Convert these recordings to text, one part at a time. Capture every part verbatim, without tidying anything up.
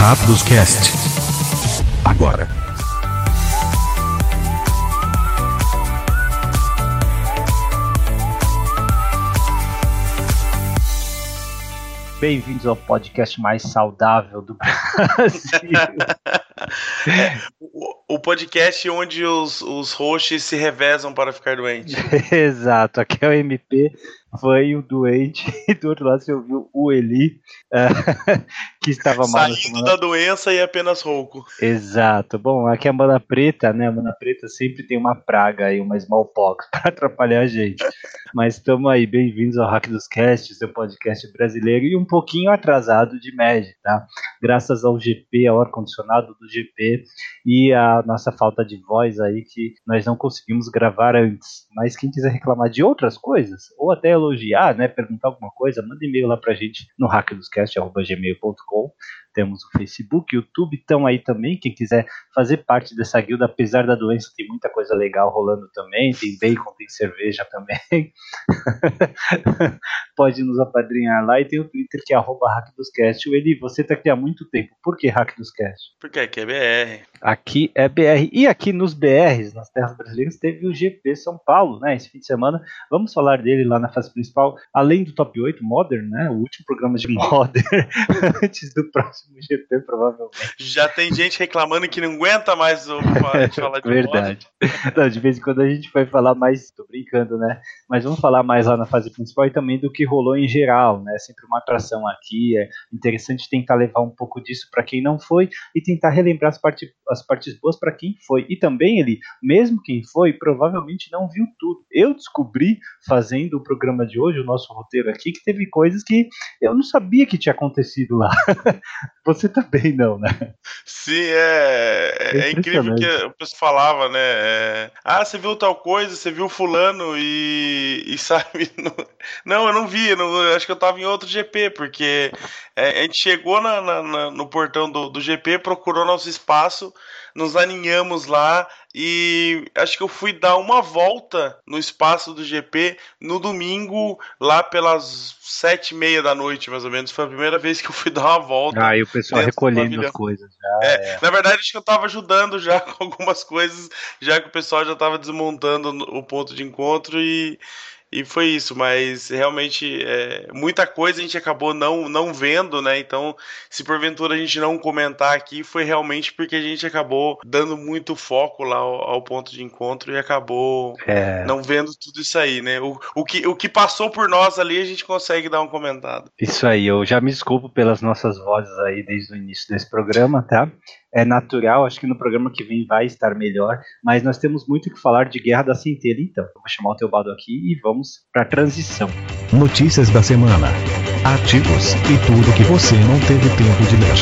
Rápidos Cast. Agora. Bem-vindos ao podcast mais saudável do Brasil. É, o, o podcast onde os, os hosts se revezam para ficar doente. Exato, aqui é o M P, foi o doente, e do outro lado você ouviu o Eli, uh, que estava mal na Saindo da doença e apenas rouco. Exato, bom, aqui é a Mana Preta, né, a Mana Preta sempre tem uma praga aí, uma smallpox para atrapalhar a gente, mas estamos aí, bem-vindos ao Hack dos Cast, seu podcast brasileiro, e um pouquinho atrasado de média, tá? Graças ao G P, ao ar-condicionado do G P, e a nossa falta de voz aí, que nós não conseguimos gravar antes, mas quem quiser reclamar de outras coisas, ou até elogiar, né, perguntar alguma coisa, manda e-mail lá pra gente no hack dos cast arroba gmail ponto com. Temos o Facebook, o YouTube, estão aí também, quem quiser fazer parte dessa guilda, apesar da doença, tem muita coisa legal rolando também, tem bacon, tem cerveja também, pode nos apadrinhar lá, e tem o Twitter que é arroba hackdoscast. O Eli, você tá aqui há muito tempo, por que Hack dos Cast? Porque aqui é B R. Aqui é B R, e aqui nos B Rs, nas terras brasileiras, teve o G P São Paulo, né, esse fim de semana, vamos falar dele lá na fase principal, além do Top oito, Modern, né, o último programa de Modern, antes do próximo G P, provavelmente. Já tem gente reclamando que não aguenta mais ouvir falar de falar de Verdade. Não, de vez em quando a gente vai falar mais, tô brincando, né? Mas vamos falar mais lá na fase principal e também do que rolou em geral, né? Sempre uma atração aqui, é interessante tentar levar um pouco disso para quem não foi e tentar relembrar as, parte, as partes boas para quem foi. E também, ele, mesmo quem foi, provavelmente não viu tudo. Eu descobri, fazendo o programa de hoje, o nosso roteiro aqui, que teve coisas que eu não sabia que tinha acontecido lá. Você também não, né? Sim, é, é, é incrível que o pessoal falava, né? É, ah, você viu tal coisa, você viu fulano e, e sabe? Não, não, eu não vi, eu não, acho que eu tava em outro G P, porque é, a gente chegou na, na, na, no portão do, do G P, procurou nosso espaço, nos aninhamos lá e acho que eu fui dar uma volta no espaço do G P no domingo, lá pelas sete e meia da noite, mais ou menos. Foi a primeira vez que eu fui dar uma volta. Ah, e o pessoal recolhendo as coisas já. É, é. Na verdade, acho que eu tava ajudando já com algumas coisas, já que o pessoal já tava desmontando o ponto de encontro e... E foi isso, mas realmente é, muita coisa a gente acabou não, não vendo, né? Então, se porventura a gente não comentar aqui, foi realmente porque a gente acabou dando muito foco lá ao, ao ponto de encontro e acabou é. não vendo tudo isso aí, né? O, o, que, o que passou por nós ali, a gente consegue dar um comentado. Isso aí, eu já me desculpo pelas nossas vozes aí desde o início desse programa, tá? É natural, acho que no programa que vem vai estar melhor, mas nós temos muito o que falar de Guerra da Centelha, então. Eu vou chamar o Teobaldo aqui e vamos para a transição. Notícias da semana, artigos e tudo que você não teve tempo de ler.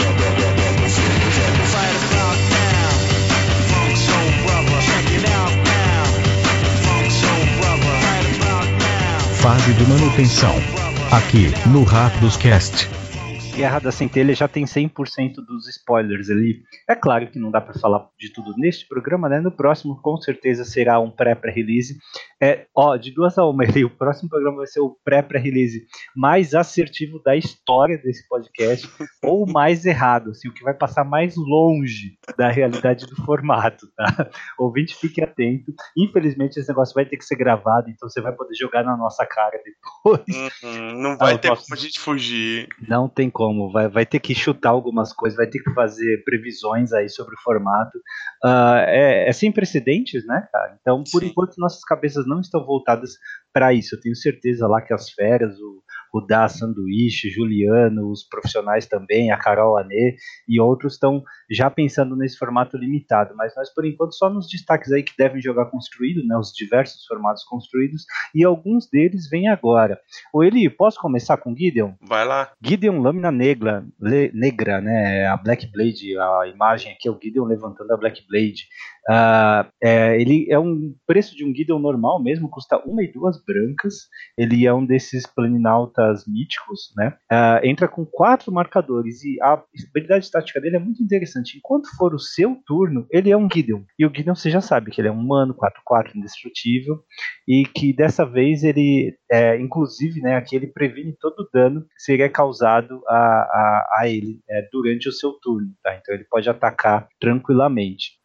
Fase de manutenção, aqui no Rápidos Cast. Guerra da Centelha já tem cem por cento dos spoilers ali. É claro que não dá para falar de tudo neste programa, né? No próximo, com certeza, será um pré-pré-release. É, ó, de duas a uma, o próximo programa vai ser o pré-pré-release mais assertivo da história desse podcast, ou mais errado, assim, o que vai passar mais longe da realidade do formato, tá? Ouvinte, fique atento. Infelizmente, esse negócio vai ter que ser gravado, então você vai poder jogar na nossa cara depois. Uhum, não vai ah, ter nossos... como a gente fugir. Não tem como. Como, vai, vai ter que chutar algumas coisas, vai ter que fazer previsões aí sobre o formato. Uh, é, é sem precedentes, né, cara? Então, por Sim. enquanto, nossas cabeças não estão voltadas para isso. Eu tenho certeza lá que as férias, o, o Da Sanduíche, Juliano, os profissionais também, a Carol Anê e outros estão já pensando nesse formato limitado, mas nós, por enquanto, só nos destaques aí que devem jogar construído, né, os diversos formatos construídos, e alguns deles vêm agora. Ô Eli, posso começar com Gideon? Vai lá. Gideon Lâmina Negra, le, negra, né, a Black Blade, a imagem aqui é o Gideon levantando a Black Blade. Uh, é, ele é um preço de um Gideon normal mesmo, custa uma e duas brancas. Ele é um desses planinauta cartas míticos, né? Uh, entra com quatro marcadores e a habilidade tática dele é muito interessante. Enquanto for o seu turno, ele é um Gideon. E o Gideon você já sabe que ele é um humano, quatro quatro, indestrutível, e que dessa vez ele, é, inclusive, né, aqui ele previne todo o dano que seria causado a, a, a ele é, durante o seu turno, tá? Então ele pode atacar tranquilamente.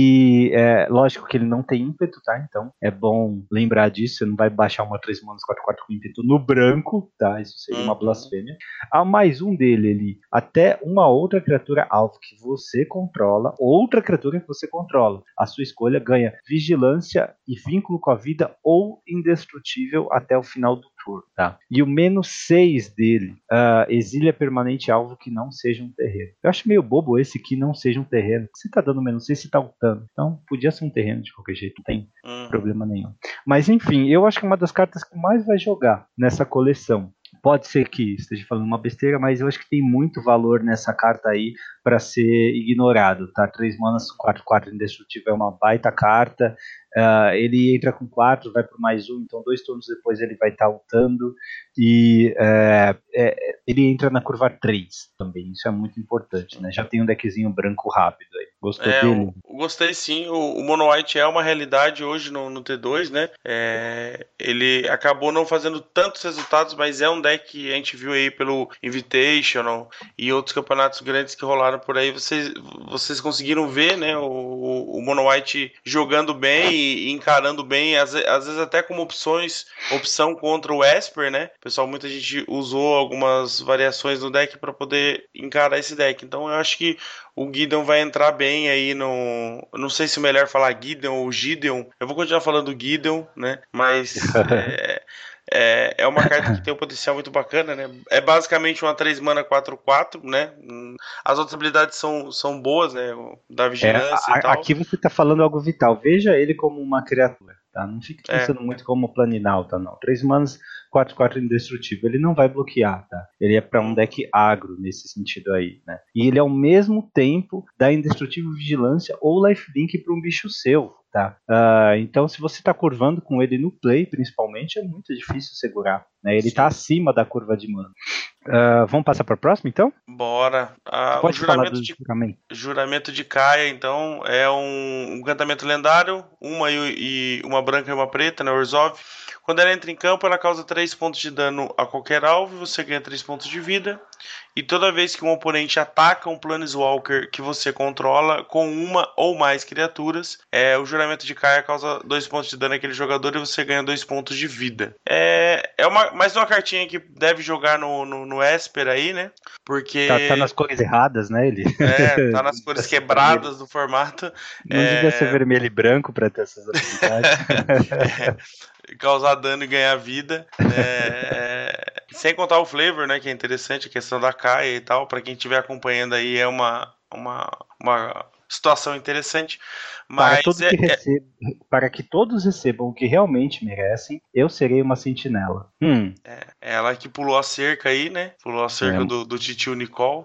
E é lógico que ele não tem ímpeto, tá? Então é bom lembrar disso. Você não vai baixar uma três manas quatro quatro com ímpeto no branco, tá? Isso seria uma blasfêmia. A mais um dele, ele até uma outra criatura alvo que você controla, outra criatura que você controla, a sua escolha ganha vigilância e vínculo com a vida ou indestrutível até o final do turno, tá? E o menos seis dele, uh, exília permanente alvo que não seja um terreno. Eu acho meio bobo esse que não seja um terreno. Você tá dando menos seis, você tá ultando. Então podia ser um terreno de qualquer jeito, não tem uhum. problema nenhum. Mas enfim, eu acho que é uma das cartas que mais vai jogar nessa coleção. Pode ser que esteja falando uma besteira, mas eu acho que tem muito valor nessa carta aí para ser ignorado, tá? três manas, quatro quatro indestrutível é uma baita carta. Uh, ele entra com quatro, vai por mais um, então dois turnos depois ele vai estar tá ultando. E é, é, ele entra na curva três também, isso é muito importante, né? Já tem um deckzinho branco rápido aí. Gostou é, dele? Eu gostei sim, o, o Mono White é uma realidade hoje no, no T dois, né? É, ele acabou não fazendo tantos resultados, mas é um deck que a gente viu aí pelo Invitational e outros campeonatos grandes que rolaram por aí. Vocês, vocês conseguiram ver, né, o, o Mono White jogando bem e encarando bem, às, às vezes até como opções, opção contra o Esper, né? Pessoal, muita gente usou algumas variações do deck para poder encarar esse deck. Então eu acho que o Gideon vai entrar bem aí no... Não sei se é melhor falar Gideon ou Gideon. Eu vou continuar falando Gideon, né? Mas é, é, é uma carta que tem um potencial muito bacana, né? É basicamente uma três mana quatro quatro, né? As outras habilidades são, são boas, né? Da vigilância é, a, e tal. Aqui você tá falando algo vital. Veja ele como uma criatura, tá? Não fique pensando é. muito como planinauta, não. três manas, quatro quatro indestrutível. Ele não vai bloquear, tá? Ele é para um deck agro nesse sentido aí, né? E ele ao mesmo tempo dá indestrutível vigilância ou lifelink para um bicho seu, tá? Uh, então se você tá curvando com ele no play, principalmente, é muito difícil segurar, né? Ele Sim. tá acima da curva de mana. Uh, vamos passar para a próxima, então? Bora. Ah, o juramento de, juramento. juramento de Kaya, então, é um encantamento lendário, uma e, e uma branca e uma preta, né? Resolve. Quando ela entra em campo, ela causa três pontos de dano a qualquer alvo e você ganha três pontos de vida. E toda vez que um oponente ataca um Planeswalker que você controla com uma ou mais criaturas, é, o juramento de Kaya causa dois pontos de dano àquele jogador e você ganha dois pontos de vida. É, é uma, mais uma cartinha que deve jogar no, no, no Esper aí, né? Porque... Tá, tá nas cores erradas, né, ele? É, tá nas cores quebradas do formato. Não é... devia ser vermelho e branco pra ter essas habilidades. é. Causar dano e ganhar vida, é... sem contar o flavor, né, que é interessante, a questão da Kaya e tal, para quem estiver acompanhando aí é uma, uma, uma situação interessante, mas para, é, que receba, é... para que todos recebam o que realmente merecem, eu serei uma sentinela. Hum. É, ela que pulou a cerca aí, né, pulou a cerca é. do, do Titio Nicole,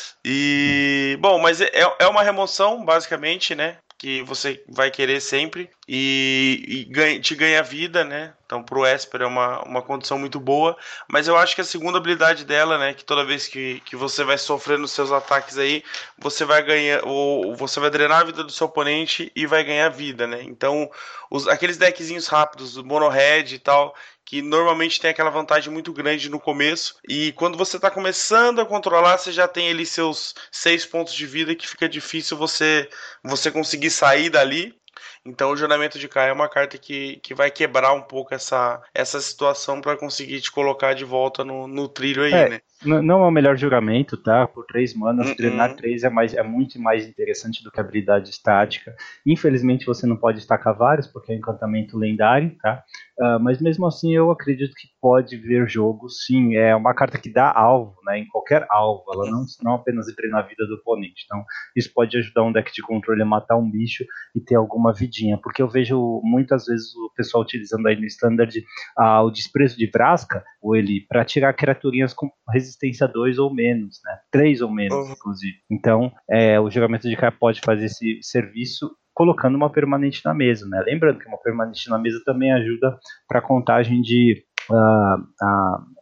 e, hum. bom, mas é, é uma remoção, basicamente, né, que você vai querer sempre e, e ganha, te ganha vida, né? Então pro Esper é uma, uma condição muito boa, mas eu acho que a segunda habilidade dela, né, que toda vez que, que você vai sofrendo os seus ataques aí, você vai ganhar, ou você vai drenar a vida do seu oponente e vai ganhar vida, né? Então, os, aqueles deckzinhos rápidos, o Mono Red e tal, que normalmente tem aquela vantagem muito grande no começo, e quando você está começando a controlar, você já tem ali seus seis pontos de vida que fica difícil você, você conseguir sair dali. Então o juramento de Kaya é uma carta que, que vai quebrar um pouco essa, essa situação para conseguir te colocar de volta no, no trilho aí, é, né? Não é o melhor juramento, tá? Por três manas, uh-uh. drenar três é, mais, é muito mais interessante do que a habilidade estática. Infelizmente você não pode estacar vários, porque é um encantamento lendário, tá? Uh, mas mesmo assim eu acredito que pode ver jogo, sim. É uma carta que dá alvo, né? Em qualquer alvo, ela não, não apenas drena a vida do oponente. Então isso pode ajudar um deck de controle a matar um bicho e ter alguma vidinha, porque eu vejo muitas vezes o pessoal utilizando aí no Standard uh, o desprezo de Vraska, ou ele, para tirar criaturinhas com resistência dois ou menos, né? três ou menos, uhum. inclusive. Então, é, o juramento de Kaya pode fazer esse serviço colocando uma permanente na mesa, né? Lembrando que uma permanente na mesa também ajuda para contagem de uh, uh,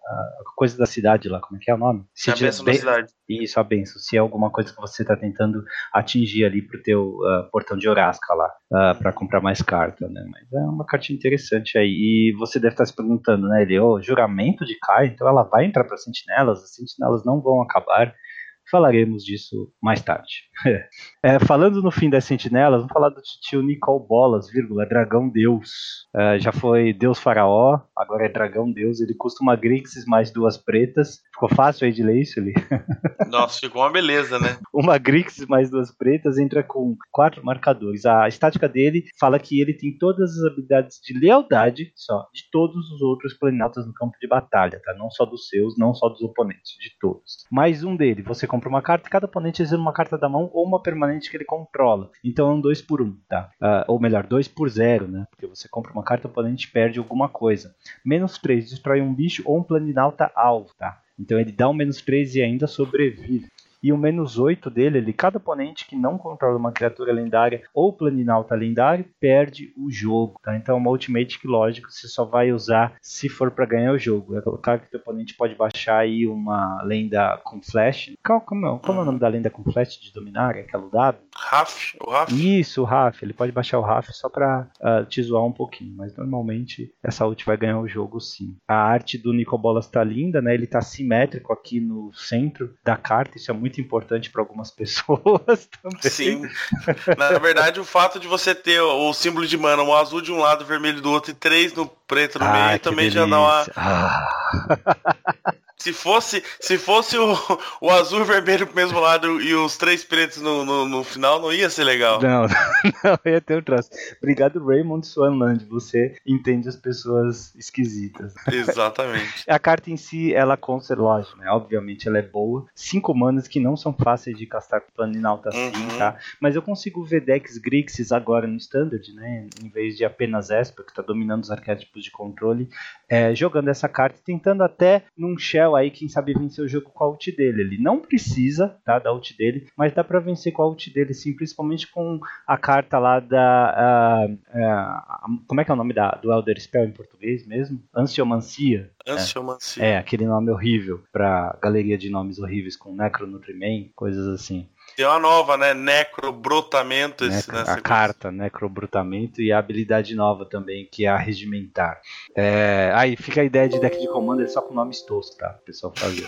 a coisa da cidade lá, como é que é o nome? Se a benção da cidade. Isso, a benção. Se é alguma coisa que você tá tentando atingir ali pro teu uh, portão de Orasca lá, uh, pra comprar mais carta, né? Mas é uma cartinha interessante aí. E você deve estar se perguntando, né, ele, oh, juramento de Kai, então ela vai entrar para sentinelas, as sentinelas não vão acabar. Falaremos disso mais tarde. É, falando no fim das sentinelas, vamos falar do tio Nicol Bolas, vírgula, dragão deus. É, já foi deus faraó, agora é dragão deus. Ele custa uma Grixis mais duas pretas. Ficou fácil aí de ler isso, ali? Nossa, ficou uma beleza, né? Uma Grixis mais duas pretas, entra com quatro marcadores. A estática dele fala que ele tem todas as habilidades de lealdade, só, de todos os outros planinautas no campo de batalha, tá? Não só dos seus, não só dos oponentes, de todos. Mais um dele, você compra uma carta e cada oponente exila uma carta da mão ou uma permanente que ele controla. Então é um dois por um, tá? Uh, ou melhor, dois por zero, né? Porque você compra uma carta e o oponente perde alguma coisa. Menos três, destrói um bicho ou um planinauta alvo, tá? Então ele dá um menos três e ainda sobrevive. E o menos oito dele, ele, cada oponente que não controla uma criatura lendária ou planinauta lendário, perde o jogo, tá? Então é uma ultimate que, lógico, você só vai usar se for para ganhar o jogo. É claro que o teu oponente pode baixar aí uma lenda com flash. Qual, como, é, como é o nome da lenda com flash de Dominária? Aquela W? Raf, o Raf. Isso, o Raf. Ele pode baixar o Raf só pra uh, te zoar um pouquinho, mas normalmente essa ult vai ganhar o jogo sim. A arte do Nicol Bolas tá linda, né? Ele tá simétrico aqui no centro da carta, isso é muito muito importante para algumas pessoas também. Sim. Na verdade, o fato de você ter o símbolo de mana, um azul de um lado, vermelho do outro e três no preto no ah, meio, também delícia. Já dá uma... Ah. Se fosse, se fosse o, o azul e o vermelho pro mesmo lado e os três pretos no, no, no final, não ia ser legal. Não, não ia ter um troço. Obrigado, Raymond Swanland. Você entende as pessoas esquisitas. Exatamente. A carta em si, ela conserva, lógico, né? Obviamente ela é boa. Cinco manas que não são fáceis de castar com planinauta assim, uhum. tá? Mas eu consigo ver decks Grixis agora no Standard, né? Em vez de apenas Esper, que tá dominando os arquétipos de controle, é, jogando essa carta e tentando até num Shell aí, quem sabe vencer o jogo com a ult dele. Ele não precisa, tá, da ult dele, mas dá pra vencer com a ult dele sim, principalmente com a carta lá da... Uh, uh, como é que é o nome da, do Elder Spell em português mesmo? Ansiomancia. Ansiomancia. É, é, aquele nome horrível pra galeria de nomes horríveis com Necronutriment, coisas assim. Tem uma nova, né? Necrobrotamento. Esse, Necro, a carta, Necrobrotamento, e a habilidade nova também, que é a Regimentar. É, aí fica a ideia de deck de Commander só com nomes toscos, tá? O pessoal fazer.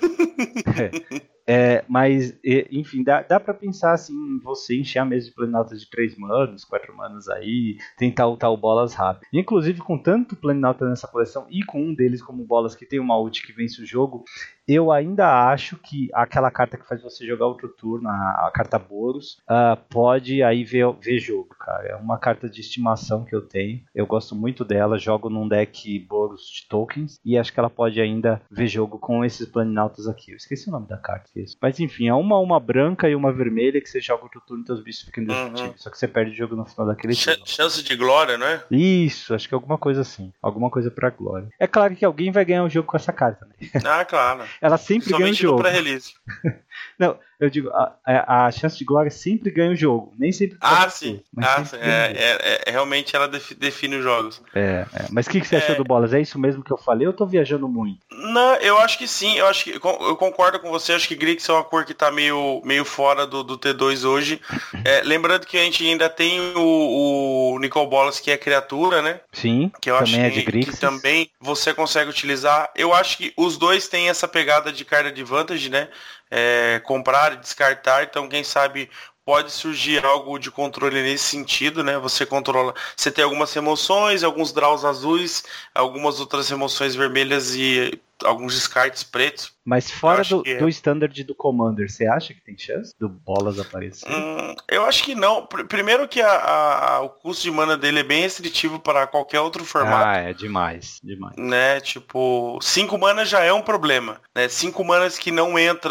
é. É, mas, enfim, dá, dá pra pensar assim, em você encher a mesa de planinautas de três manas, quatro manas aí, tentar ultar o Bolas rápido. Inclusive, com tanto planinauta nessa coleção e com um deles como Bolas que tem uma ult que vence o jogo, eu ainda acho que aquela carta que faz você jogar outro turno, a, a carta Boros, uh, pode aí ver, ver jogo, cara. É uma carta de estimação que eu tenho. Eu gosto muito dela, jogo num deck Boros de tokens e acho que ela pode ainda ver jogo com esses planinautas aqui. Eu esqueci o nome da carta. Mas enfim, é uma uma branca e uma vermelha que você joga outro turno e teus bichos ficam indestrutíveis. Uhum. Só que você perde o jogo no final daquele Ch- turno. Chance de glória, não é? Isso, acho que é alguma coisa assim. Alguma coisa pra glória. É claro que alguém vai ganhar o jogo com essa carta, né? Ah, claro. Ela sempre Somente ganha o jogo. No pré-release. Não, eu digo, a, a, a chance de glória sempre ganha o jogo. Nem sempre Ah, sim. Ah, sim. É, é, é, realmente ela define os jogos. É, é. Mas o que, que você é... achou do Bolas? É isso mesmo que eu falei ou eu tô viajando muito? Não, eu acho que sim. Eu acho que eu concordo com você. Acho que Grix é uma cor que tá meio, meio fora do, do T dois hoje. É, lembrando que a gente ainda tem o, o Nicol Bolas, que é criatura, né? Sim, que eu também acho é de que, que também você consegue utilizar. Eu acho que os dois têm essa pegada de carta de vantage, né? É, comprar e descartar, então quem sabe pode surgir algo de controle nesse sentido, né? Você controla, você tem algumas emoções, alguns draws azuis, algumas outras emoções vermelhas e alguns descartes pretos. Mas fora do, é... do standard do Commander, você acha que tem chance do Bolas aparecer? Hum, eu acho que não. Primeiro que a, a, o custo de mana dele é bem restritivo para qualquer outro formato. Ah, é demais, demais. Né, tipo, cinco manas já é um problema, né? Cinco manas que não entra...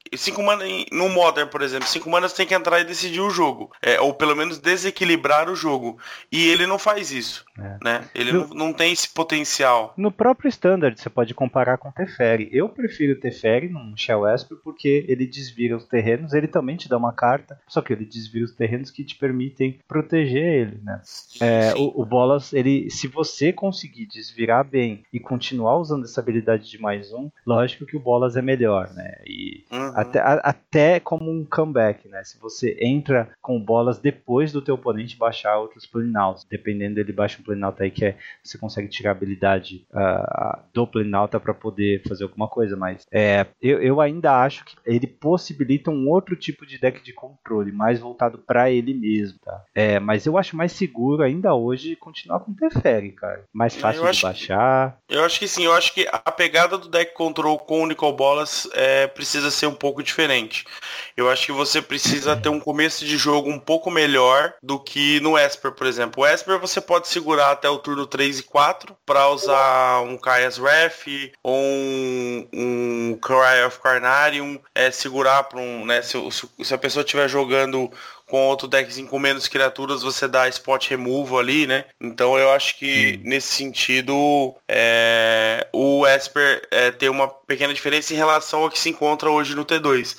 cinco manas no Modern, por exemplo, cinco manas tem que entrar e decidir o jogo. É, ou pelo menos desequilibrar o jogo. E ele não faz isso. É. Né? Ele no, não, não tem esse potencial. No próprio Standard, você pode comparar com o Teferi. Eu prefiro o Teferi num Shell Esper porque ele desvira os terrenos, ele também te dá uma carta, só que ele desvira os terrenos que te permitem proteger ele, né? É, o, o Bolas, ele, se você conseguir desvirar bem e continuar usando essa habilidade de mais um, lógico que o Bolas é melhor, né? E uhum. até, a, até como um comeback, né? Se você entra com o Bolas depois do teu oponente baixar outros Planaltos, dependendo dele baixa um Planalto aí que é, você consegue tirar a habilidade uh, do Planalto para poder fazer alguma coisa, mas é, eu, eu ainda acho que ele possibilita um outro tipo de deck de controle, mais voltado para ele mesmo, tá? É, mas eu acho mais seguro ainda hoje continuar com o Teferi, cara. Mais fácil de baixar. Que, eu acho que sim, eu acho que a pegada do deck control com o Nicol Bolas é, precisa ser um pouco diferente. Eu acho que você precisa ter um começo de jogo um pouco melhor do que no Esper, por exemplo. O Esper você pode segurar até o turno três e quatro para usar um Kaya's Wrath ou um, um Cry of Carnarium, é, segurar para um, né, se, se a pessoa estiver jogando com outro deckzinho com menos criaturas, você dá spot removal ali, né? Então eu acho que hum. nesse sentido é, o Esper é, tem uma pequena diferença em relação ao que se encontra hoje no T dois.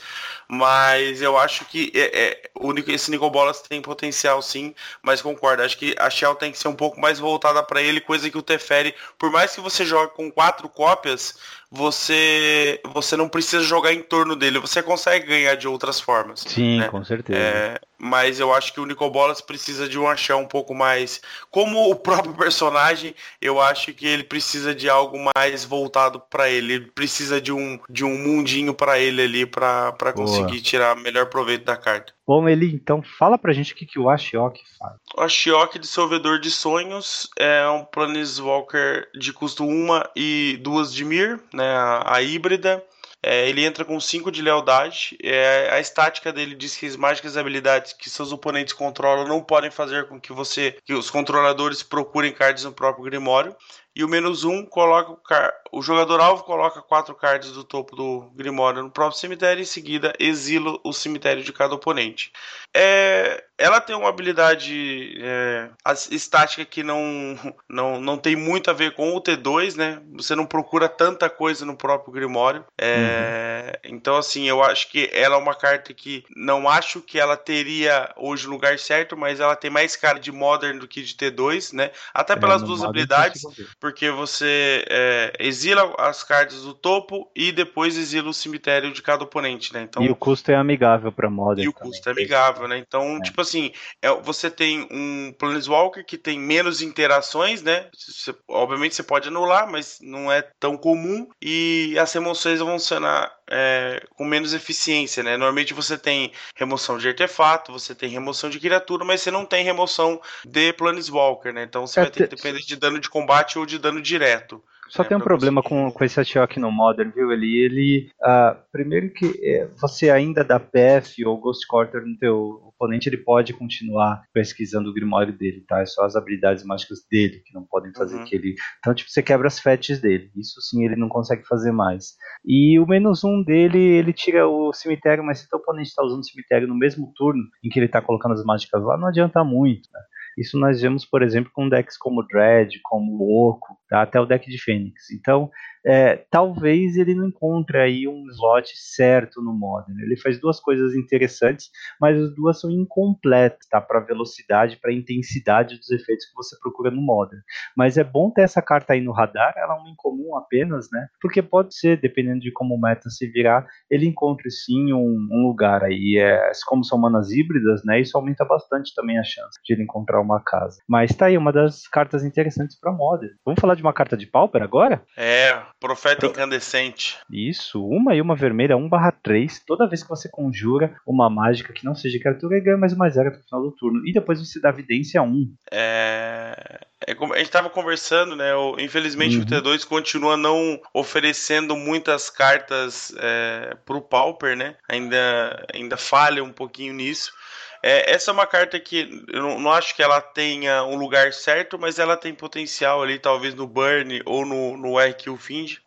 Mas eu acho que é, é, esse Nicol Bolas tem potencial sim, mas concordo, acho que a Shell tem que ser um pouco mais voltada para ele, coisa que o Teferi, por mais que você jogue com quatro cópias, você, você não precisa jogar em torno dele, você consegue ganhar de outras formas. Sim, né? com certeza. É, mas eu acho que o Nicol Bolas precisa de uma Shell um pouco mais... Como o próprio personagem, eu acho que ele precisa de algo mais voltado para ele, ele precisa de um, de um mundinho para ele ali, para conseguir Boa. tirar melhor proveito da carta. Bom, ele então fala pra gente o que, que o Ashiok faz. O Ashiok, Dissolvedor de Sonhos, é um Planeswalker de custo uma e duas de Mir, né, a, a híbrida. É, ele entra com cinco de lealdade. É, a estática dele diz que as mágicas e habilidades que seus oponentes controlam não podem fazer com que você, que os controladores procurem cards no próprio Grimório. E o menos um coloca o, car... o jogador alvo coloca quatro cards do topo do Grimório no próprio cemitério e em seguida exila o cemitério de cada oponente. É... Ela tem uma habilidade é... estática que não... não não tem muito a ver com o T dois, né? Você não procura tanta coisa no próprio Grimório. É... Uhum. Então, assim, eu acho que ela é uma carta que não acho que ela teria hoje o lugar certo, mas ela tem mais cara de Modern do que de T dois, né? Até pelas é, duas habilidades. Porque você é, exila as cartas do topo e depois exila o cemitério de cada oponente, né? Então, e o custo é amigável para Modern. E o custo também. é amigável, né? Então, é. tipo assim, é, você tem um Planeswalker que tem menos interações, né? Você, obviamente você pode anular, mas não é tão comum. E as remoções vão funcionar é, com menos eficiência, né? Normalmente você tem remoção de artefato, você tem remoção de criatura, mas você não tem remoção de Planeswalker, né? Então você é, vai ter que depender de dano de combate ou de dano direto. Só né, tem um problema com, com esse Ashiok no Modern, viu? Ele, ele uh, primeiro que é, você ainda dá P F ou Ghost Quarter no teu oponente, ele pode continuar pesquisando o Grimório dele, tá? É só as habilidades mágicas dele que não podem fazer uhum. que ele... Então, tipo, você quebra as fetches dele. Isso sim, ele não consegue fazer mais. E o menos um dele, ele tira o cemitério, mas se o teu oponente está usando o cemitério no mesmo turno em que ele está colocando as mágicas lá, não adianta muito, né? Isso nós vemos, por exemplo, com decks como Dread, como o Oco, tá? Até o deck de Fênix. Então, é, talvez ele não encontre aí um slot certo no Modern. Ele faz duas coisas interessantes, mas as duas são incompletas, tá? Para velocidade, para intensidade dos efeitos que você procura no Modern. Mas é bom ter essa carta aí no radar, ela é uma incomum apenas, né? Porque pode ser, dependendo de como o meta se virar, ele encontre sim um, um lugar aí. É, como são manas híbridas, né? Isso aumenta bastante também a chance de ele encontrar uma casa. Mas tá aí uma das cartas interessantes para Modern. Vamos falar de uma carta de Pauper agora? É, Profeta Pro... Incandescente. Isso, uma e uma vermelha, um barra três. Toda vez que você conjura uma mágica que não seja criatura, ele ganha mais uma zero no final do turno. E depois você dá vidência um. É... é como a gente estava conversando, né? O, infelizmente uhum. o T dois continua não oferecendo muitas cartas é, pro Pauper, né? Ainda, ainda falha um pouquinho nisso. É, essa é uma carta que eu não, não acho que ela tenha um lugar certo, mas ela tem potencial ali, talvez no Burn ou no, no R Q Find.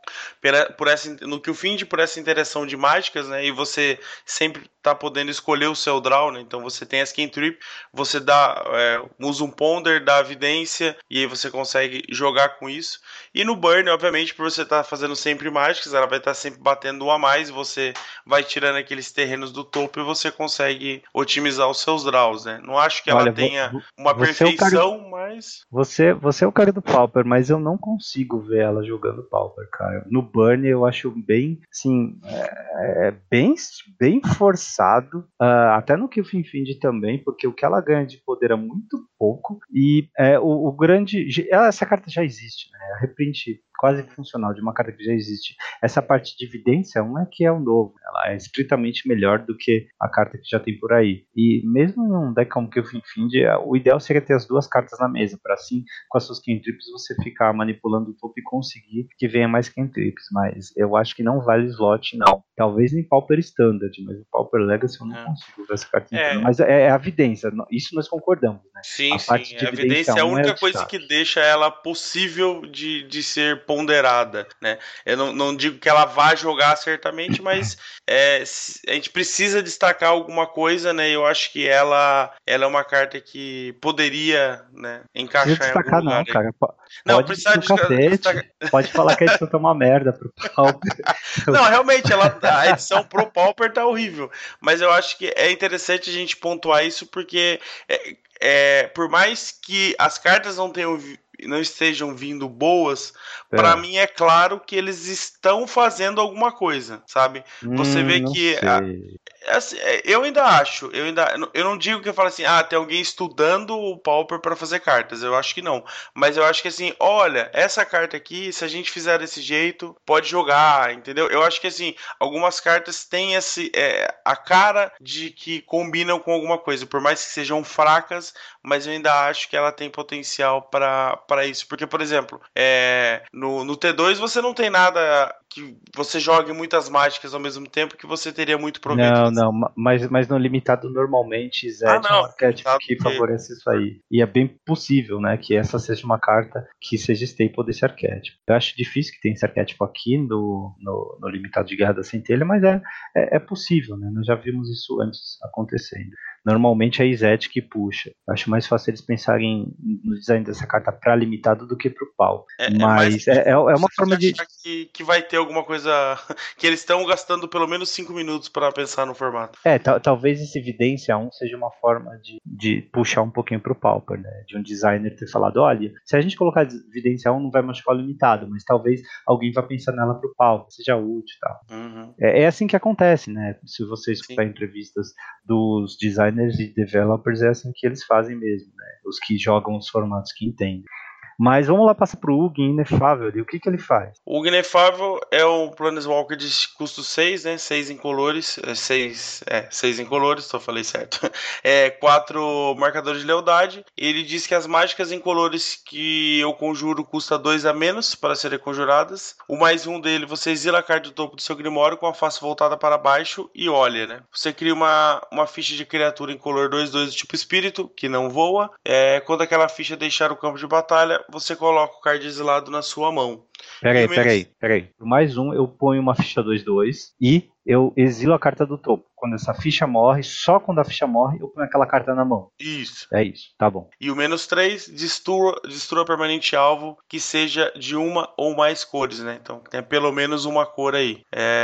por essa, no que o finde por essa interação de mágicas, né? E você sempre tá podendo escolher o seu draw, né? Então você tem as cantrip, você dá, é, usa um ponder, dá evidência, e aí você consegue jogar com isso. E no burn, obviamente, por você estar tá fazendo sempre mágicas, ela vai estar tá sempre batendo um a mais, você vai tirando aqueles terrenos do topo e você consegue otimizar os seus draws, né? Não acho que ela Olha, tenha vou, uma perfeição, é cara, mas... Você, você é o cara do Pauper, mas eu não consigo ver ela jogando Pauper, cara. No burn eu acho bem, assim, é, é bem, bem forçado, uh, até no Kill Fin Find também, porque o que ela ganha de poder é muito pouco, e é, o, o grande... Essa carta já existe, né? A reprint quase funcional de uma carta que já existe. Essa parte de evidência não é que é o novo, ela é estritamente melhor do que a carta que já tem por aí. E mesmo num deck como Kill Fin Find, o ideal seria ter as duas cartas na mesa, para assim, com as suas cantrips, você ficar manipulando o topo e conseguir que venha mais cantrips, mas eu acho que não vale slot, não. Talvez em Pauper Standard, mas em Pauper Legacy eu não é. consigo ver essa carta é. Mas é, é a evidência, isso nós concordamos, né? Sim, a parte sim, de a evidência é a única é coisa que deixa ela possível de, de ser ponderada, né? Eu não, não digo que ela vá jogar certamente, mas é, a gente precisa destacar alguma coisa, né? Eu acho que ela, ela é uma carta que poderia, né, encaixar não destacar, em algum lugar. Não, cara. Pode não, precisa destacar. Pode falar que a edição tá uma merda pro Pauper. Não, realmente, ela, a edição pro Pauper tá horrível. Mas eu acho que é interessante a gente pontuar isso porque é, é, por mais que as cartas não tenham não estejam vindo boas, é. para mim é claro que eles estão fazendo alguma coisa, sabe? Hum, Você vê que a, assim, eu ainda acho, eu ainda eu não digo que eu falo assim, ah, tem alguém estudando o Pauper para fazer cartas, eu acho que não, mas eu acho que assim, olha, essa carta aqui, se a gente fizer desse jeito, pode jogar, entendeu? Eu acho que assim, algumas cartas têm esse, é, a cara de que combinam com alguma coisa, por mais que sejam fracas, mas eu ainda acho que ela tem potencial para para isso, porque por exemplo, é, no, no T dois você não tem nada que você jogue muitas mágicas ao mesmo tempo que você teria muito proveito. Não, não, mas, mas no limitado normalmente Zed ah, é um arquétipo que porque... favorece isso aí. E é bem possível, né, que essa seja uma carta que seja staple desse arquétipo. Eu acho difícil que tenha esse arquétipo aqui no, no, no limitado de Guerra da Centelha, mas é, é, é possível, né? Nós já vimos isso antes acontecendo. Normalmente é a Izete que puxa. Eu acho mais fácil eles pensarem no design dessa carta para limitado do que para o pau. É, mas é, é, é uma forma de... Que, que vai ter alguma coisa... que eles estão gastando pelo menos cinco minutos para pensar no formato. É, talvez esse Evidência um seja uma forma de, de puxar um pouquinho pro Pauper, né? De um designer ter falado, olha, se a gente colocar Evidência um não vai machucar o limitado, mas talvez alguém vá pensar nela pro Pauper, seja útil e tal. Uhum. É, é assim que acontece, né? Se você escutar Sim. entrevistas dos designers e developers, é assim que eles fazem mesmo, né? Os que jogam os formatos que entendem. Mas vamos lá passar pro Ugin Inefável ali. O que que ele faz? O Ugin Inefável é um Planeswalker de custo seis, né? seis incolores. seis, é, seis incolores, só falei certo. É, quatro marcadores de lealdade. Ele diz que as mágicas incolores que eu conjuro custa dois a menos para serem conjuradas. O mais um dele, você exila a carta do topo do seu Grimório com a face voltada para baixo e olha, né? Você cria uma, uma ficha de criatura incolor dois dois do tipo espírito, que não voa. É, quando aquela ficha deixar o campo de batalha, você coloca o card exilado na sua mão. Peraí, menos... peraí, peraí. Por mais um, eu ponho uma ficha dois dois e eu exilo a carta do topo. Quando essa ficha morre, só quando a ficha morre, eu ponho aquela carta na mão. Isso. É isso, tá bom. E o menos três, destrua, destrua permanente alvo que seja de uma ou mais cores, né? Então tem pelo menos uma cor aí.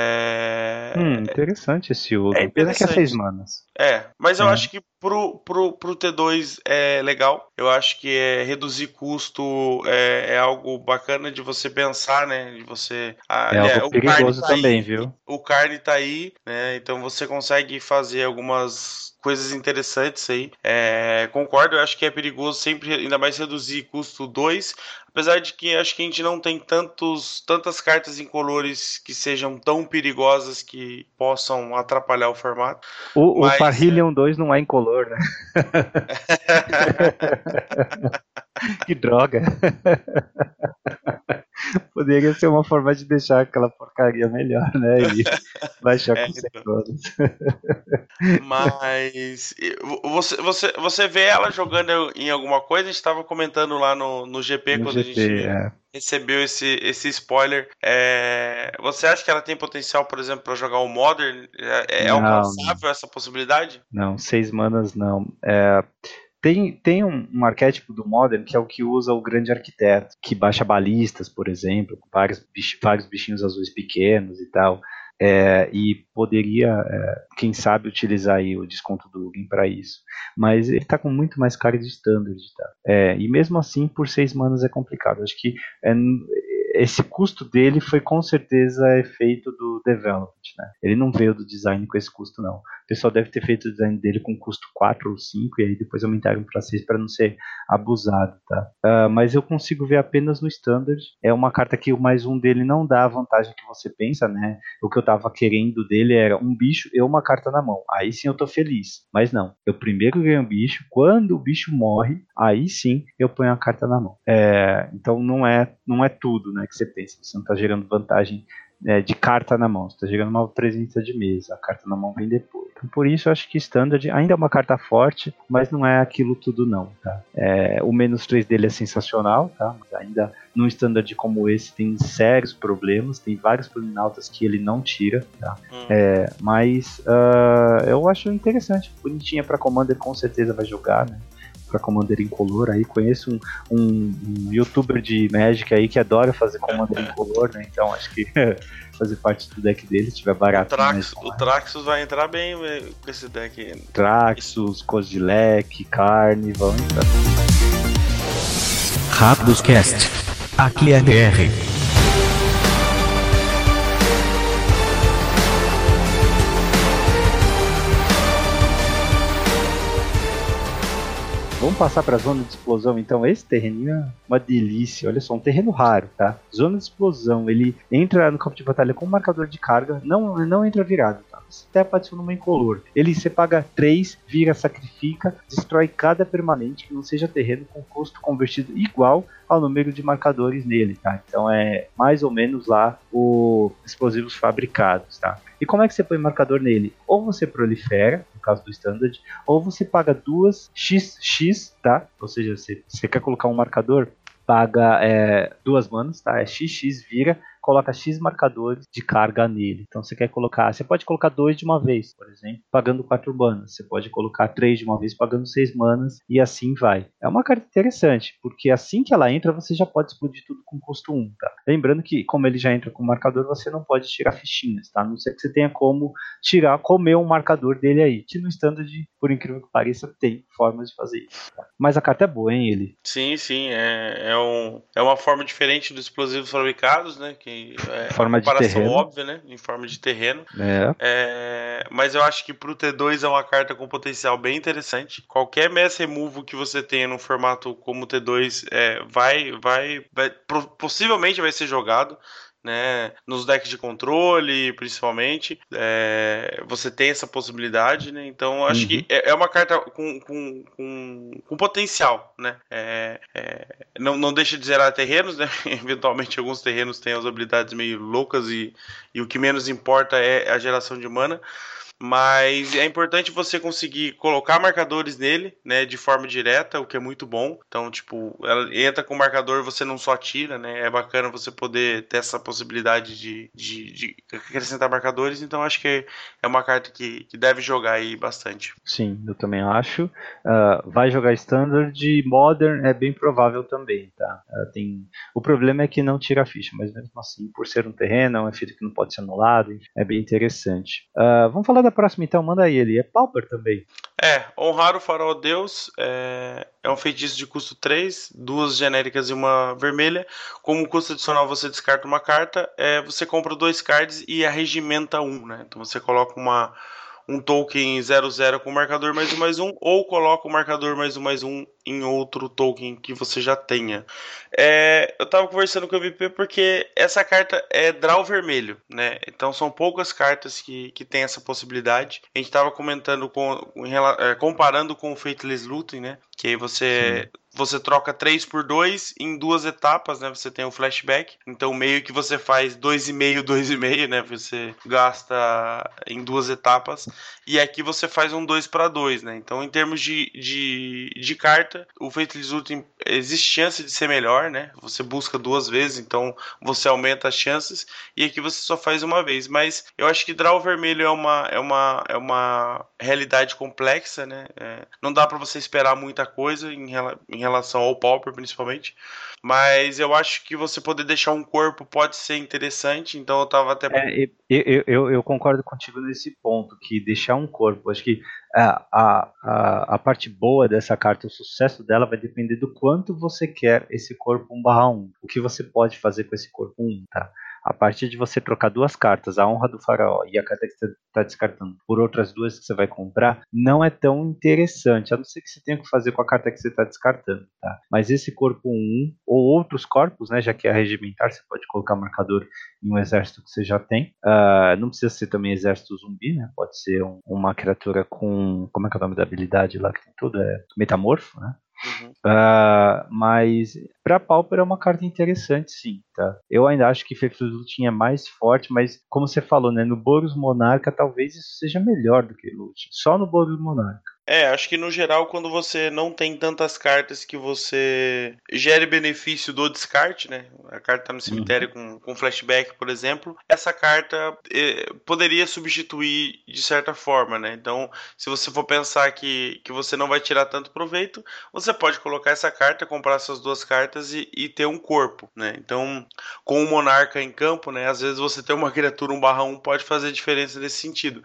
É... Hum, interessante esse Udo. É Pena que é seis manas. É, mas eu é. acho que pro, pro, pro T dois é legal. Eu acho que é reduzir custo é, é algo bacana de você pensar, né? De você... Ah, é, é algo perigoso tá também, aí, viu? O Carne tá aí, né? Então você consegue fazer algumas coisas interessantes aí. É, concordo, eu acho que é perigoso sempre, ainda mais reduzir custo dois. Apesar de que acho que a gente não tem tantos, tantas cartas incolores que sejam tão perigosas que possam atrapalhar o formato. O, Mas, o Parhelion é... dois não é incolor, né? Que droga. Poderia ser uma forma de deixar aquela porcaria melhor, né? E baixar É, com cem então. anos. Mas e, vo- você, você, você vê ela jogando em alguma coisa? A gente estava comentando lá no, no G P No quando a G P, gente é. recebeu esse, esse spoiler. É, você acha que ela tem potencial, por exemplo, para jogar o Modern? É, é Não, não. alcançável essa possibilidade? Não, seis manas não. É, tem tem um, um arquétipo do Modern que é o que usa o grande arquiteto, que baixa balistas, por exemplo, com vários, bich- vários bichinhos azuis pequenos e tal. É, e poderia, é, quem sabe, utilizar aí o desconto do Login para isso. Mas ele está com muito mais cara de standard, tá? É, e mesmo assim, por seis manas é complicado. Acho que é, esse custo dele foi com certeza efeito do development, né? Ele não veio do design com esse custo, não. O pessoal deve ter feito o design dele com custo quatro ou cinco e aí depois aumentaram para seis para não ser abusado, tá? Uh, mas eu consigo ver apenas no Standard. É uma carta que o mais um dele não dá a vantagem que você pensa, né? O que eu tava querendo dele era um bicho e uma carta na mão. Aí sim eu tô feliz. Mas não. Eu primeiro ganho um bicho. Quando o bicho morre, aí sim eu ponho a carta na mão. É, então não é, não é tudo, né, que você pensa. Você não tá gerando vantagem é, de carta na mão. Você está gerando uma presença de mesa. A carta na mão vem depois. Então, por isso, eu acho que Standard ainda é uma carta forte, mas não é aquilo tudo, não. Tá? É, o menos três dele é sensacional, tá? Mas ainda num Standard como esse tem sérios problemas. Tem vários Planinautas que ele não tira. Tá? Hum. É, mas uh, eu acho interessante. Bonitinha para Commander, com certeza vai jogar, né? Para Commander Incolor aí, conheço um, um, um youtuber de Magic aí que adora fazer Commander Incolor, né, então acho que fazer parte do deck dele, se tiver barato. O, Trax, o Traxxus vai entrar bem com esse deck aí. Traxxus, Kozilek, Carne, vão entrar. Rápidos Cast, aqui é D R. Vamos passar para a zona de explosão, então. Esse terreninho é uma delícia. Olha só, um terreno raro, tá? Zona de explosão, ele entra no campo de batalha com um marcador de carga, não, não entra virado, tá? Você até adiciona uma incolor. Ele, você paga três, vira, sacrifica, destrói cada permanente que não seja terreno com custo convertido igual ao número de marcadores nele, tá? Então é mais ou menos lá os explosivos fabricados, tá? E como é que você põe marcador nele? Ou você prolifera, no caso do Standard, ou você paga duas X X, tá? Ou seja, você, você quer colocar um marcador, paga é, duas manas, tá? É X X, vira, coloca X marcadores de carga nele. Então você quer colocar, você pode colocar dois de uma vez, por exemplo, pagando quatro manas. Você pode colocar três de uma vez, pagando seis manas, e assim vai. É uma carta interessante, porque assim que ela entra, você já pode explodir tudo com custo um, tá? Lembrando que, como ele já entra com marcador, você não pode tirar fichinhas, tá? A não ser que você tenha como tirar, comer um marcador dele aí. Que no Standard, por incrível que pareça, tem formas de fazer isso, tá? Mas a carta é boa, hein, ele? Sim, sim. É, é, um, é uma forma diferente dos explosivos fabricados, né? Que é forma a comparação de terreno. óbvia, né? Em forma de terreno. É. É, mas eu acho que pro T dois é uma carta com potencial bem interessante. Qualquer mass remove que você tenha num formato como o T dois é, vai, vai, vai, possivelmente vai ser jogado. Né, nos decks de controle, principalmente, é, você tem essa possibilidade, né? Então acho uhum. que é, é uma carta com, com, com, com potencial, né? É, é, não, não deixa de zerar terrenos, né? Eventualmente alguns terrenos têm as habilidades meio loucas e, e o que menos importa é a geração de mana. Mas é importante você conseguir colocar marcadores nele, né, de forma direta, o que é muito bom. Então, tipo, ela entra com o marcador, você não só tira, né? É bacana você poder ter essa possibilidade de, de, de acrescentar marcadores. Então, acho que é uma carta que, que deve jogar aí bastante. Sim, eu também acho. Uh, vai jogar Standard, Modern é bem provável também, tá? Uh, tem... O problema é que não tira a ficha, mas mesmo assim, por ser um terreno, é um efeito que não pode ser anulado, é bem interessante. Uh, vamos falar da próxima então, manda aí, ele é Pauper também. É, honrar o farol Deus é, é um feitiço de custo três, duas genéricas e uma vermelha. Como custo adicional você descarta uma carta, é, você compra dois cards e arregimenta um, né? Então você coloca uma, um token zero zero com marcador mais um mais um, ou coloca o marcador mais um mais um em outro token que você já tenha. É, eu tava conversando com o M P porque essa carta é draw vermelho, né? Então são poucas cartas que, que tem essa possibilidade. A gente tava comentando com, com comparando com o Faithless Looting, né? Que aí você, você troca três por dois em duas etapas, né? Você tem o flashback, então meio que você faz dois e meio, dois e meio, né? Você gasta em duas etapas, e aqui você faz um dois para dois, né? Então, em termos de, de, de carta, o Faithless Looting existe chance de ser melhor, né? Você busca duas vezes, então você aumenta as chances, e aqui você só faz uma vez. Mas eu acho que draw vermelho é uma, é uma, é uma realidade complexa, né? É, não dá para você esperar muita coisa em, rela, em relação ao Pauper, principalmente. Mas eu acho que você poder deixar um corpo pode ser interessante, então eu tava até... É, eu, eu, eu concordo contigo nesse ponto, que deixar um corpo, acho que a, a, a, a parte boa dessa carta, o sucesso dela vai depender do quanto você quer esse corpo um barra um, o que você pode fazer com esse corpo um, tá? A partir de você trocar duas cartas, a Honra do Faraó e a carta que você está descartando, por outras duas que você vai comprar, não é tão interessante, a não ser que você tenha que fazer com a carta que você está descartando, tá? Mas esse corpo um, ou outros corpos, né, já que é regimentar, você pode colocar marcador em um exército que você já tem. Uh, não precisa ser também exército zumbi, né? Pode ser um, uma criatura com... Como é que é o nome da habilidade lá que tem tudo? É metamorfo, né? Uhum. Uh, mas para Pauper é uma carta interessante, sim, tá? Eu ainda acho que Faithless Looting é mais forte, mas como você falou, né, no Boros Monarca talvez isso seja melhor do que Looting, só no Boros Monarca. É, acho que no geral, quando você não tem tantas cartas que você gere benefício do descarte, né? A carta tá no cemitério uhum. com, com flashback, por exemplo. Essa carta eh, poderia substituir de certa forma, né? Então, se você for pensar que, que você não vai tirar tanto proveito, você pode colocar essa carta, comprar essas duas cartas e, e ter um corpo, né? Então, com o Monarca em campo, né? Às vezes você ter uma criatura um barra um pode fazer diferença nesse sentido.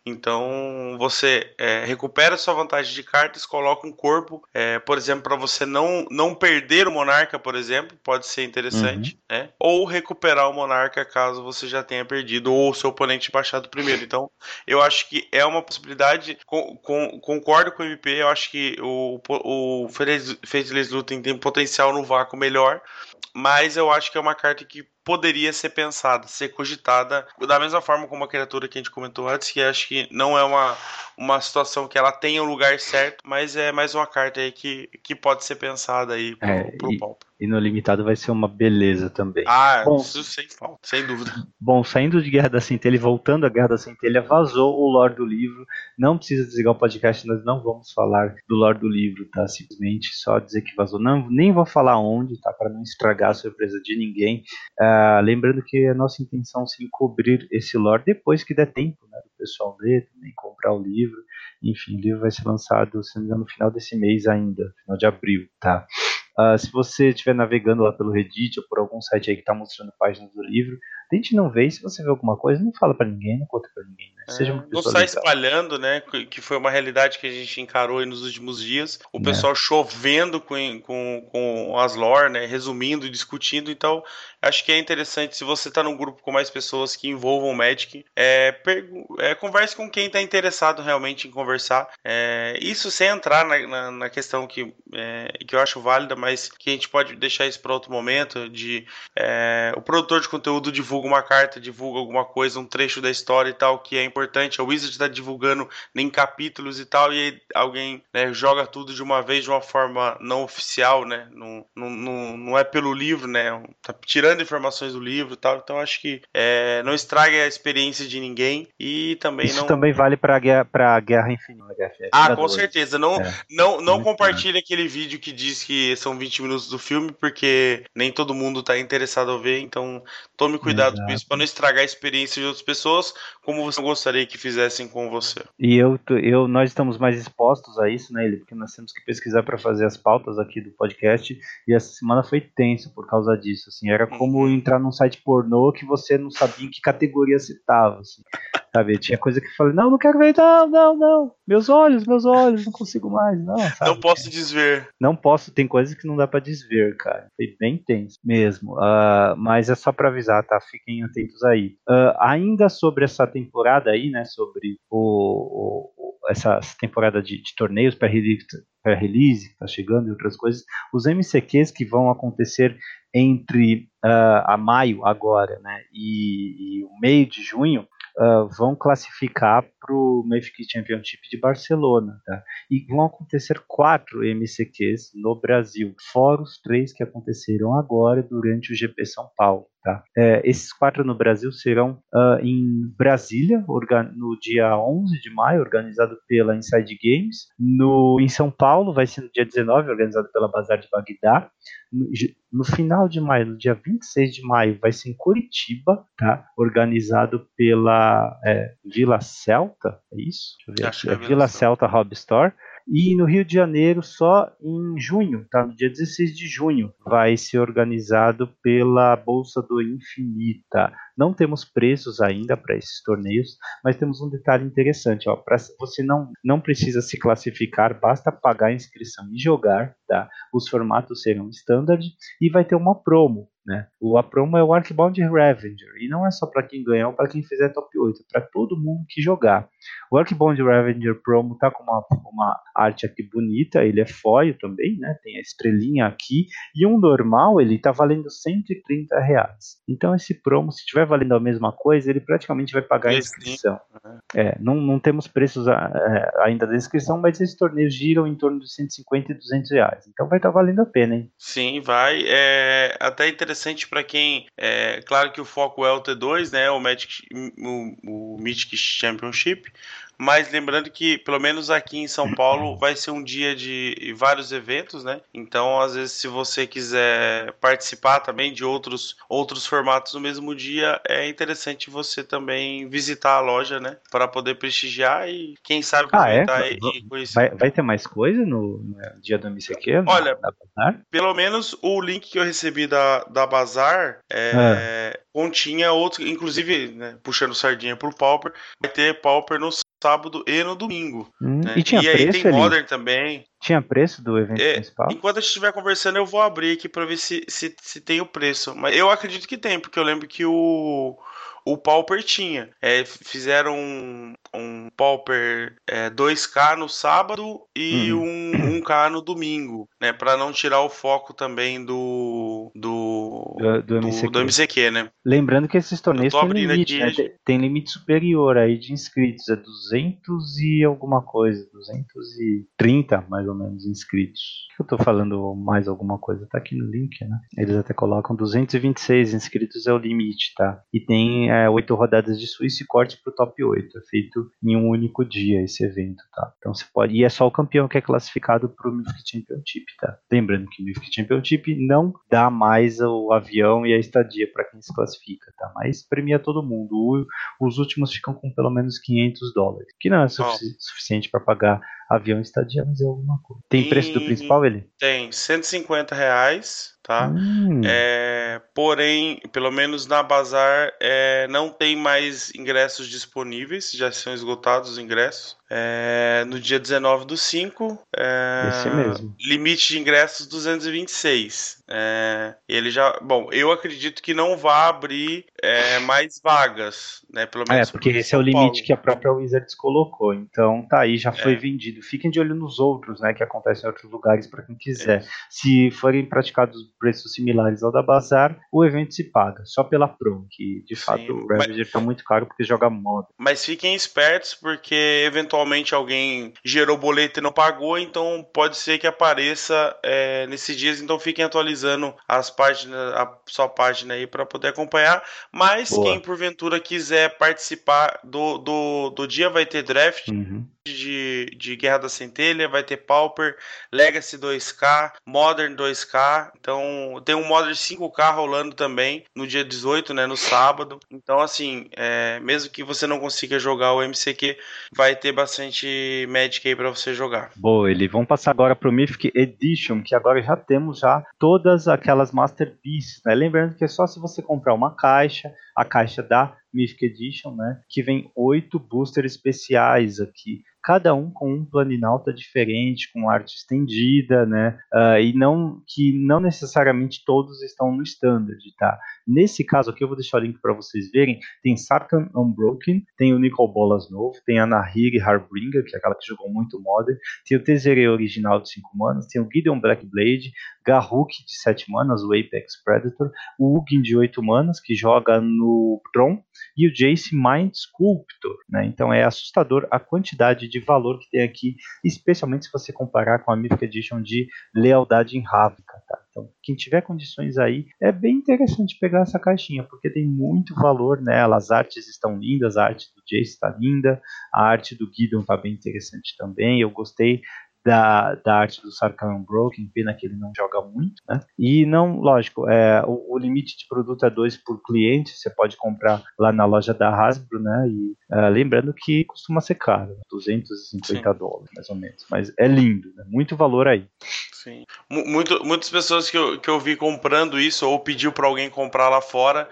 Então, você é, recupera sua vantagem de cartas, coloca um corpo, é, por exemplo, para você não, não perder o Monarca, por exemplo, pode ser interessante, uhum. né? Ou recuperar o Monarca caso você já tenha perdido, ou o seu oponente baixado primeiro. Então, eu acho que é uma possibilidade, com, com, concordo com o M P, eu acho que o, o Faithless Looting tem potencial no vácuo melhor, mas eu acho que é uma carta que poderia ser pensada, ser cogitada, da mesma forma como a criatura que a gente comentou antes, que acho que não é uma, uma situação que ela tenha o lugar certo, mas é mais uma carta aí que, que pode ser pensada aí pro, é, pro e, Pauper. E no limitado vai ser uma beleza também. Ah, bom, isso sem falta, sem dúvida. Bom, saindo de Guerra da Centelha e voltando à Guerra da Centelha, vazou o lore do livro. Não precisa desligar o podcast, nós não vamos falar do lore do livro, tá? Simplesmente só dizer que vazou. Não, nem vou falar onde, tá? Para não estragar a surpresa de ninguém. Uh, lembrando que a nossa intenção sim cobrir esse lore depois que der tempo, né? Do pessoal ler, também comprar o livro. Enfim, o livro vai ser lançado, se não me engano, no final desse mês ainda, final de abril, tá? Uh, se você estiver navegando lá pelo Reddit ou por algum site aí que está mostrando páginas do livro, tente não ver, e se você vê alguma coisa, não fala para ninguém, não conta para ninguém, né? Seja uma pessoa não sai legal. Espalhando, né? Que foi uma realidade que a gente encarou aí nos últimos dias. O é. pessoal chovendo com, com, com as lore, né? Resumindo, discutindo. Então, acho que é interessante, se você está num grupo com mais pessoas que envolvam o Magic, é, é, converse com quem está interessado realmente em conversar. É, isso sem entrar na, na, na questão que, é, que eu acho válida, mas que a gente pode deixar isso para outro momento, de é, o produtor de conteúdo divulga uma carta, divulga alguma coisa, um trecho da história e tal, que é importante, a Wizard está divulgando em capítulos e tal, e aí alguém, né, joga tudo de uma vez de uma forma não oficial, né, não, não, não é pelo livro, né, tá tirando informações do livro e tal, então acho que é, não estraga a experiência de ninguém e também Isso não... também vale para a Guerra Infinita. Ah, com certeza, não, é, não, não compartilhe aquele vídeo que diz que são vinte minutos do filme, porque nem todo mundo está interessado a ver, então tome cuidado Exato. com isso, para não estragar a experiência de outras pessoas, como você gostaria que fizessem com você. E eu, eu, nós estamos mais expostos a isso, né, Eli? Porque nós temos que pesquisar para fazer as pautas aqui do podcast, e essa semana foi tenso por causa disso, assim, era como uhum. entrar num site pornô que você não sabia em que categoria você estava, assim, sabe? Tinha coisa que eu falei, não, não quero ver, não, não, não, meus olhos, meus olhos, não consigo mais, não, sabe? Não posso desver. Não posso, tem coisas que não dá para desver, cara, foi bem tenso mesmo, uh, mas é só para avisar, tá? Fiquem atentos aí. Uh, ainda sobre essa temporada aí, né, sobre o, o, essa temporada de, de torneios para release, para release que tá chegando e outras coisas, os M C Qs que vão acontecer entre uh, a maio agora, né, e, e o meio de junho, uh, vão classificar para o Mythic Championship de Barcelona, tá? E vão acontecer quatro M C Qs no Brasil, fora os três que aconteceram agora durante o G P São Paulo. Tá? É, esses quatro no Brasil serão uh, em Brasília, no dia onze de maio, organizado pela Inside Games. No, em São Paulo, vai ser no dia dezenove, organizado pela Bazar de Bagdá. No, no final de maio, no dia vinte e seis de maio, vai ser em Curitiba, tá? Organizado pela é, Vila Celta, é isso? Deixa eu ver aqui. É, é Vila, Vila Celta Hobby Store. E no Rio de Janeiro, só em junho, tá? No dia dezesseis de junho, vai ser organizado pela Bolsa do Infinita. Não temos preços ainda para esses torneios, mas temos um detalhe interessante. Ó, pra, você não, não precisa se classificar, basta pagar a inscrição e jogar. Tá? Os formatos serão standard e vai ter uma promo. Né? O, a promo é o Arcbound Revenger, e não é só para quem ganhar ou para quem fizer top oito, é para todo mundo que jogar. O Arcbound Revenger promo tá com uma, uma arte aqui bonita, ele é foil também, né? Tem a estrelinha aqui, e um normal ele tá valendo cento e trinta reais. Então esse promo, se estiver valendo a mesma coisa, ele praticamente vai pagar a inscrição. É, não, não temos preços é, ainda da inscrição, mas esses torneios giram em torno de cento e cinquenta e duzentos reais, então vai estar tá valendo a pena, hein? Sim, vai. É até interessante para quem, é claro que o foco é o T dois, né, o Magic, o, o Mythic Championship, mas lembrando que, pelo menos aqui em São Paulo, vai ser um dia de vários eventos, né? Então, às vezes, se você quiser participar também de outros, outros formatos no mesmo dia, é interessante você também visitar a loja, né? Para poder prestigiar e, quem sabe, aproveitar ah, é? e conhecer. Vai, vai ter mais coisa no, no dia do M C Q? Olha, da Bazar? Pelo menos o link que eu recebi da, da Bazar é, ah. continha outro, inclusive, né, puxando sardinha pro Pauper, vai ter Pauper no sábado e no domingo. Hum, né? E, tinha e preço aí tem ali? Modern também. Tinha preço do evento é, principal? Enquanto a gente estiver conversando, eu vou abrir aqui para ver se, se, se tem o preço. Mas eu acredito que tem, porque eu lembro que o, o Pauper tinha. É, fizeram um, um Pauper é, dois K no sábado e Uhum. um um K no domingo, né? Para não tirar o foco também do do, Do, do, do, M C Q. do M C Q, né? Lembrando que esses torneios têm limite, aqui... né? Tem limite superior aí de inscritos, é duzentos e alguma coisa, duzentos e trinta mais ou menos inscritos. Eu tô falando mais alguma coisa, tá aqui no link, né? Eles até colocam duzentos e vinte e seis inscritos é o limite, tá? E tem é, oito rodadas de Suíça e corte pro top oito, é feito em um único dia esse evento, tá? Então você pode, e é só o campeão que é classificado pro Mythic Championship, tá? Lembrando que o Mythic Championship não dá mais o avião e a estadia para quem se classifica, tá? Mas premia todo mundo. O, os últimos ficam com pelo menos quinhentos dólares, que não é sufici- oh. suficiente para pagar avião e estadia, mas é alguma coisa. Tem e... preço do principal, ele? Tem, cento e cinquenta reais, tá? Hum. É, porém, pelo menos na Bazar, é, não tem mais ingressos disponíveis, já são esgotados os ingressos. É, no dia dezenove do cinco, é, esse mesmo. Limite de ingressos duzentos e vinte e seis. É, ele já, bom, eu acredito que não vai abrir é, mais vagas, né? Pelo menos é, porque esse é o limite Paulo. que a própria Wizards colocou. Então tá aí, já foi é. vendido. Fiquem de olho nos outros, né? Que acontecem em outros lugares para quem quiser. É. Se forem praticados preços similares ao da Bazar, o evento se paga só pela promo, que de Sim, fato o Ravager mas... tá muito caro porque joga moda. Mas fiquem espertos, porque eventualmente alguém gerou boleto e não pagou, então pode ser que apareça é, nesses dias. Então fiquem atualizando as páginas, a sua página aí para poder acompanhar. Mas Boa. Quem porventura quiser participar do, do, do dia, vai ter draft. Uhum. De, de Guerra da Centelha, vai ter Pauper, Legacy dois K, Modern dois K, então tem um Modern cinco K rolando também no dia dezoito, né, no sábado. Então assim, é, mesmo que você não consiga jogar o M C Q, vai ter bastante Magic aí pra você jogar. Boa, eles vão passar agora pro Mythic Edition, que agora já temos já todas aquelas Masterpieces, né? Lembrando que é só se você comprar uma caixa, a caixa da Mythic Edition, né, que vem oito boosters especiais aqui. cada um com um planinauta diferente, com arte estendida, né? Uh, e não que não necessariamente todos estão no standard, tá? Nesse caso aqui eu vou deixar o link para vocês verem. Tem Sarkhan Unbroken, tem o Nicol Bolas novo, tem a Nahiri Harbringer, que é aquela que jogou muito Modern, tem o Tezzeret original de cinco manas, tem o Gideon Blackblade, Garruk de sete manas, o Apex Predator, o Ugin de oito manas, que joga no Tron, e o Jace Mind Sculptor, né? Então é assustador a quantidade de valor que tem aqui, especialmente se você comparar com a Mythic Edition de Lealdade em Ravnica, tá? Então, quem tiver condições aí, é bem interessante pegar essa caixinha, porque tem muito valor nela, as artes estão lindas, a arte do Jace está linda, a arte do Gideon está bem interessante também, eu gostei Da, da arte do Sarkhan Unbroken, pena que ele não joga muito, né? E não, lógico, é, o, o limite de produto é dois por cliente, você pode comprar lá na loja da Hasbro, né? E uh, lembrando que costuma ser caro, duzentos e cinquenta dólares, mais ou menos. Mas é lindo, né? Muito valor aí. Sim. Muito, muitas pessoas que eu, que eu vi comprando isso, ou pediu para alguém comprar lá fora,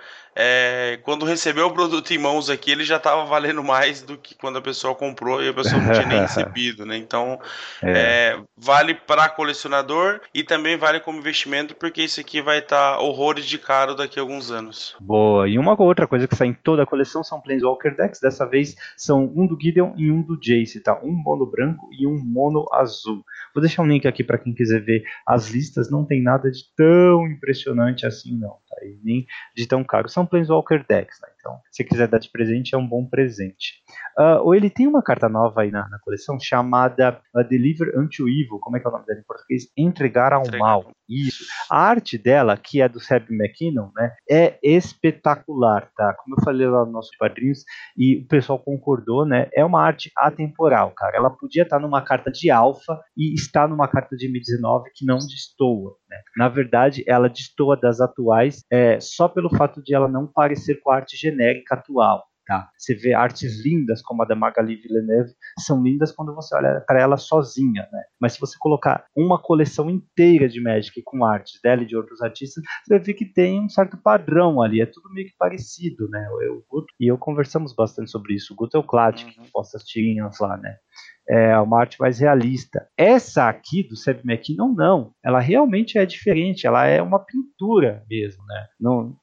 é, quando recebeu o produto em mãos aqui, ele já estava valendo mais do que quando a pessoa comprou e a pessoa não tinha nem recebido, né? Então, é. É, vale para colecionador e também vale como investimento, porque isso aqui vai estar tá horrores de caro daqui a alguns anos. Boa. E uma outra coisa que sai em toda a coleção são Planeswalker Decks. Dessa vez são um do Gideon e um do Jace, tá? Um mono branco e um mono azul. Vou deixar um link aqui para quem quiser ver as listas. Não tem nada de tão impressionante assim, não, tá? E nem de tão caro. São Planeswalker Decks, né? Então, se quiser dar de presente, é um bom presente. Uh, ele tem uma carta nova aí na, na coleção chamada uh, Deliver Unto Evil. Como é que é o nome dela em português? Entregar ao Entregar. Mal. Isso. A arte dela, que é do Seb McKinnon, né, é espetacular, tá? Como eu falei lá nos nossos quadrinhos, e o pessoal concordou, né? É uma arte atemporal, cara. Ela podia estar numa carta de alfa e está numa carta de M dezenove que não destoa, né? Na verdade, ela destoa das atuais é, só pelo fato de ela não parecer com a arte genérica atual. Tá. Você vê artes lindas como a da Magali Villeneuve, são lindas quando você olha para ela sozinha, né? Mas se você colocar uma coleção inteira de Magic com artes dela e de outros artistas, você vai ver que tem um certo padrão ali, é tudo meio que parecido, né? Eu, o Guto e eu conversamos bastante sobre isso. O Guto é o Classic, uhum. que posta as tirinhas lá, né? É uma arte mais realista. Essa aqui do Seb McKinnon, não. Ela realmente é diferente, ela é uma pintura mesmo, né? Não...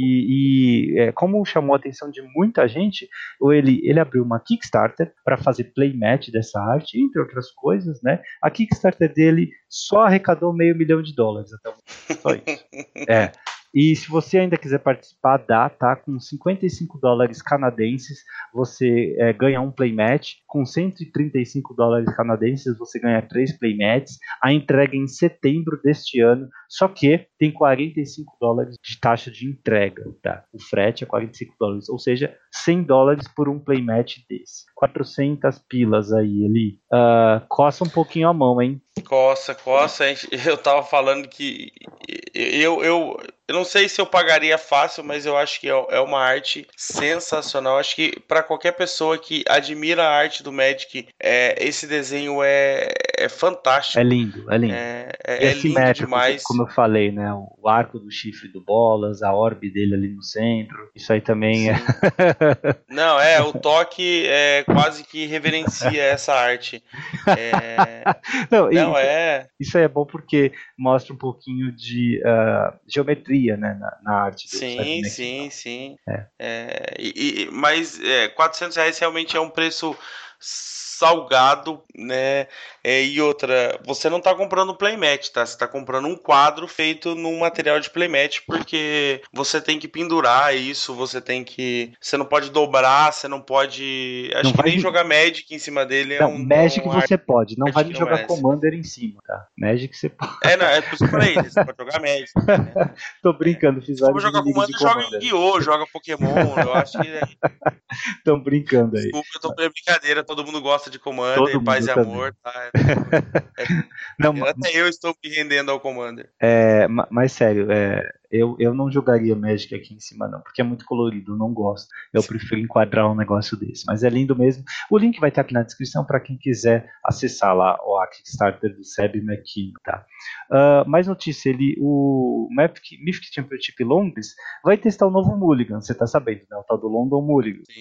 E, e é, como chamou a atenção de muita gente, ele, ele abriu uma Kickstarter para fazer playmatch dessa arte, entre outras coisas, né? A Kickstarter dele só arrecadou meio milhão de dólares até o momento, só isso. É. E se você ainda quiser participar, dá, tá? Com cinquenta e cinco dólares canadenses, você é, ganha um playmatch. Com cento e trinta e cinco dólares canadenses, você ganha três playmats. A entrega é em setembro deste ano, só que tem quarenta e cinco dólares de taxa de entrega, tá? O frete é quarenta e cinco dólares, ou seja, cem dólares por um playmatch desse. quatrocentas pilas aí, ele uh, coça um pouquinho a mão, hein? Coça, coça. Eu tava falando que eu, eu, eu não sei se eu pagaria fácil, mas eu acho que é uma arte sensacional. Acho que para qualquer pessoa que admira a arte do Magic, é, esse desenho é, é fantástico. É lindo, é lindo. É, é, é lindo demais. Como eu falei, né? O arco do chifre do Bolas, a orbe dele ali no centro. Isso aí também Sim. é. Não, é, o toque é, quase que reverencia essa arte. É... Não, Não, isso, é... isso aí é bom porque mostra um pouquinho de uh, geometria, né, na, na arte do Sim, sim, sim. É. É, e, e, mas é, quatrocentos reais realmente é um preço salgado, né? É, e outra, você não tá comprando um playmat, tá? Você tá comprando um quadro feito num material de playmat, porque você tem que pendurar isso, você tem que... Você não pode dobrar, você não pode... Acho não que vai... nem jogar Magic em cima dele é não, um... Magic é um você pode, não vai me jogar merece. Commander em cima, tá? Magic você pode. É, não, é por isso que eu falei, você pode jogar Magic. Né? Tô brincando, fiz Se for vários jogar inimigos Commander, de joga Yu-Gi-Oh!, joga Pokémon, eu acho que... Estão brincando aí. Desculpa, eu tô fazendo brincadeira, todo mundo gosta de Commander, todo paz mundo e também. amor, tá? É, é, não, até eu estou me rendendo ao Commander. É, mas sério, é, eu, eu não jogaria Magic aqui em cima não, porque é muito colorido, eu não gosto. Eu prefiro enquadrar um negócio desse, mas é lindo mesmo. O link vai estar aqui na descrição para quem quiser acessar lá o Kickstarter do Seb McKinnon, tá? Uh, mais notícia, ele, o Mythic Championship Londres vai testar o novo Mulligan, você tá sabendo, né? O tal do London Mulligan. Sim.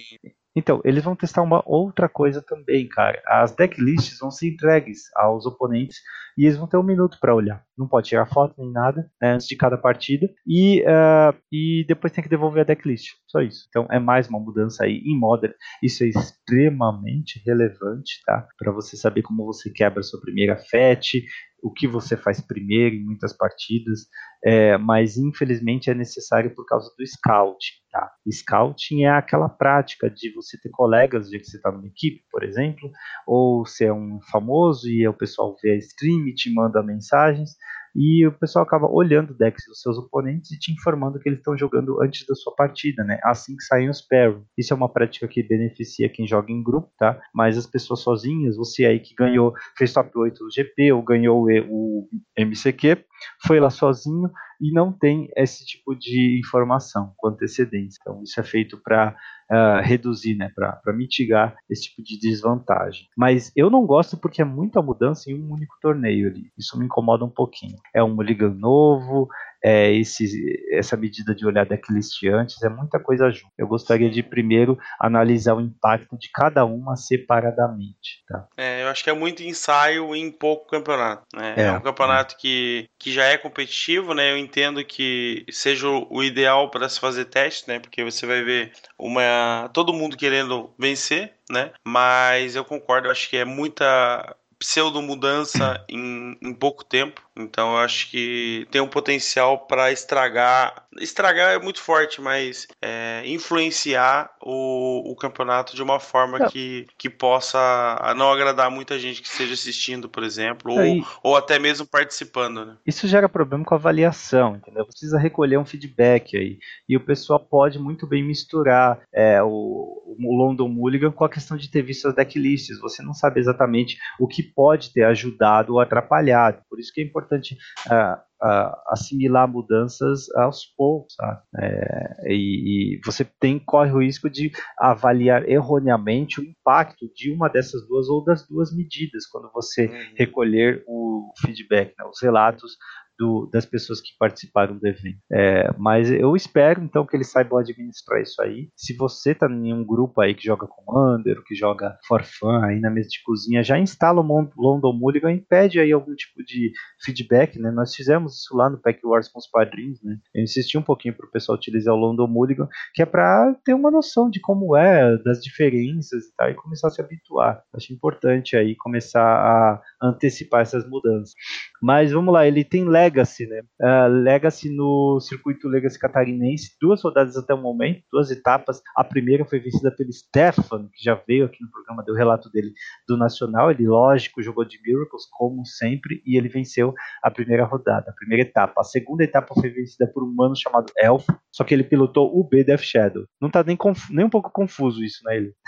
Então, eles vão testar uma outra coisa também, cara. As decklists vão ser entregues aos oponentes e eles vão ter um minuto para olhar. Não pode tirar foto nem nada, né, antes de cada partida. E, uh, e depois tem que devolver a decklist. Só isso. Então é mais uma mudança aí em Modern. Isso é extremamente relevante, tá? Para você saber como você quebra a sua primeira fetch, o que você faz primeiro em muitas partidas, é, mas infelizmente é necessário por causa do scouting. Tá? Scouting é aquela prática de você ter colegas de que você está numa equipe, por exemplo, ou você é um famoso e o pessoal vê a stream e te manda mensagens, e o pessoal acaba olhando decks dos seus oponentes e te informando que eles estão jogando antes da sua partida, né? Assim que saem os parry. Isso é uma prática que beneficia quem joga em grupo, tá? Mas as pessoas sozinhas, você aí que ganhou, fez top oito do G P ou ganhou o M C Q, foi lá sozinho e não tem esse tipo de informação com antecedência. Então isso é feito para uh, reduzir, né, para mitigar esse tipo de desvantagem. Mas eu não gosto porque é muita mudança em um único torneio ali. Isso me incomoda um pouquinho. É um mulligan novo, é esse, essa medida de olhar decklist antes, é muita coisa junto. Eu gostaria de primeiro analisar o impacto de cada uma separadamente. Tá? É, eu acho que é muito ensaio em pouco campeonato. Né? É, é um campeonato é. Que, que já é competitivo, né? Eu entendo que seja o ideal para se fazer teste, né? Porque você vai ver uma, todo mundo querendo vencer, né? Mas eu concordo, eu acho que é muita pseudo mudança em, em pouco tempo. Então eu acho que tem um potencial para estragar. Estragar é muito forte, mas é, influenciar o, o campeonato de uma forma que, que possa não agradar muita gente que esteja assistindo, por exemplo, ou, Aí, ou até mesmo participando. Né? Isso gera problema com a avaliação, entendeu? Precisa recolher um feedback aí. E o pessoal pode muito bem misturar é, o, o London Mulligan com a questão de ter visto as decklists. Você não sabe exatamente o que pode ter ajudado ou atrapalhado. Por isso que é importante uh, uh, assimilar mudanças aos poucos. Sabe? É, e, e você tem, corre o risco de avaliar erroneamente o impacto de uma dessas duas ou das duas medidas quando você uhum. recolher o feedback, né, os relatos Do, das pessoas que participaram do evento. É, mas eu espero, então, que eles saibam administrar isso aí. Se você tá em um grupo aí que joga Commander, ou que joga For Fun aí na mesa de cozinha, já instala o London Mulligan e pede aí algum tipo de feedback, né? Nós fizemos isso lá no Pack Wars com os padrinhos, né? Eu insisti um pouquinho para o pessoal utilizar o London Mulligan, que é para ter uma noção de como é, das diferenças e tal, e começar a se habituar. Acho importante aí começar a antecipar essas mudanças. Mas vamos lá, ele tem Legacy, né? Uh, Legacy no circuito Legacy catarinense, duas rodadas até o momento, duas etapas. A primeira foi vencida pelo Stefan, que já veio aqui no programa, deu o relato dele do Nacional. Ele, lógico, jogou de Miracles, como sempre, e ele venceu a primeira rodada, a primeira etapa. A segunda etapa foi vencida por um mano chamado Elfo, só que ele pilotou o B Death Shadow. Não tá nem, conf... nem um pouco confuso isso, né, ele?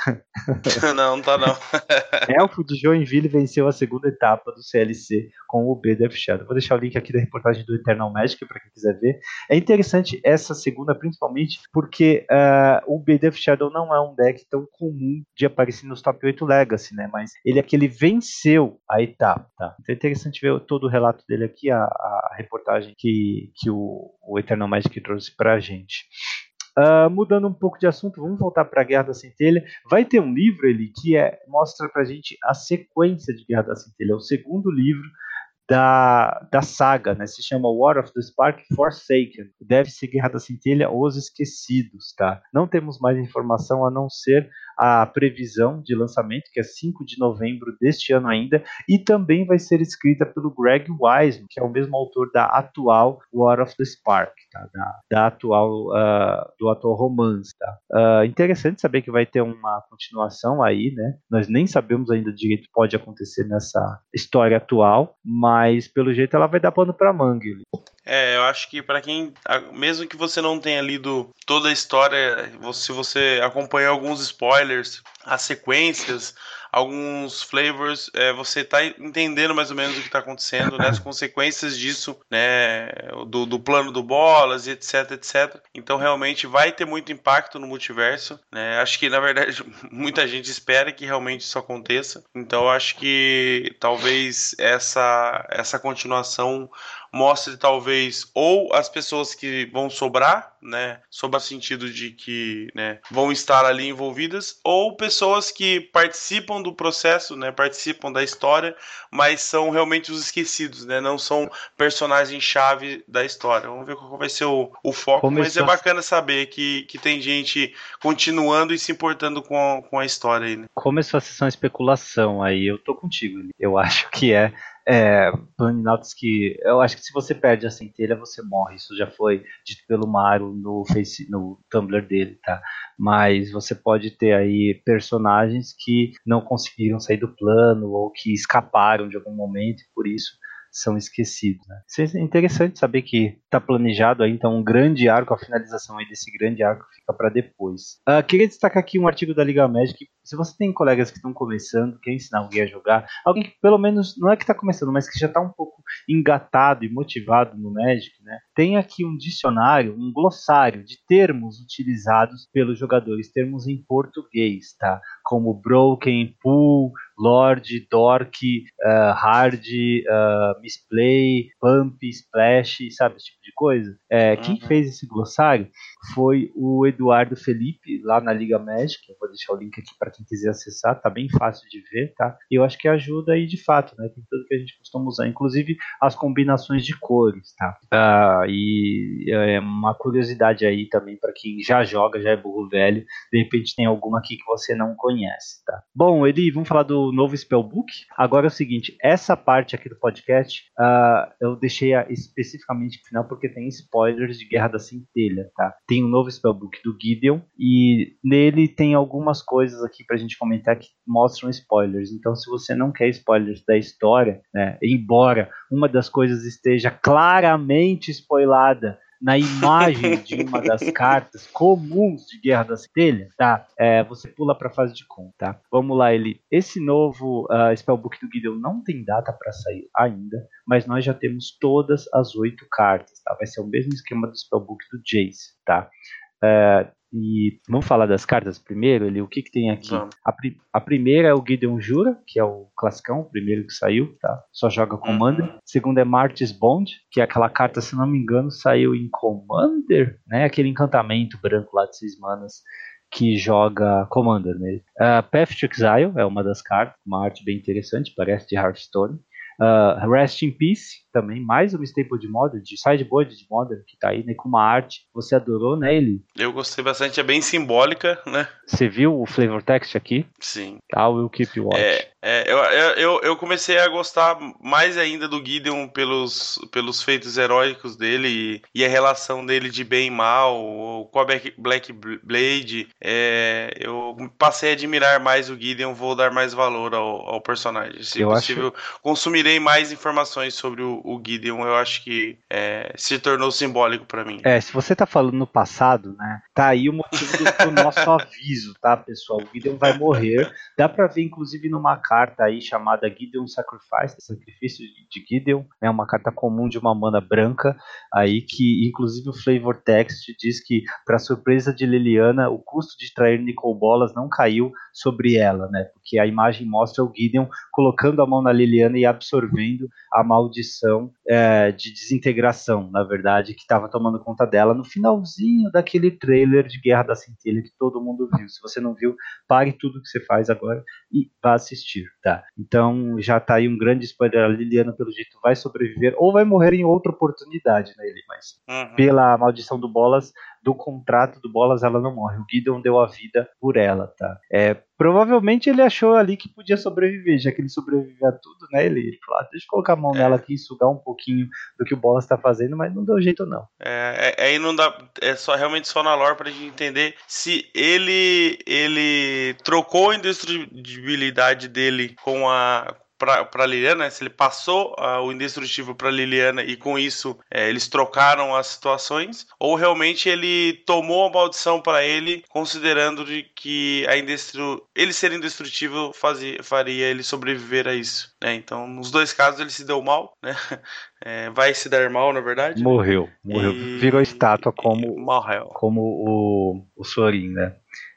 Não, não tá não. Elfo de Joinville venceu a segunda etapa do C L C com o B Death Shadow. Vou deixar o link aqui da reportagem do Eternal Magic para quem quiser ver. É interessante essa segunda, principalmente porque uh, o B Death Shadow não é um deck tão comum de aparecer nos top oito Legacy, né? Mas ele é que ele venceu a etapa. Tá? Então é interessante ver todo o relato dele aqui, a, a reportagem que, que o, o Eternal Magic trouxe pra gente. Uh, mudando um pouco de assunto, vamos voltar para a Guerra da Centelha. Vai ter um livro ali que é, mostra para a gente a sequência de Guerra da Centelha. É o segundo livro da, da saga, né? Se chama War of the Spark Forsaken. Deve ser Guerra da Centelha, Os Esquecidos, tá? Não temos mais informação a não ser a previsão de lançamento, que é cinco de novembro deste ano ainda, e também vai ser escrita pelo Greg Wiseman, que é o mesmo autor da atual War of the Spark, tá? da, da atual, uh, do atual romance. Tá? Uh, interessante saber que vai ter uma continuação aí, né? Nós nem sabemos ainda direito o que pode acontecer nessa história atual, mas pelo jeito ela vai dar pano pra manga. É, eu acho que para quem, mesmo que você não tenha lido toda a história, se você acompanhar alguns spoilers, as sequências, alguns flavors, é, você tá entendendo mais ou menos o que tá acontecendo, né, as consequências disso, né, do, do plano do Bolas, etc, etc. Então realmente vai ter muito impacto no multiverso, né, acho que na verdade muita gente espera que realmente isso aconteça, então eu acho que talvez essa, essa continuação mostre talvez ou as pessoas que vão sobrar, né, sob o sentido de que, né, vão estar ali envolvidas, ou pessoas que participam do processo, né, participam da história, mas são realmente os esquecidos, né, não são personagens-chave da história. Vamos ver qual vai ser o, o foco, Começou mas é bacana saber que, que tem gente continuando e se importando com a, com a história aí, né? Começou a sessão especulação aí, eu tô contigo, eu acho que é É, Planinautas que eu acho que se você perde a centelha você morre, isso já foi dito pelo Maru no Face, no Tumblr dele, tá? Mas você pode ter aí personagens que não conseguiram sair do plano ou que escaparam de algum momento e por isso são esquecidos, né? Isso é interessante saber que está planejado aí, então um grande arco, a finalização aí desse grande arco fica para depois. Uh, queria destacar aqui um artigo da Liga Magic. Se você tem colegas que estão começando, quer ensinar alguém a jogar, alguém que pelo menos, não é que está começando, mas que já está um pouco engatado e motivado no Magic, né? Tem aqui um dicionário, um glossário de termos utilizados pelos jogadores, termos em português, tá? Como broken, pull, lord, dork, uh, hard, uh, misplay, pump, splash, sabe, esse tipo de coisa. É, uhum. Quem fez esse glossário foi o Eduardo Felipe, lá na Liga Magic. Eu vou deixar o link aqui para quem quiser acessar, tá bem fácil de ver, tá? E eu acho que ajuda aí de fato, né? Tem tudo que a gente costuma usar, inclusive as combinações de cores, tá? Uh, e é uma curiosidade aí também para quem já joga, já é burro velho, de repente tem alguma aqui que você não conhece, tá? Bom, Eli, vamos falar do novo Spellbook. Agora é o seguinte, essa parte aqui do podcast uh, eu deixei especificamente no final porque tem spoilers de Guerra da Centelha, tá? Tem um novo Spellbook do Gideon e nele tem algumas coisas aqui pra gente comentar que mostram spoilers. Então, se você não quer spoilers da história, né, embora uma das coisas esteja claramente spoilada na imagem de uma das cartas comuns de Guerra da Centelha, tá? É, você pula para a fase de conta, tá? Vamos lá, Eli. Esse novo uh, Spellbook do Gideon não tem data para sair ainda, mas nós já temos todas as oito cartas, tá? Vai ser o mesmo esquema do Spellbook do Jace, tá? É, e vamos falar das cartas primeiro, Eli, o que que tem aqui? A, pri- a primeira é o Gideon Jura, que é o classicão, o primeiro que saiu, tá? Só joga Commander. Uhum. Segundo é Marty's Bond, que é aquela carta, se não me engano, saiu em Commander, né? Aquele encantamento branco lá de seis manas que joga Commander mesmo. Uh, Path to Exile é uma das cartas, uma arte bem interessante, parece de Hearthstone. Uh, Rest in Peace, também mais um staple de Modern, de sideboard de Modern, que tá aí, né, com uma arte, você adorou, né, ele? Eu gostei bastante, é bem simbólica, né? Você viu o flavor text aqui? Sim. I will keep you watch. É, é, eu, eu, eu comecei a gostar mais ainda do Gideon pelos, pelos feitos heróicos dele e, e a relação dele de bem e mal, com a Black Blade. É, eu passei a admirar mais o Gideon, vou dar mais valor ao, ao personagem. Se eu possível, acho... consumirei mais informações sobre o, o Gideon. Eu acho que é, se tornou simbólico pra mim. É, se você tá falando no passado, né, tá aí o motivo do, do nosso aviso, tá, pessoal? O Gideon vai morrer. Dá pra ver, inclusive, numa carta aí chamada Gideon Sacrifice, Sacrifício de Gideon, é uma carta comum de uma mana branca, aí que, inclusive, o flavor text diz que, pra surpresa de Liliana, o custo de trair Nicol Bolas não caiu sobre ela, né, porque a imagem mostra o Gideon colocando a mão na Liliana e absorvendo a maldição é, de desintegração, na verdade, que estava tomando conta dela no finalzinho daquele trailer de Guerra da Centelha que todo mundo viu. Se você não viu, pare tudo que você faz agora e vá assistir, tá? Então já tá aí um grande spoiler, a Liliana pelo jeito vai sobreviver ou vai morrer em outra oportunidade, né, ele, mas uhum. Pela maldição do Bolas, do contrato do Bolas, ela não morre. O Gideon deu a vida por ela, tá? É, provavelmente ele achou ali que podia sobreviver, já que ele sobrevive a tudo, né? Ele, ele falou, ah, deixa eu colocar a mão é. nela aqui e sugar um pouquinho do que o Bolas tá fazendo, mas não deu jeito não. É, aí é, não dá, é só realmente só na lore pra gente entender se ele ele trocou a indestrutibilidade dele com a Pra, pra Liliana, se ele passou uh, o indestrutível pra Liliana e com isso é, eles trocaram as situações, ou realmente ele tomou a maldição pra ele, considerando de que a indestru... ele ser indestrutível fazia, faria ele sobreviver a isso, né? Então, nos dois casos ele se deu mal, né? É, vai se dar mal, na verdade. Morreu, né? morreu. E... Virou estátua como, morreu. como o, o Sorin, né?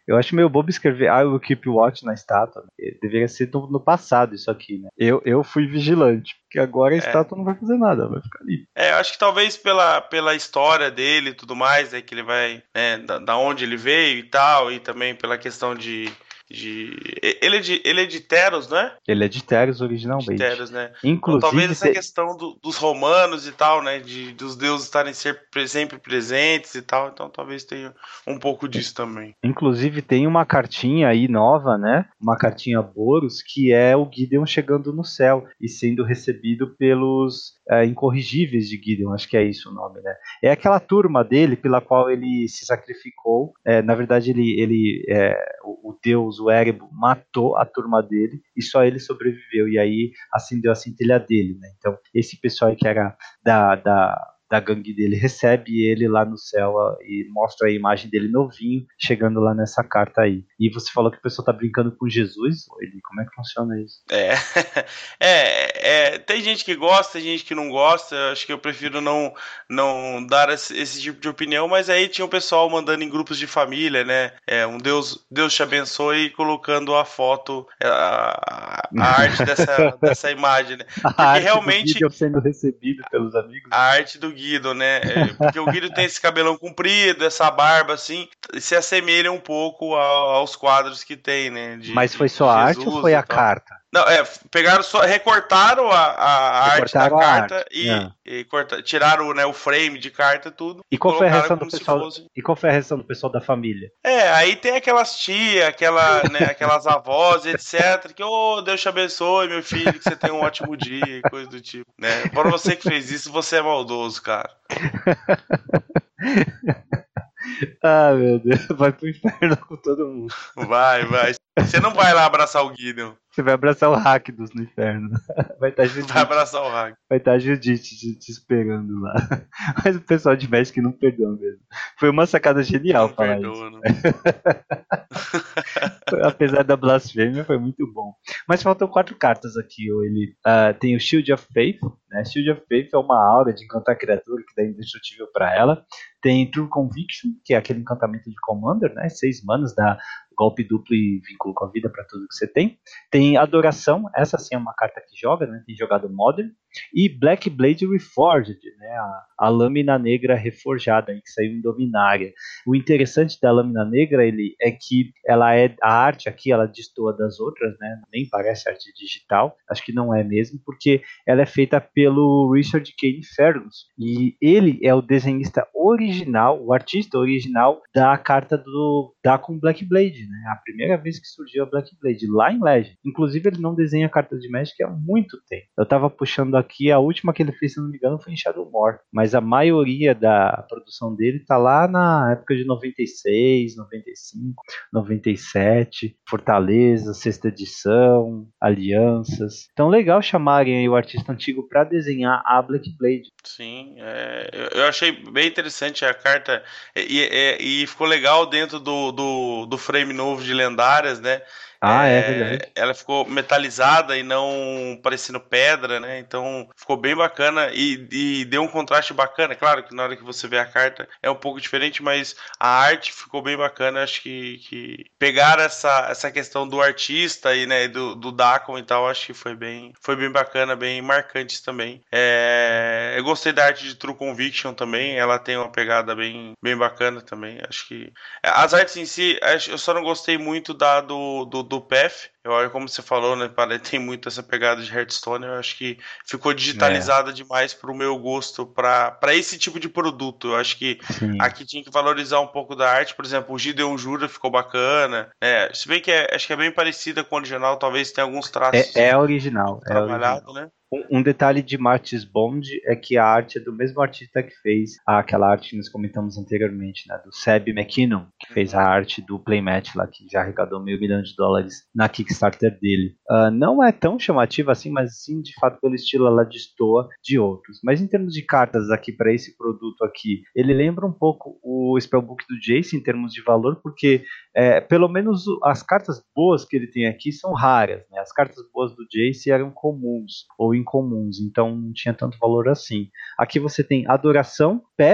Eu acho meio bobo escrever I will keep watch na estátua. Deveria ser no, no passado isso aqui, né? Eu, eu fui vigilante, porque agora a estátua é. não vai fazer nada, vai ficar ali. É, eu acho que talvez pela, pela história dele e tudo mais, né, que ele vai, né, da, da onde ele veio e tal, e também pela questão de... De... Ele, é de, ele é de Teros, não é? Ele é de Teros originalmente. De Teros, né? Inclusive, então, talvez essa te... questão do, dos romanos e tal, né? De, dos deuses estarem ser, sempre presentes e tal. Então talvez tenha um pouco disso também. Inclusive tem uma cartinha aí nova, né? Uma cartinha Boros, que é o Gideon chegando no céu e sendo recebido pelos é, incorrigíveis de Gideon, acho que é isso o nome, né? É aquela turma dele pela qual ele se sacrificou. É, na verdade, ele, ele é, o, o deus, o Erebo, matou a turma dele e só ele sobreviveu. E aí acendeu a centelha dele, né? Então, esse pessoal aí que era da... da da gangue dele, recebe ele lá no céu e mostra a imagem dele novinho, chegando lá nessa carta aí. E você falou que o pessoal tá brincando com Jesus, ele, como é que funciona isso? É, é, é tem gente que gosta, tem gente que não gosta, eu acho que eu prefiro não, não dar esse, esse tipo de opinião, mas aí tinha o pessoal mandando em grupos de família, né, é, um Deus, Deus te abençoe, colocando a foto, a, a arte dessa, dessa imagem, né, porque a arte realmente... do Gideon sendo recebido pelos amigos. A arte do Guido, né? Porque o Guido tem esse cabelão comprido, essa barba assim, se assemelha um pouco aos quadros que tem, né? De, Mas foi só a arte ou foi a carta? Não, é, pegaram só, recortaram a, a arte da carta arte. e, é. e corta, tiraram, né, o frame de carta e tudo. E qual foi a reação do pessoal? Fosse... E qual foi a reação do pessoal da família? É, aí tem aquelas tia, aquela, né, aquelas avós, etcétera, que, ô, oh, Deus te abençoe, meu filho, que você tenha um ótimo dia, e coisa do tipo, né? Para você que fez isso, você é maldoso, cara. Ah, meu Deus, vai pro inferno com todo mundo. Vai, vai. Você não vai lá abraçar o Gideon. Você vai abraçar o Rakdos no inferno. Vai estar Judite. Vai abraçar o Rakdos. Vai estar Judite te, te esperando lá. Mas o pessoal de Magic não perdoa mesmo. Foi uma sacada genial não falar perdoa, isso. Não. Apesar da blasfêmia, foi muito bom. Mas faltam quatro cartas aqui. Ele uh, tem o Shield of Faith. Né? Shield of Faith é uma aura de encantar criatura que dá indestrutível para ela. Tem True Conviction, que é aquele encantamento de Commander, né? Seis manas, dá golpe duplo e vínculo com a vida para tudo que você tem. Tem Adoração, essa sim é uma carta que joga, né? Tem jogado Modern. E Black Blade Reforged, né? A, a lâmina negra reforjada, que saiu em Dominária. O interessante da lâmina negra ele, é que ela é a arte aqui, ela destoa das outras, né? Nem parece arte digital, acho que não é mesmo, porque ela é feita pelo Richard Kane Fergus. E ele é o desenhista original, o artista original da carta do Dakkon Black Blade, né? A primeira vez que surgiu a Black Blade, lá em Legend. Inclusive, ele não desenha cartas de Magic há muito tempo. Eu tava puxando aqui, a última que ele fez, se não me engano, foi em Shadowmoor. Mas a maioria da produção dele tá lá na época de noventa e seis, noventa e cinco, noventa e sete, Fortaleza, sexta edição, Alianças. Então, legal chamarem aí o artista antigo para desenhar a Black Blade. Sim, é, eu achei bem interessante a carta e, e, e ficou legal dentro do, do, do frame novo de lendárias, né? Ah, é, é verdade. Ela ficou metalizada e não parecendo pedra, né? Então ficou bem bacana e, e deu um contraste bacana. Claro que na hora que você vê a carta é um pouco diferente, mas a arte ficou bem bacana. Acho que, que pegar essa, essa questão do artista e né, do, do Dakkon e tal, acho que foi bem, foi bem bacana, bem marcante também. É, eu gostei da arte de True Conviction também. Ela tem uma pegada bem, bem bacana também. Acho que as artes em si, eu só não gostei muito da do, do do P F, eu, como você falou, né, tem muito essa pegada de Hearthstone, eu acho que ficou digitalizada é. demais pro meu gosto, para esse tipo de produto, eu acho que Sim. aqui tinha que valorizar um pouco da arte, por exemplo, o Gideon Jura ficou bacana, né, se bem que é, acho que é bem parecida com o original, talvez tenha alguns traços é, é original, trabalhado, é original. né? Um detalhe de Martis Bond é que a arte é do mesmo artista que fez aquela arte que nós comentamos anteriormente, né, do Seb McKinnon, que fez a arte do Playmatch lá, que já arrecadou meio milhão de dólares na Kickstarter dele. Uh, não é tão chamativa assim, mas sim, de fato, pelo estilo ela destoa de outros. Mas em termos de cartas aqui para esse produto aqui, ele lembra um pouco o Spellbook do Jace em termos de valor, porque é, pelo menos as cartas boas que ele tem aqui são raras, né? As cartas boas do Jace eram comuns, ou incomuns, então não tinha tanto valor assim. Aqui você tem Adoração, P F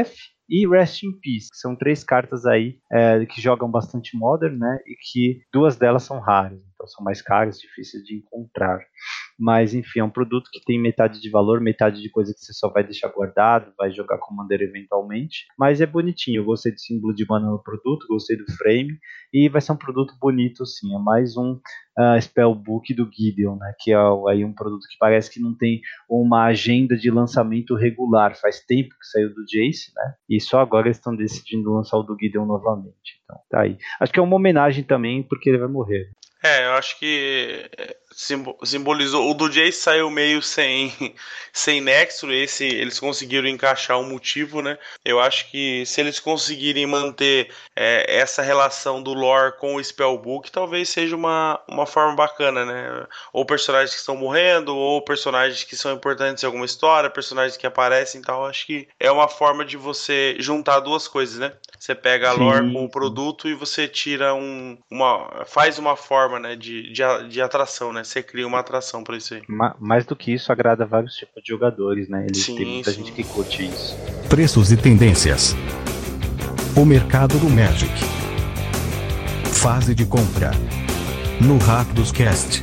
e Rest in Peace, que são três cartas aí é, que jogam bastante Modern, né, e que duas delas são raras, então são mais caras, difíceis de encontrar. Mas enfim, é um produto que tem metade de valor, metade de coisa que você só vai deixar guardado, vai jogar Commander eventualmente, mas é bonitinho, eu gostei do símbolo de mana no produto, gostei do frame, e vai ser um produto bonito sim, é mais um uh, Spellbook do Gideon, né, que é aí um produto que parece que não tem uma agenda de lançamento regular, faz tempo que saiu do Jace, né, e só agora eles estão decidindo lançar o do Gideon novamente, então tá aí. Acho que é uma homenagem também, porque ele vai morrer. É, eu acho que simbolizou. O do Jace saiu meio sem, sem nexo. Esse eles conseguiram encaixar um motivo, né? Eu acho que se eles conseguirem manter é, essa relação do lore com o Spellbook, talvez seja uma, uma forma bacana, né? Ou personagens que estão morrendo, ou personagens que são importantes em alguma história, personagens que aparecem e tal. Acho que é uma forma de você juntar duas coisas, né? Você pega a lore sim, com o produto sim. E você tira um, uma, faz uma forma, né, de, de, de atração, né? Você cria uma atração para isso aí. Ma, mais do que isso, agrada vários tipos de jogadores, né? Ele sim, tem muita sim. gente que curte isso. Preços e tendências. O mercado do Magic. Fase de compra. No Rakdos Cast.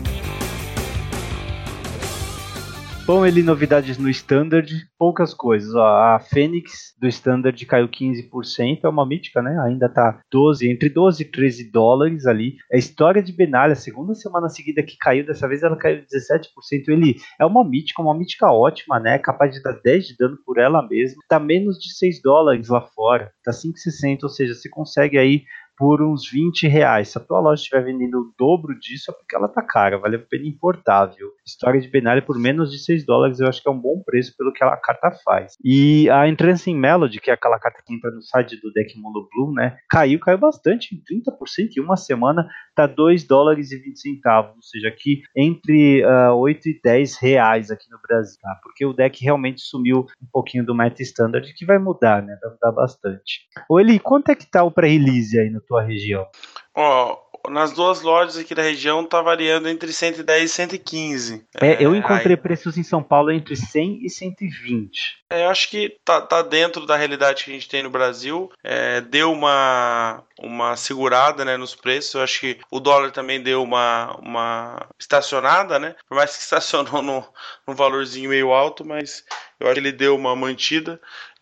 Bom, ele novidades no Standard, poucas coisas. Ó, a Fênix do Standard caiu quinze por cento, é uma mítica, né? Ainda tá doze, entre doze e treze dólares ali. A História de Benalia, segunda semana seguida que caiu, dessa vez ela caiu dezessete por cento. Ele é uma mítica, uma mítica ótima, né? Capaz de dar dez de dano por ela mesma. Tá menos de seis dólares lá fora, tá cinco e sessenta, ou seja, você consegue aí por uns vinte reais. Se a tua loja estiver vendendo o dobro disso, é porque ela tá cara, vale a pena importar, viu? História de Benalia por menos de seis dólares, eu acho que é um bom preço pelo que a carta faz. E a Entrancing Melody, que é aquela carta que entra no site do deck Mono Blue, né? Caiu, caiu bastante, em trinta por cento em uma semana, tá dois dólares e vinte centavos, ou seja, aqui entre uh, oito e dez reais aqui no Brasil, tá? Porque o deck realmente sumiu um pouquinho do meta standard, que vai mudar, né? Vai mudar bastante. Ô Eli, quanto é que tá o pré-release aí no tua região? Ó, nas duas lojas aqui da região tá variando entre cento e dez e cento e quinze. É, eu encontrei aí... preços em São Paulo entre cem e cento e vinte. É, eu acho que tá, tá dentro da realidade que a gente tem no Brasil. É, deu uma, uma segurada, né, nos preços. Eu acho que o dólar também deu uma, uma estacionada, né? Por mais que estacionou no, num valorzinho meio alto, mas eu acho que ele deu uma mantida.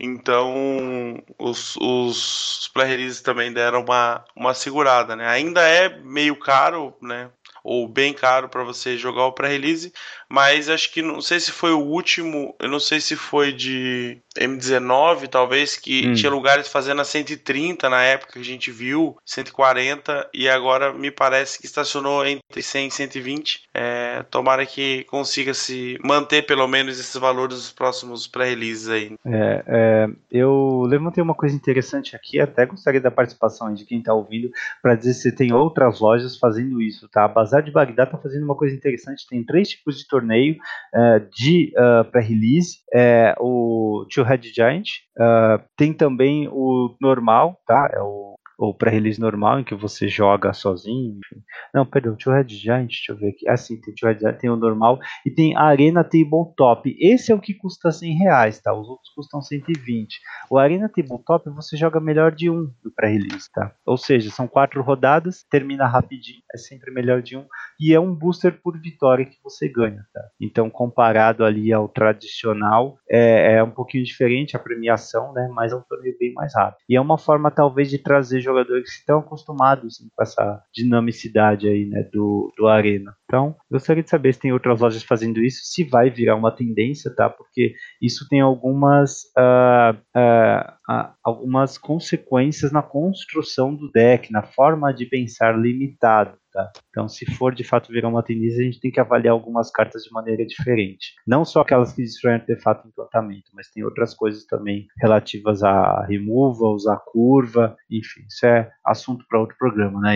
Então os, os pré-releases também deram uma, uma segurada, né? Ainda é meio caro, né? Ou bem caro para você jogar o pré-release, mas acho que não sei se foi o último, eu não sei se foi de M dezenove, talvez, que hum. tinha lugares fazendo a cento e trinta na época que a gente viu, cento e quarenta, e agora me parece que estacionou entre cem e cento e vinte. É, tomara que consiga se manter pelo menos esses valores dos próximos pré-releases aí. É, é, eu levantei uma coisa interessante aqui, até gostaria da participação de quem está ouvindo, para dizer se tem outras lojas fazendo isso, tá? A Bazar de Bagdá está fazendo uma coisa interessante, tem três tipos de torneio uh, de uh, pré-release, é, o Two Red Giant, uh, tem também o normal, tá? É o ou pré-release normal, em que você joga sozinho, enfim. Não, perdão, Two Red Giant, deixa eu ver aqui. Ah, sim, tem Two Red Giant, tem o normal, e tem a Arena Tabletop. Esse é o que custa cem reais, tá? Os outros custam cento e vinte. O Arena Tabletop, você joga melhor de um do pré-release, tá? Ou seja, são quatro rodadas, termina rapidinho, é sempre melhor de um, e é um booster por vitória que você ganha, tá? Então, comparado ali ao tradicional, é, é um pouquinho diferente a premiação, né? Mas é um torneio bem mais rápido. E é uma forma, talvez, de trazer jogadores que estão acostumados assim, com essa dinamicidade aí, né, do, do Arena. Então, gostaria de saber se tem outras lojas fazendo isso, se vai virar uma tendência, tá? Porque isso tem algumas, uh, uh, uh, algumas consequências na construção do deck, na forma de pensar limitado. Tá? Então, se for de fato virar uma tendência, a gente tem que avaliar algumas cartas de maneira diferente. Não só aquelas que destroem artefato e encantamento, mas tem outras coisas também relativas a removals, a curva, enfim, isso é assunto para outro programa, né, ele?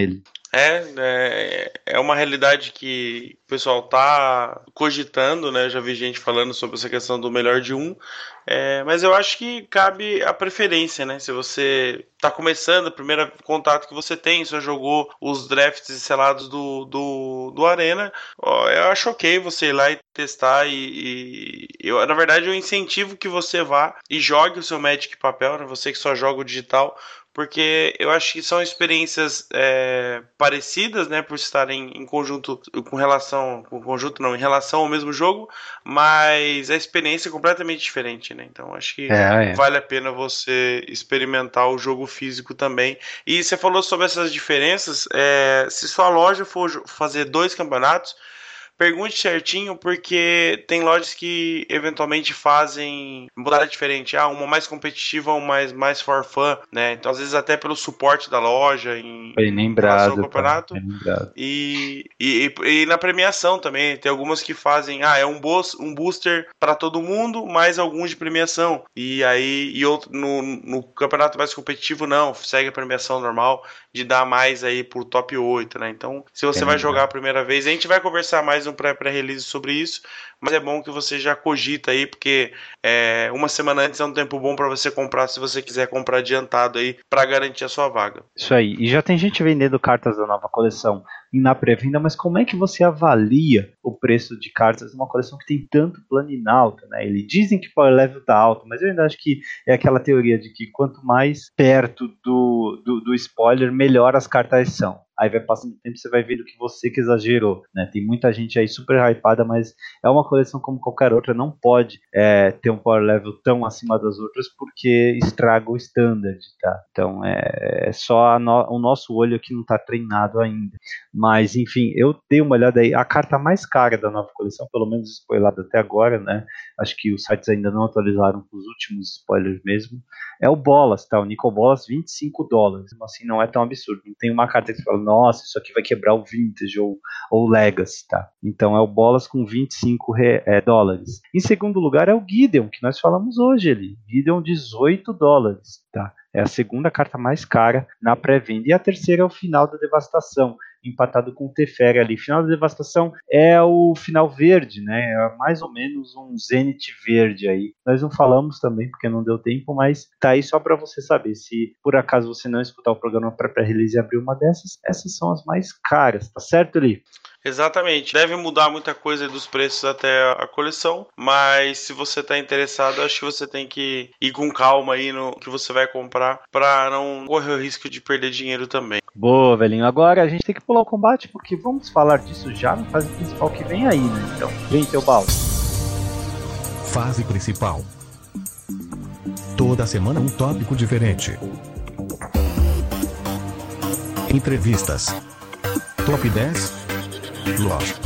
É, é, é uma realidade que o pessoal tá cogitando, né? Já vi gente falando sobre essa questão do melhor de um, é, mas eu acho que cabe a preferência, né? Se você tá começando, o primeiro contato que você tem, só jogou os drafts e selados do, do, do Arena, ó, eu acho ok você ir lá e testar e, e eu, na verdade, eu incentivo que você vá e jogue o seu Magic papel, né? Você que só joga o digital, porque eu acho que são experiências é, parecidas, né, por estarem em conjunto, com relação, com conjunto não, em relação ao mesmo jogo, mas a experiência é completamente diferente, né? Então acho que É, é. vale a pena você experimentar o jogo físico também. E você falou sobre essas diferenças. É, se sua loja for fazer dois campeonatos, pergunte certinho, porque tem lojas que eventualmente fazem modalidade diferente. Ah, uma mais competitiva, uma mais, mais for fun, né? Então, às vezes, até pelo suporte da loja em, Bem em relação ao lembrado, tá? campeonato. Bem lembrado. E, e, e na premiação também, tem algumas que fazem, ah, é um, boss, um booster para todo mundo, mais alguns de premiação. E aí, e outro, no, no campeonato mais competitivo, não, segue a premiação normal de dar mais aí pro top oito, né? Então, se você Bem vai jogar a lembrado. primeira vez, a gente vai conversar mais um pré-release sobre isso, mas é bom que você já cogita aí, porque é, uma semana antes é um tempo bom para você comprar, se você quiser comprar adiantado aí, para garantir a sua vaga. Isso aí. E já tem gente vendendo cartas da nova coleção na pré-venda, mas como é que você avalia o preço de cartas de uma coleção que tem tanto Planinauta, né? Eles dizem que o power level tá alto, mas eu ainda acho que é aquela teoria de que quanto mais perto do, do, do spoiler, melhor as cartas são. Aí vai passando o tempo e você vai vendo que você que exagerou, né? Tem muita gente aí super hypada, mas é uma coleção como qualquer outra, não pode é, ter um power level tão acima das outras porque estraga o standard, tá? Então é, é só no, o nosso olho que não tá treinado ainda. Mas enfim, eu dei uma olhada aí, a carta mais cara da nova coleção, pelo menos spoilada até agora, né? Acho que os sites ainda não atualizaram os últimos spoilers mesmo. É o Bolas, tá? O Nicol Bolas, vinte e cinco dólares. Assim, não é tão absurdo. Não tem uma carta que você fala, nossa, isso aqui vai quebrar o Vintage ou ou Legacy, tá? Então é o Bolas com vinte e cinco re, é, dólares. Em segundo lugar é o Gideon, que nós falamos hoje ali. Gideon, dezoito dólares, tá? É a segunda carta mais cara na pré-venda. E a terceira é o Final da Devastação, empatado com o Teferi ali. Final da Devastação é o final verde, né? É mais ou menos um Zenith verde aí. Nós não falamos também porque não deu tempo, mas tá aí só para você saber. Se por acaso você não escutar o programa para pré-release e abrir uma dessas, essas são as mais caras, tá certo, Li? Exatamente. Deve mudar muita coisa dos preços até a coleção, mas se você está interessado, acho que você tem que ir com calma aí no que você vai comprar para não correr o risco de perder dinheiro também. Boa, velhinho. Agora a gente tem que pular o combate porque vamos falar disso já na fase principal que vem aí, né? Então, vem, Teobaldo. Fase principal. Toda semana um tópico diferente. Entrevistas. Top dez. Lógico.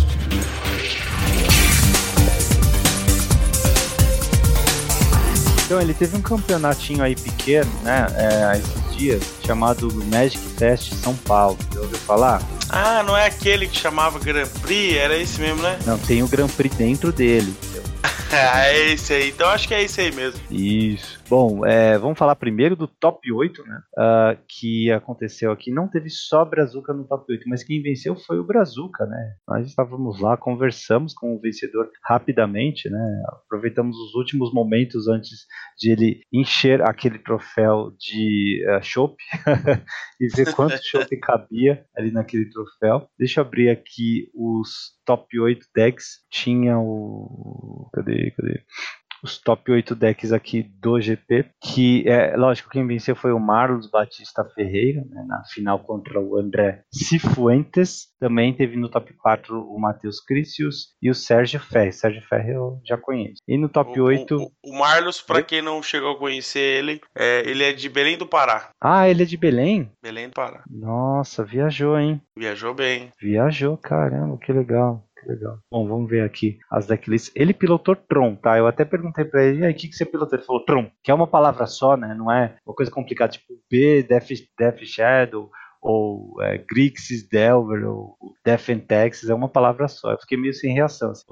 Então ele teve um campeonatinho aí pequeno, né, é, esses dias, chamado Magic Fest São Paulo. Já ouviu falar? Ah, não é aquele que chamava Grand Prix? Era esse mesmo, né? Não, tem o Grand Prix dentro dele. Ah, é esse aí. Então acho que é esse aí mesmo. Isso. Bom, é, vamos falar primeiro do top oito, né? Uh, que aconteceu aqui. Não teve só Brazuca no top oito, mas quem venceu foi o Brazuca, né? Nós estávamos lá, conversamos com o vencedor rapidamente, né? Aproveitamos os últimos momentos antes de ele encher aquele troféu de uh, chopp e ver quanto chopp cabia ali naquele troféu. Deixa eu abrir aqui os top oito decks. Tinha o... Cadê? Cadê? Os top oito decks aqui do G P, que é lógico, quem venceu foi o Marlos Batista Ferreira, né, na final contra o André Cifuentes. Também teve no top quatro o Matheus Cricius e o Sérgio Ferre. Sérgio Ferre eu já conheço. E no top o, oito... O, o Marlos, para quem não chegou a conhecer ele, é, ele é de Belém do Pará. Ah, ele é de Belém? Belém do Pará. Nossa, viajou, hein? Viajou bem. Viajou, caramba, que legal. Legal. Bom, vamos ver aqui as decklists. Ele pilotou Tron, tá? Eu até perguntei pra ele, e aí, o que, que você pilotou? Ele falou Tron, que é uma palavra só, né? Não é uma coisa complicada, tipo B, Death, Death Shadow, ou é, Grixis, Delver, ou Death and Taxes, é uma palavra só. Eu fiquei meio sem reação assim,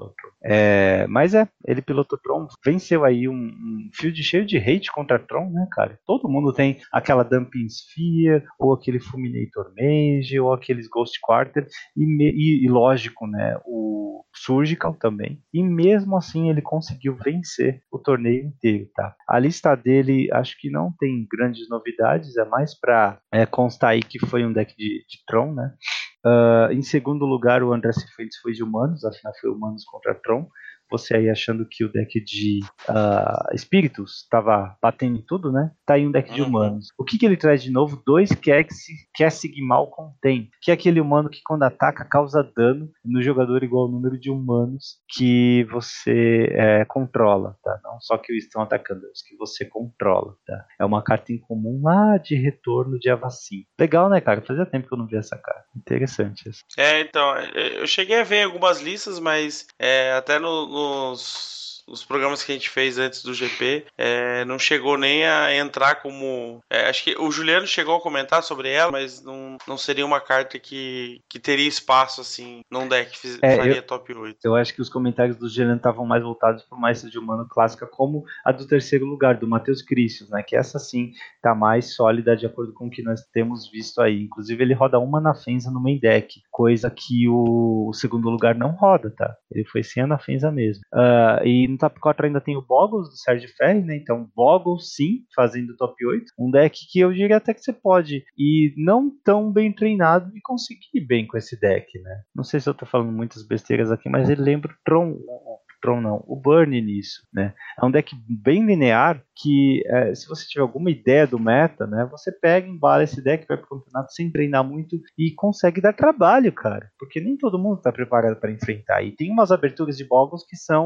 é, mas é, ele pilotou Tron, venceu aí um, um field cheio de hate contra Tron, né, cara? Todo mundo tem aquela Dumping Sphere, ou aquele Fulminator Mage, ou aqueles Ghost Quarter, e, me, e, e lógico, né, o Surgical também, e mesmo assim ele conseguiu vencer o torneio inteiro, tá? A lista dele, acho que não tem grandes novidades, é mais pra é, constar aí que foi um deck de, de Tron, né? Uh, em segundo lugar, o André Cifuentes foi de Humanos, afinal foi Humanos contra Tron. Você aí achando que o deck de uh, Espíritos estava batendo em tudo, né? Tá aí um deck de Humanos. O que, que ele traz de novo? Dois Kessig Mal Contém, que é aquele humano que quando ataca causa dano no jogador igual ao número de humanos que você é, controla, tá? Não só que estão atacando, os que você controla, tá? É uma carta incomum lá de retorno de Avacyn. Legal, né, cara? Fazia tempo que eu não via essa carta. Interessante isso. É, então, eu cheguei a ver algumas listas, mas é, até no, nos, nos programas que a gente fez antes do G P, é, não chegou nem a entrar como... É, acho que o Juliano chegou a comentar sobre ela, mas não, não seria uma carta que, que teria espaço, assim, num deck que fiz, é, faria eu, top oito. Eu acho que os comentários do Juliano estavam mais voltados para uma maestra de humano clássica, como a do terceiro lugar, do Matheus Cricius, né? Que essa sim tá mais sólida de acordo com o que nós temos visto aí. Inclusive ele roda uma Anafenza no main deck, coisa que o, o segundo lugar não roda, tá? Ele foi sem Anafenza mesmo. Uh, e no top quatro ainda tem o Boggles do Sérgio Ferri, né? Então Boggles sim, fazendo top oito. Um deck que eu diria até que você pode ir não tão bem treinado e conseguir bem com esse deck, né? Não sei se eu tô falando muitas besteiras aqui, mas ele lembra o Tron, o Tron não, o Burn nisso, né? É um deck bem linear que, é, se você tiver alguma ideia do meta, né, você pega, embala esse deck, vai pro campeonato sem treinar muito e consegue dar trabalho, cara, porque nem todo mundo tá preparado para enfrentar. E tem umas aberturas de Boggles que são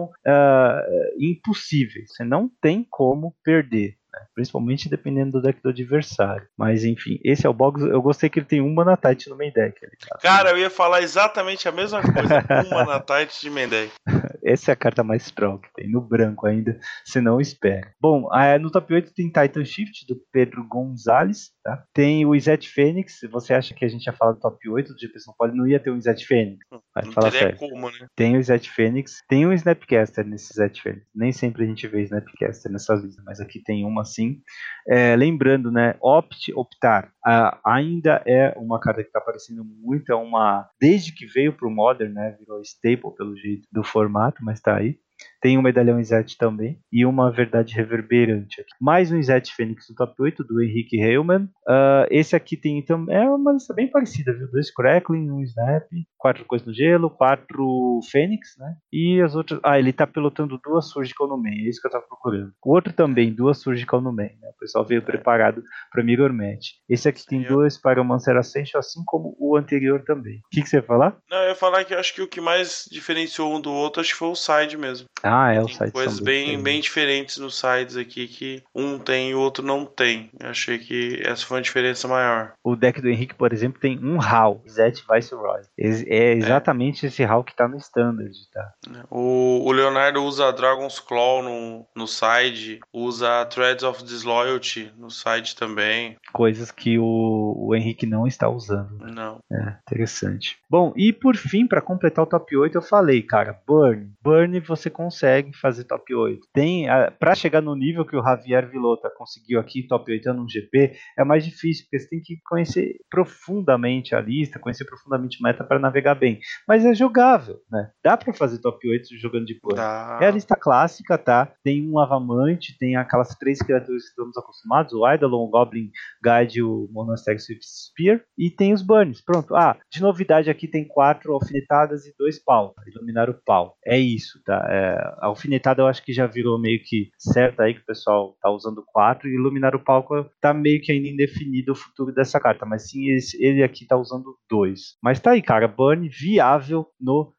uh, impossíveis, você não tem como perder. Principalmente dependendo do deck do adversário. Mas enfim, esse é o Boggles. Eu gostei que ele tem um Mana Tite no main deck. Ali, tá? Cara, eu ia falar exatamente a mesma coisa. Um Mana Tite de main deck. Essa é a carta mais troll que tem, no branco ainda, se não espera. Bom, no top oito tem Titan Shift, do Pedro Gonzalez, tá? Tem o Izet Fênix, você acha que a gente ia falar do top oito do G P São Paulo, não ia ter um Izet Fênix? Vai, não fala teria sério. como, né? Tem o Izet Fênix, tem um Snapcaster nesse Izet Fênix. Nem sempre a gente vê Snapcaster nessas listas, mas aqui tem uma sim. É, lembrando, né, Opt, Optar, uh, ainda é uma carta que está aparecendo muito, é uma, desde que veio pro Modern, né, virou staple pelo jeito do formato, mas tá aí. Tem um medalhão Izet também e uma verdade reverberante aqui. Mais um Izet Fênix no top oito do Henrique Hellman. Uh, esse aqui tem então é uma lista bem parecida, viu? Dois Crackling, um Snap, quatro coisas no gelo, quatro Fênix, né? E as outras. Ah, ele tá pilotando duas Surgical no main, é isso que eu tava procurando. O outro também, duas Surgical no main, né? O pessoal veio é. preparado para Mirror Match. Esse aqui Sim, tem eu... dois Pyromancer Ascension, assim como o anterior também. O que, que você ia falar? Não, eu ia falar que eu acho que o que mais diferenciou um do outro acho que foi o side mesmo. Ah, é, tem o side coisas bem, bem, bem diferentes nos sides aqui que um tem e o outro não tem. Eu achei que essa foi uma diferença maior. O deck do Henrique, por exemplo, tem um H A L, Zet Viceroy. É exatamente é. esse H A L que tá no Standard, tá? O, o Leonardo usa Dragon's Claw no, no side, usa Threads of Disloyalty no side também. Coisas que o, o Henrique não está usando. Não. É, interessante. Bom, e por fim, para completar o top oito, eu falei, cara, Burn. Burn você consegue fazer top oito. Tem, para chegar no nível que o Javier Vilota conseguiu aqui, top oito no G P, é mais difícil, porque você tem que conhecer profundamente a lista, conhecer profundamente o meta para navegar bem. Mas é jogável, né? Dá para fazer top oito jogando de Burn. Ah. É a lista clássica, tá? Tem um Avamante, tem aquelas três criaturas que estamos acostumados, o Eidolon, o Goblin Guide, o Monastic Swift Spear, e tem os Burns. Pronto. Ah, de novidade aqui tem quatro alfinetadas e dois pau. Iluminar o pau. É isso, tá? É, a alfinetada eu acho que já virou meio que certo aí que o pessoal tá usando quatro, e iluminar o palco tá meio que ainda indefinido o futuro dessa carta, mas sim esse, ele aqui tá usando dois. Mas tá aí, cara, burn viável no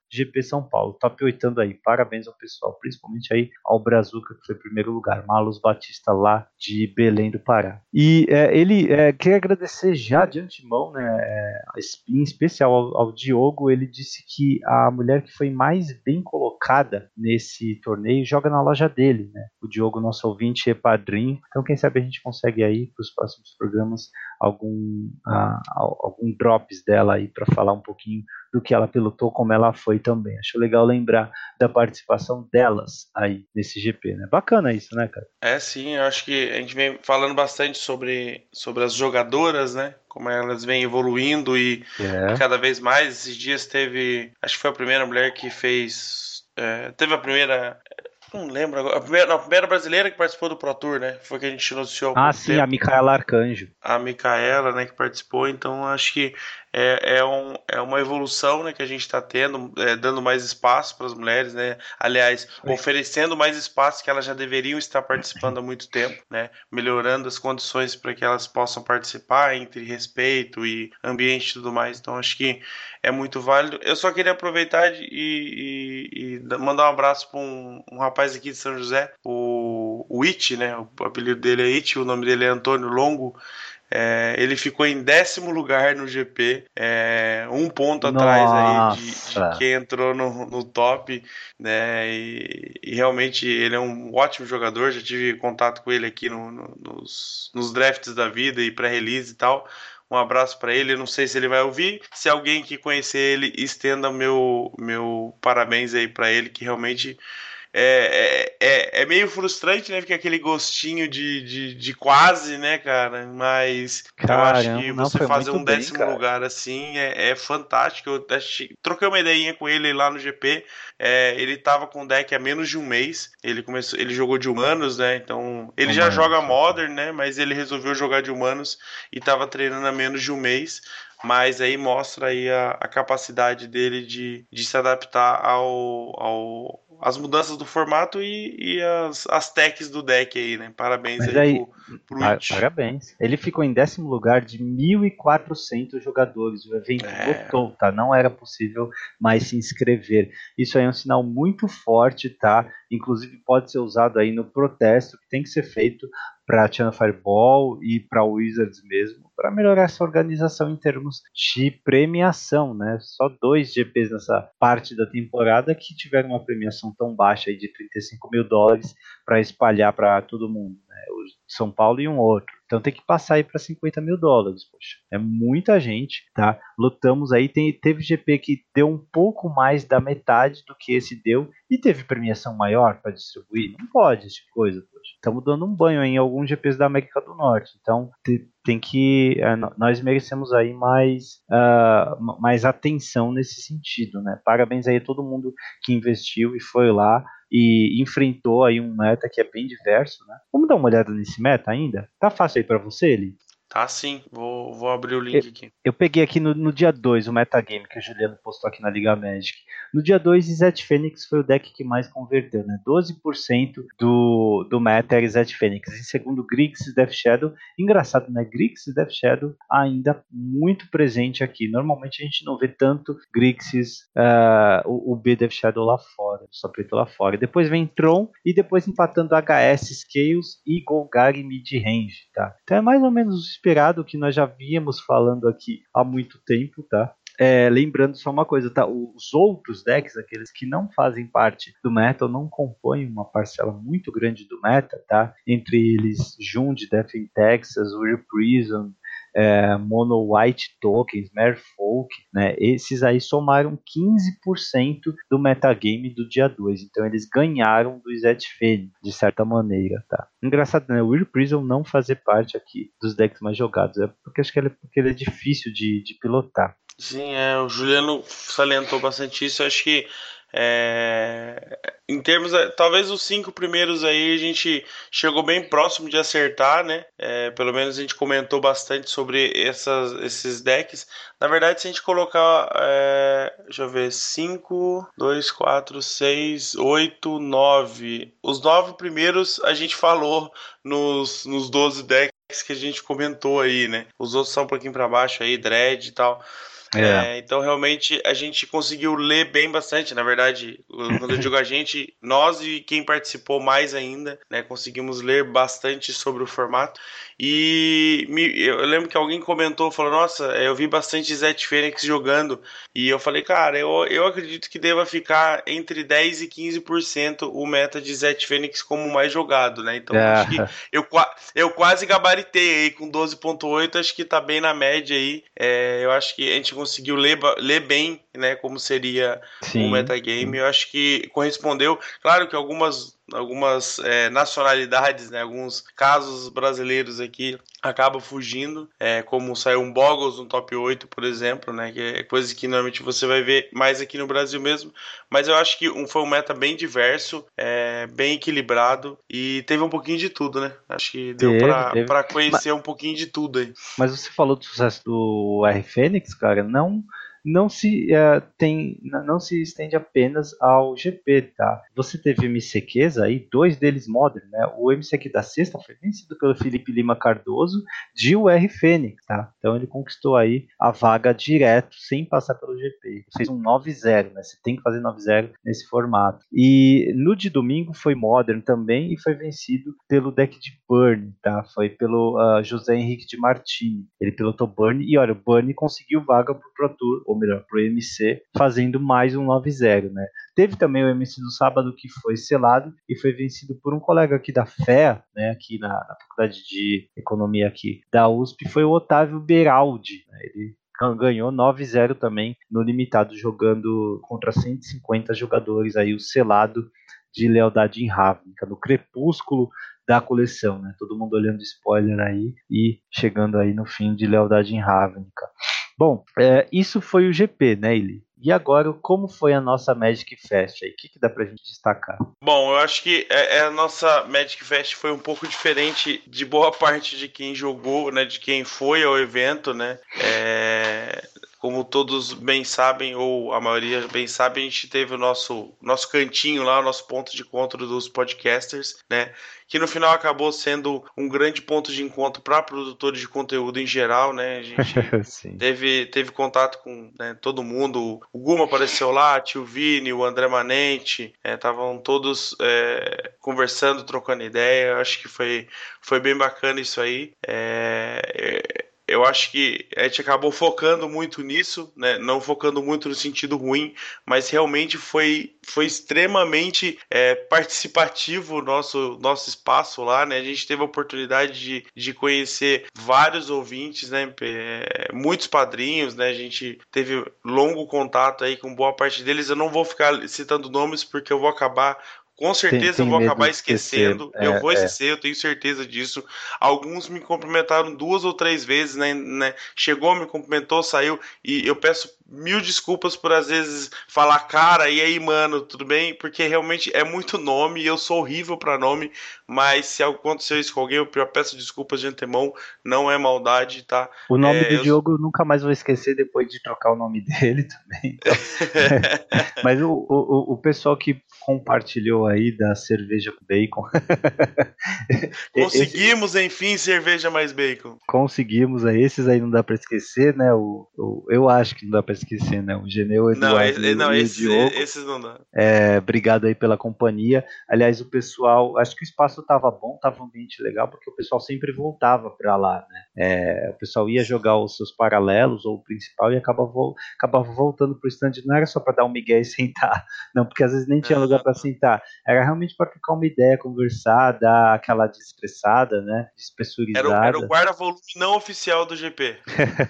G P São Paulo, top oitando aí, parabéns ao pessoal, principalmente aí ao Brazuca, que foi primeiro lugar, Marlos Batista lá de Belém do Pará. E é, ele é, quer agradecer já de antemão, né, é, em especial ao, ao Diogo. Ele disse que a mulher que foi mais bem colocada nesse torneio joga na loja dele, né? O Diogo, nosso ouvinte, é padrinho, então quem sabe a gente consegue aí para os próximos programas algum, uh, algum drops dela aí para falar um pouquinho do que ela pilotou, como ela foi também. Acho legal lembrar da participação delas aí nesse G P, né? Bacana isso, né, cara? É, sim, eu acho que a gente vem falando bastante sobre, sobre as jogadoras, né? Como elas vêm evoluindo e, é. e cada vez mais. Esses dias teve, acho que foi a primeira mulher que fez, é, teve a primeira, não lembro agora, a primeira, não, a primeira brasileira que participou do Pro Tour, né? Foi que a gente noticiou há Ah, pouco sim, tempo. a Micaela Arcanjo. A Micaela, né, que participou, então acho que é, é, um, é uma evolução, né, que a gente está tendo, é, dando mais espaço para as mulheres, né, aliás, Oi. oferecendo mais espaço que elas já deveriam estar participando há muito tempo, né, melhorando as condições para que elas possam participar entre respeito e ambiente e tudo mais, então acho que é muito válido. Eu só queria aproveitar e, e, e mandar um abraço para um, um rapaz aqui de São José, o, o It, né, o apelido dele é It, o nome dele é Antônio Longo. É, ele ficou em décimo lugar no G P, é, um ponto Nossa. atrás aí de, de quem entrou no, no top, né? E, e realmente ele é um ótimo jogador. Já tive contato com ele aqui no, no, nos, nos drafts da vida e pré-release e tal. Um abraço para ele. Eu não sei se ele vai ouvir. Se alguém que conhecer ele, estenda meu, meu parabéns aí para ele, que realmente É, é, é meio frustrante, né? Fica aquele gostinho de, de, de quase, né, cara? Mas Caramba, eu acho que você não, fazer um bem, décimo cara. lugar assim é, é fantástico. Eu achei, troquei uma ideinha com ele lá no G P. É, ele tava com o deck há menos de um mês. Ele começou, ele jogou de humanos, né? Então ele Humanos, já joga Modern, né? Mas ele resolveu jogar de humanos e tava treinando há menos de um mês. Mas aí mostra aí a, a capacidade dele de, de se adaptar ao, ao, às mudanças do formato e, e as, as techs do deck aí, né? Parabéns Mas aí, aí pro, pro par, Parabéns. Ele ficou em décimo lugar de mil e quatrocentos jogadores. O evento é... lotou, tá? Não era possível mais se inscrever. Isso aí é um sinal muito forte, tá? Inclusive pode ser usado aí no protesto que tem que ser feito para a China Fireball e para o Wizards mesmo, para melhorar essa organização em termos de premiação, né? Só dois G Ps nessa parte da temporada que tiveram uma premiação tão baixa aí de trinta e cinco mil dólares para espalhar para todo mundo, né? O São Paulo e um outro. Então tem que passar aí para cinquenta mil dólares, poxa. É muita gente, tá? Lutamos aí, tem, teve G P que deu um pouco mais da metade do que esse deu e teve premiação maior para distribuir. Não pode esse tipo de coisa, poxa. Estamos dando um banho aí em alguns G Ps da América do Norte. Então te, tem que, uh, nós merecemos aí mais, uh, mais atenção nesse sentido, né? Parabéns aí a todo mundo que investiu e foi lá e enfrentou aí um meta que é bem diverso, né? Vamos dar uma olhada nesse meta ainda? Tá fácil aí para você, Eli? Tá sim, vou, vou abrir o link eu, aqui. Eu peguei aqui no, no dia dois o metagame que o Juliano postou aqui na Liga Magic. No dia dois, Izzet Fênix foi o deck que mais converteu, né? doze por cento do, do meta era Izzet Fênix. Em segundo, Grixis Death Shadow. Engraçado, né? Grixis Death Shadow ainda muito presente aqui. Normalmente a gente não vê tanto Grixis, uh, o, o B Death Shadow lá fora, só preto lá fora. Depois vem Tron e depois empatando H S, Scales e Golgari Mid-Range, tá? Então é mais ou menos esperado que nós já víamos falando aqui há muito tempo, tá? É, lembrando só uma coisa, tá? Os outros decks, aqueles que não fazem parte do meta, não compõem uma parcela muito grande do meta, tá? Entre eles, Jund, Death in Texas, Weird Prison, é, Mono White Tokens, Merfolk, né? Esses aí somaram quinze por cento do metagame do dia dois. Então eles ganharam do Izzet Fênix, de certa maneira, tá? Engraçado, né? O Weird Prison não fazer parte aqui dos decks mais jogados. É porque acho que ele, porque ele é difícil de, de pilotar. Sim, é, o Juliano salientou bastante isso. Eu acho que é, em termos, talvez os cinco primeiros aí a gente chegou bem próximo de acertar, né? É, pelo menos a gente comentou bastante sobre essas, esses decks. Na verdade, se a gente colocar, é, deixa eu ver, cinco, dois, quatro, seis, oito, nove. Os nove primeiros a gente falou nos, nos doze decks que a gente comentou aí, né? Os outros são um pouquinho para baixo aí, Dread e tal. É. É, então, realmente, a gente conseguiu ler bem bastante. Na verdade, quando eu digo a gente, nós e quem participou mais ainda, né, conseguimos ler bastante sobre o formato. E me, eu lembro que alguém comentou, falou, nossa, eu vi bastante Zet Fênix jogando. E eu falei, cara, eu, eu acredito que deva ficar entre dez e quinze por cento o meta de Zet Fênix como mais jogado, né? Então, É. acho que eu, eu quase gabaritei aí com doze ponto oito, acho que tá bem na média aí. É, eu acho que a gente conseguiu ler, ler bem, né, como seria Sim, o metagame. sim. Eu acho que correspondeu. Claro que algumas algumas é, nacionalidades, né, alguns casos brasileiros aqui acabam fugindo, é, como saiu um Boggles no top oito, por exemplo, né, que é coisa que normalmente você vai ver mais aqui no Brasil mesmo, mas eu acho que um, foi um meta bem diverso, é, bem equilibrado e teve um pouquinho de tudo, né, acho que deu Teve, pra, teve. pra Mas, conhecer um pouquinho de tudo aí. mas você falou do sucesso do R Fênix, cara, não não se é, tem não se estende apenas ao G P, tá? Você teve M C Qs aí, dois deles Modern, né? O M C Q da sexta foi vencido pelo Felipe Lima Cardoso de U R Fênix, tá? Então ele conquistou aí a vaga direto, sem passar pelo G P. Ele fez um nove zero, né? Você tem que fazer nove zero nesse formato. E no de domingo foi Modern também e foi vencido pelo deck de Burn, tá? Foi pelo uh, José Henrique de Martini. Ele pilotou Burn e olha, o Burn conseguiu vaga pro Pro Tour, ou melhor, pro M C, fazendo mais um nove zero, né? Teve também o M C do sábado que foi selado e foi vencido por um colega aqui da F E A, né, aqui na, na Faculdade de Economia aqui da U S P, foi o Otávio Beraldi, né? Ele ganhou nove zero também no limitado, jogando contra cento e cinquenta jogadores aí, o selado de Lealdade em Ravnica, no crepúsculo da coleção, né? Todo mundo olhando spoiler aí e chegando aí no fim de Lealdade em Ravnica. Bom, é, isso foi o G P, né, Ili? E agora, como foi a nossa Magic Fest aí? O que, que dá pra gente destacar? Bom, eu acho que é, é a nossa Magic Fest foi um pouco diferente de boa parte de quem jogou, né? De quem foi ao evento, né? É, como todos bem sabem, ou a maioria bem sabe, a gente teve o nosso, nosso cantinho lá, o nosso ponto de encontro dos podcasters, né? Que no final acabou sendo um grande ponto de encontro para produtores de conteúdo em geral, né? A gente teve, teve contato com, né, todo mundo. O Guma apareceu lá, tio Vini, o André Manente, estavam é, todos é, conversando, trocando ideia. Eu acho que foi, foi bem bacana isso aí. É, eu acho que a gente acabou focando muito nisso, né? Não focando muito no sentido ruim, mas realmente foi, foi extremamente é, participativo o nosso, nosso espaço lá, né? A gente teve a oportunidade de, de conhecer vários ouvintes, né? É, muitos padrinhos, né? A gente teve longo contato aí com boa parte deles. Eu não vou ficar citando nomes porque eu vou acabar... Com certeza tem, tem eu vou acabar esquecer. esquecendo. É, eu vou é. esquecer, eu tenho certeza disso. Alguns me cumprimentaram duas ou três vezes, né, né? Chegou, me cumprimentou, saiu. E eu peço mil desculpas por às vezes falar, cara, e aí, mano, tudo bem? Porque realmente é muito nome e eu sou horrível para nome. Mas se aconteceu isso com alguém, eu peço desculpas de antemão. Não é maldade, tá? O nome é, do eu... Diogo eu nunca mais vou esquecer depois de trocar o nome dele também. Então. Mas o, o, o pessoal que compartilhou aí da cerveja com bacon. Conseguimos, Esse... enfim, cerveja mais bacon. Conseguimos aí. Esses aí não dá para esquecer, né? O, o, eu acho que não dá para esquecer, né? O Geneu, o Eduardo não, esse, não, e esses, o Diogo. Esses não dá. É, obrigado aí pela companhia. Aliás, o pessoal, acho que o espaço estava bom, estava um ambiente legal, porque o pessoal sempre voltava para lá, né? É, o pessoal ia jogar os seus paralelos ou o principal e acabava, acabava voltando pro stand. Não era só para dar um migué e sentar, não, porque às vezes nem tinha lugar para sentar. Era realmente para trocar uma ideia, conversar, dar aquela desestressada, né? Despressurizada. Era, era o guarda-volume não oficial do G P.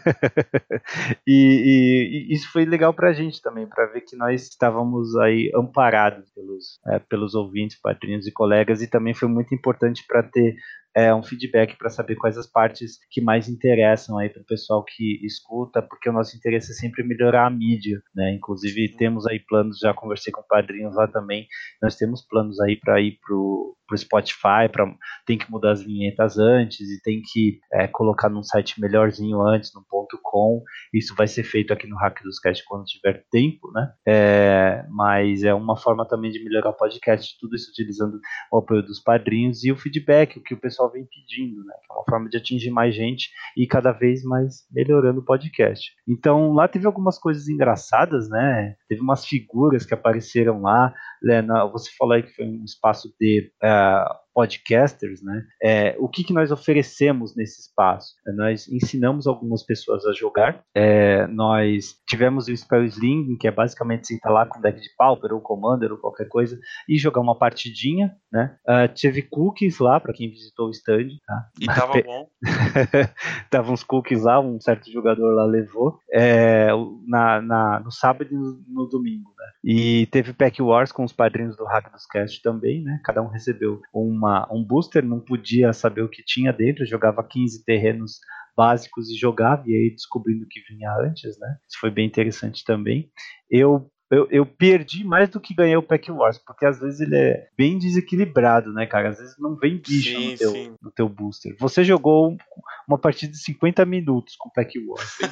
e, e, e isso foi legal pra gente também, para ver que nós estávamos aí amparados pelos, é, pelos ouvintes, padrinhos e colegas, e também foi muito importante para ter é, um feedback para saber quais as partes que mais interessam aí para o pessoal que escuta, porque o nosso interesse é sempre melhorar a mídia, né? Inclusive temos aí planos, já conversei com padrinhos lá também, nós temos planos aí para ir pro pro Spotify, pra, tem que mudar as vinhetas antes e tem que é, colocar num site melhorzinho antes, no ponto com. Isso vai ser feito aqui no Hack dos Cast quando tiver tempo, né? É, mas é uma forma também de melhorar o podcast, tudo isso utilizando o apoio dos padrinhos e o feedback, o que o pessoal pessoal vem pedindo, né? Que é uma forma de atingir mais gente e cada vez mais melhorando o podcast. Então lá teve algumas coisas engraçadas, né? Teve umas figuras que apareceram lá, né? Você falou aí que foi um espaço de uh, podcasters, né? É, o que, que nós oferecemos nesse espaço? Nós ensinamos algumas pessoas a jogar, é, nós tivemos o Spell Sling, que é basicamente sentar lá com deck de Pauper ou Commander ou qualquer coisa e jogar uma partidinha, né? Uh, teve cookies lá para quem visitou o stand, tá? E tava bom. Tava uns cookies lá, um certo jogador lá levou, é, na, na, no sábado e no, no domingo, né? E teve Pack Wars com os padrinhos do Hack dos Cast também, né? Cada um recebeu uma, um booster, não podia saber o que tinha dentro, jogava quinze terrenos básicos e jogava, e aí descobrindo o que vinha antes, né? Isso foi bem interessante também. Eu Eu, eu perdi mais do que ganhei o Pack Wars, porque às vezes ele é bem desequilibrado, né, cara? Às vezes não vem bicho sim, no, teu, sim. no teu booster. Você jogou um, uma partida de cinquenta minutos com o Pack Wars. Foi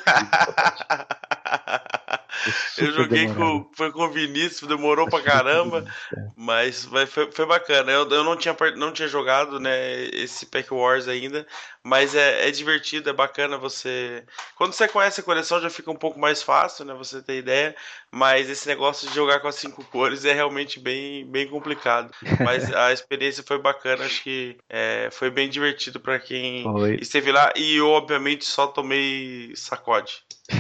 Eu joguei com, foi com o Vinícius, demorou pra caramba, mas foi, foi bacana. Eu, eu não, tinha, não tinha jogado, né, esse Pack Wars ainda, mas é, é divertido, é bacana você... Quando você conhece a coleção já fica um pouco mais fácil, né, você ter ideia, mas esse negócio de jogar com as cinco cores é realmente bem, bem complicado. Mas a experiência foi bacana, acho que é, foi bem divertido pra quem foi. Esteve lá, e eu obviamente só tomei sacode.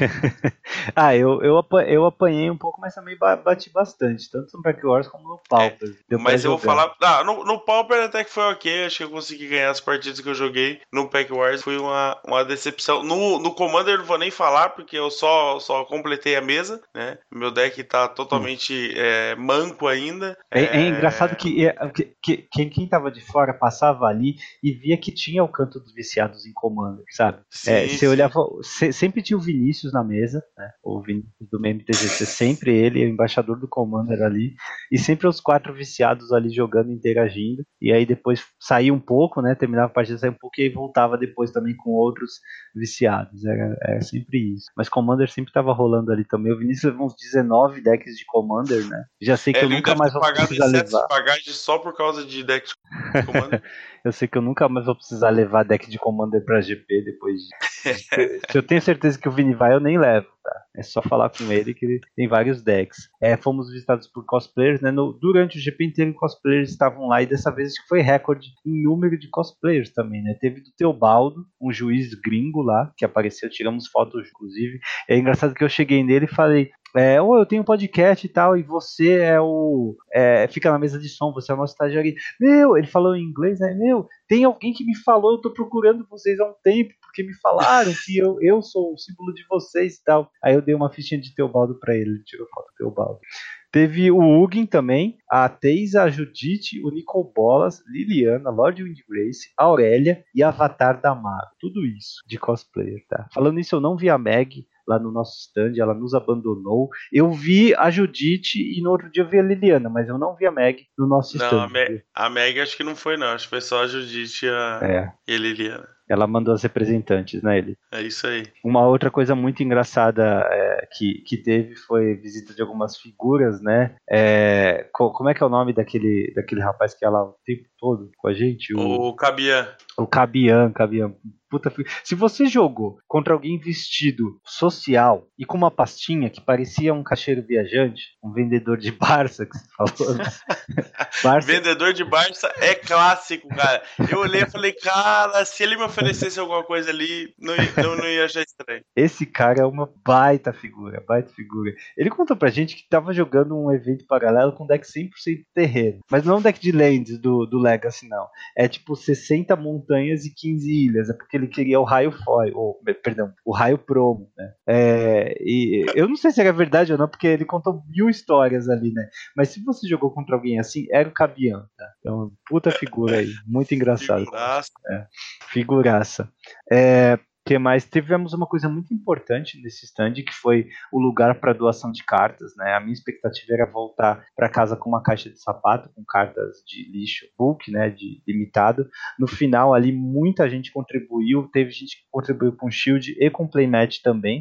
ah, eu, eu, eu apanhei um pouco, mas também bati bastante, tanto no Pack Wars como no Pauper. É, mas eu vou falar. Ah, no, no Pauper até que foi ok, acho que eu consegui ganhar as partidas que eu joguei. No Pack Wars foi uma, uma decepção. No, no Commander não vou nem falar, porque eu só, só completei a mesa, né? Meu deck tá totalmente hum. é, manco ainda. É, é... é engraçado que, que, que quem, quem tava de fora passava ali e via que tinha o canto dos viciados em Commander, sabe? Sim, é, você sim. olhava, você, sempre tinha o Vinícius na mesa, né? O Vinícius do M T G C, sempre ele, o embaixador do Commander ali, e sempre os quatro viciados ali jogando, interagindo, e aí depois saía um pouco, né? Terminava a partida, saía um pouco e aí voltava depois também com outros viciados. Era, era sempre isso. Mas Commander sempre tava rolando ali também. O Vinícius levou uns dezenove decks de Commander, né? Já sei que é, eu nunca mais vou precisar levar. De bagagem só por causa de decks de Commander. Eu sei que eu nunca mais vou precisar levar deck de Commander pra G P depois disso. Se eu tenho certeza que o Vini vai, eu nem levo, tá? É só falar com ele que ele tem vários decks. É, fomos visitados por cosplayers, né? No, durante o G P inteiro, cosplayers estavam lá e dessa vez acho que foi recorde em número de cosplayers também, né? Teve do Teobaldo, um juiz gringo lá, que apareceu, tiramos fotos, inclusive. É engraçado que eu cheguei nele e falei: É, oh, eu tenho um podcast e tal, e você é o... É, fica na mesa de som, você é o nosso estagiário. Meu, ele falou em inglês, né? Meu, tem alguém que me falou, eu tô procurando vocês há um tempo, porque me falaram que eu, eu sou o símbolo de vocês e tal. Aí eu dei uma fichinha de Teobaldo pra ele, ele tirou foto do Teobaldo. Teve o Hugin também, a Teisa, a Judite, o Nicol Bolas, Liliana, Lord Windgrace, a Aurélia e Avatar da Mago. Tudo isso de cosplayer, tá? Falando isso, eu não vi a Meg lá no nosso stand, ela nos abandonou. Eu vi a Judite e no outro dia eu vi a Liliana, mas eu não vi a Meg no nosso não, stand. A, Me- a Meg acho que não foi não, acho que foi só a Judite e a, é. e a Liliana. Ela mandou as representantes, né, ele? É isso aí. Uma outra coisa muito engraçada é, que, que teve foi visita de algumas figuras, né? É, co- como é que é o nome daquele, daquele rapaz que é lá o tempo todo com a gente? O, o Cabian. O Cabian, Cabian. Puta, se você jogou contra alguém vestido social e com uma pastinha que parecia um caixeiro viajante, um vendedor de Barça, que você falou, né? Barça... Vendedor de Barça é clássico, cara. Eu olhei e falei, cara, se ele me oferecesse alguma coisa ali, não ia, não, não ia achar estranho. Esse cara é uma baita figura, baita figura. Ele contou pra gente que tava jogando um evento paralelo com deck cem por cento terreno. Mas não é um deck de lands do, do Legacy, não. É tipo sessenta montanhas e quinze ilhas. É porque ele queria o raio foil, ou, perdão, o raio promo, né? É, e eu não sei se era verdade ou não, porque ele contou mil histórias ali, né? Mas se você jogou contra alguém assim, era o Cabian, tá? Então, puta figura aí, muito engraçado. Figuraça. É, figuraça. É, que mais? Tivemos uma coisa muito importante nesse stand, que foi o lugar para doação de cartas, né? A minha expectativa era voltar para casa com uma caixa de sapato, com cartas de lixo bulk, né? De limitado. No final ali, muita gente contribuiu, teve gente que contribuiu com shield e com playmat também.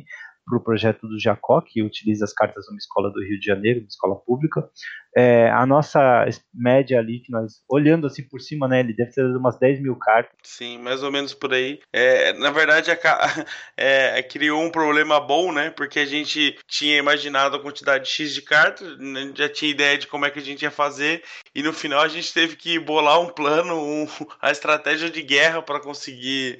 para o projeto do Jacó, que utiliza as cartas numa escola do Rio de Janeiro, uma escola pública. É, a nossa média ali, que nós, olhando assim por cima, né, ele deve ter dado umas dez mil cartas. Sim, mais ou menos por aí. É, na verdade, a, é, criou um problema bom, né? Porque a gente tinha imaginado a quantidade X de cartas, né, já tinha ideia de como é que a gente ia fazer, e no final a gente teve que bolar um plano, um, a estratégia de guerra para conseguir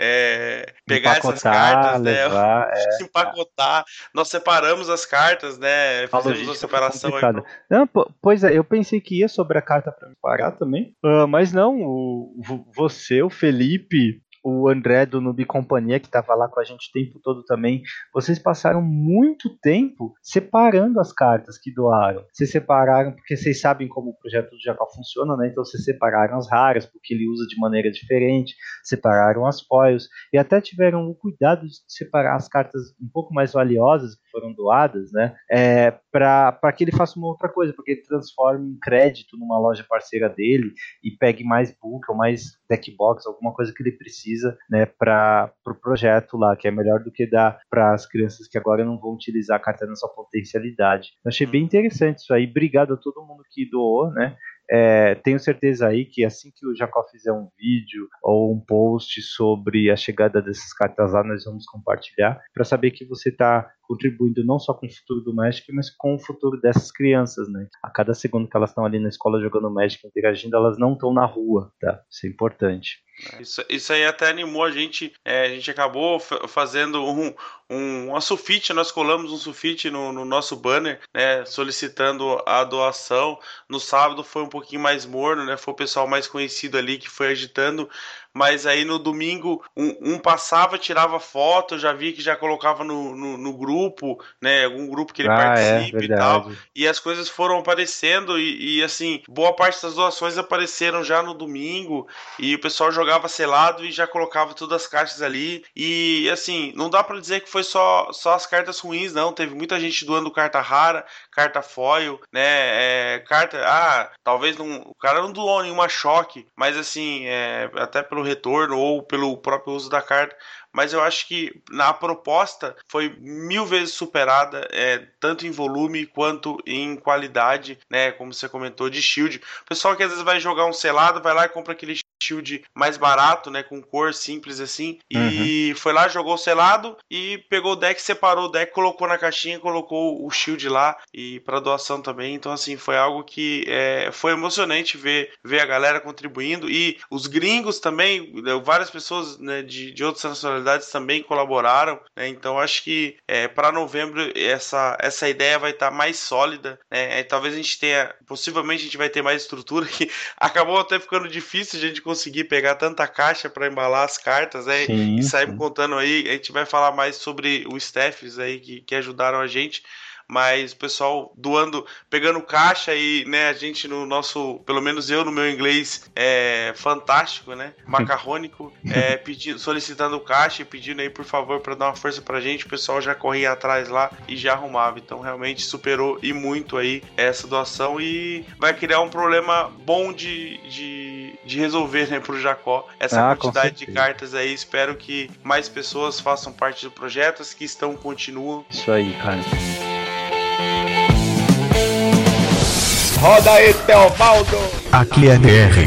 é, pegar Empacotar, essas cartas, né? levar, é, empacotar. Nós separamos as cartas, né? a Fizemos a logística foi separação aí. complicada. Pra... Não, po- pois é, eu pensei que ia sobre a carta para me parar também, uh, mas não, o, o- você, o Felipe, o André do Noob Companhia, que estava lá com a gente o tempo todo também, vocês passaram muito tempo separando as cartas que doaram. Vocês separaram, porque vocês sabem como o projeto do Jacó funciona, né? Então vocês separaram as raras, porque ele usa de maneira diferente, separaram as foils, e até tiveram o cuidado de separar as cartas um pouco mais valiosas que foram doadas, né? É, para que ele faça uma outra coisa, porque ele transforme em crédito numa loja parceira dele e pegue mais book ou mais deck box, alguma coisa que ele precisa, né, para o pro projeto lá, que é melhor do que dar para as crianças que agora não vão utilizar a carta na sua potencialidade. Eu achei bem interessante isso aí. Obrigado a todo mundo que doou, né? É, tenho certeza aí que assim que o Jacó fizer um vídeo ou um post sobre a chegada dessas cartas lá, nós vamos compartilhar para saber que você está contribuindo não só com o futuro do Magic, mas com o futuro dessas crianças, né? A cada segundo que elas estão ali na escola jogando Magic, interagindo, elas não estão na rua, tá? Isso é importante. Isso, isso aí até animou a gente. É, a gente acabou f- fazendo um, um, uma sulfite, nós colamos um sulfite no, no nosso banner, né, solicitando a doação. No sábado foi um pouquinho mais morno, né? Foi o pessoal mais conhecido ali que foi agitando. Mas aí no domingo um, um passava, tirava foto, eu já vi que já colocava no, no, no grupo, né? Algum grupo que ele Ah, é, participe e tal. verdade. E as coisas foram aparecendo e, e assim, boa parte das doações apareceram já no domingo e o pessoal jogava selado e já colocava todas as cartas ali. E assim, não dá pra dizer que foi só, só as cartas ruins, não. Teve muita gente doando carta rara, carta foil, né? É, carta. Ah, talvez não. O cara não doou nenhuma choque, mas assim, é, até pelo retorno ou pelo próprio uso da carta. Mas eu acho que na proposta foi mil vezes superada, é, tanto em volume quanto em qualidade, né? Como você comentou, de shield. O pessoal que às vezes vai jogar um selado, vai lá e compra aquele shield mais barato, né, com cor simples assim, e uhum. foi lá, jogou o selado e pegou o deck, separou o deck, colocou na caixinha, colocou o shield lá e para doação também. Então assim, foi algo que é, foi emocionante ver, ver a galera contribuindo e os gringos também, várias pessoas, né, de, de outras nacionalidades também colaboraram, né? Então acho que é, para novembro essa, essa ideia vai estar tá mais sólida, né? É, talvez a gente tenha, possivelmente a gente vai ter mais estrutura, que acabou até ficando difícil de a gente conseguir pegar tanta caixa para embalar as cartas, né? Sim, e saímos sim. contando aí, a gente vai falar mais sobre os staffs aí que, que ajudaram a gente, mas o pessoal doando, pegando caixa e, né, a gente no nosso, pelo menos eu no meu inglês é fantástico, né, macarrônico, é, pedindo, solicitando caixa e pedindo aí por favor para dar uma força pra gente, o pessoal já corria atrás lá e já arrumava, então realmente superou e muito aí essa doação e vai criar um problema bom de, de, de resolver, né, pro Jacó, essa Ah, quantidade de cartas aí, espero que mais pessoas façam parte do projeto, as que estão continuam. Isso aí, cara. Roda aí, Teobaldo! Aqui é D R.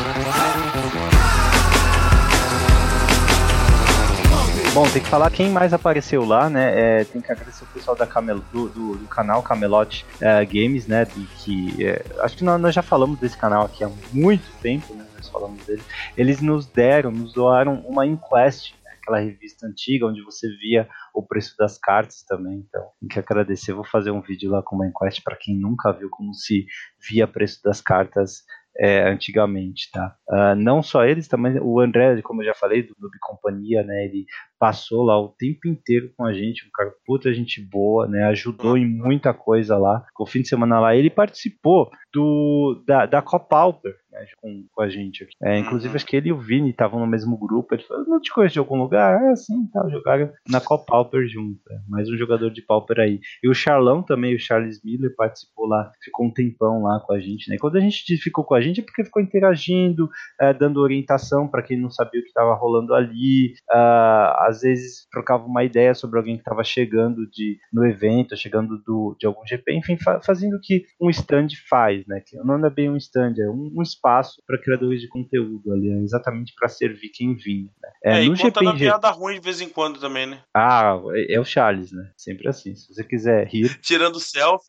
Bom, tem que falar quem mais apareceu lá, né? É, tem que agradecer o pessoal da Camel, do, do, do canal Camelot é, Games, né? De, que, é, acho que nós, nós já falamos desse canal aqui há muito tempo, né? Nós falamos dele. Eles nos deram, nos doaram uma Inquest, aquela revista antiga onde você via o preço das cartas também, então tem que agradecer. Vou fazer um vídeo lá com uma enquete para quem nunca viu como se via preço das cartas é, antigamente, tá? Uh, não só eles, também o André, como eu já falei, do Noob Companhia, né? Ele passou lá o tempo inteiro com a gente, um cara puta gente boa, né? Ajudou em muita coisa lá. Com o fim de semana lá, ele participou do da, da Copauper, né, com, com a gente aqui. É, inclusive, uhum. Acho que ele e o Vini estavam no mesmo grupo. Ele falou, não te conheço de algum lugar? É assim, tá, jogaram na Copauper junto. É, mais um jogador de Pauper aí. E o Charlão também, o Charles Miller, participou lá, ficou um tempão lá com a gente, né? Quando a gente ficou com a gente é porque ficou interagindo, é, dando orientação para quem não sabia o que estava rolando ali. Uh, às vezes trocava uma ideia sobre alguém que estava chegando de, no evento, chegando do, de algum G P, enfim, fa- fazendo o que um stand faz, né? Que não é bem um stand, é um, um espaço para criadores de conteúdo ali, é exatamente para servir quem vinha. Né? É, É, e no contando a G P em G... piada ruim de vez em quando também, né? Ah, é, é o Charles, né? Sempre assim. Se você quiser rir, Tirando selfie.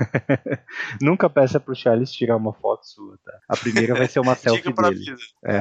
nunca peça pro Charles tirar uma foto sua, tá? A primeira vai ser uma Dica selfie pra dele. vida. É.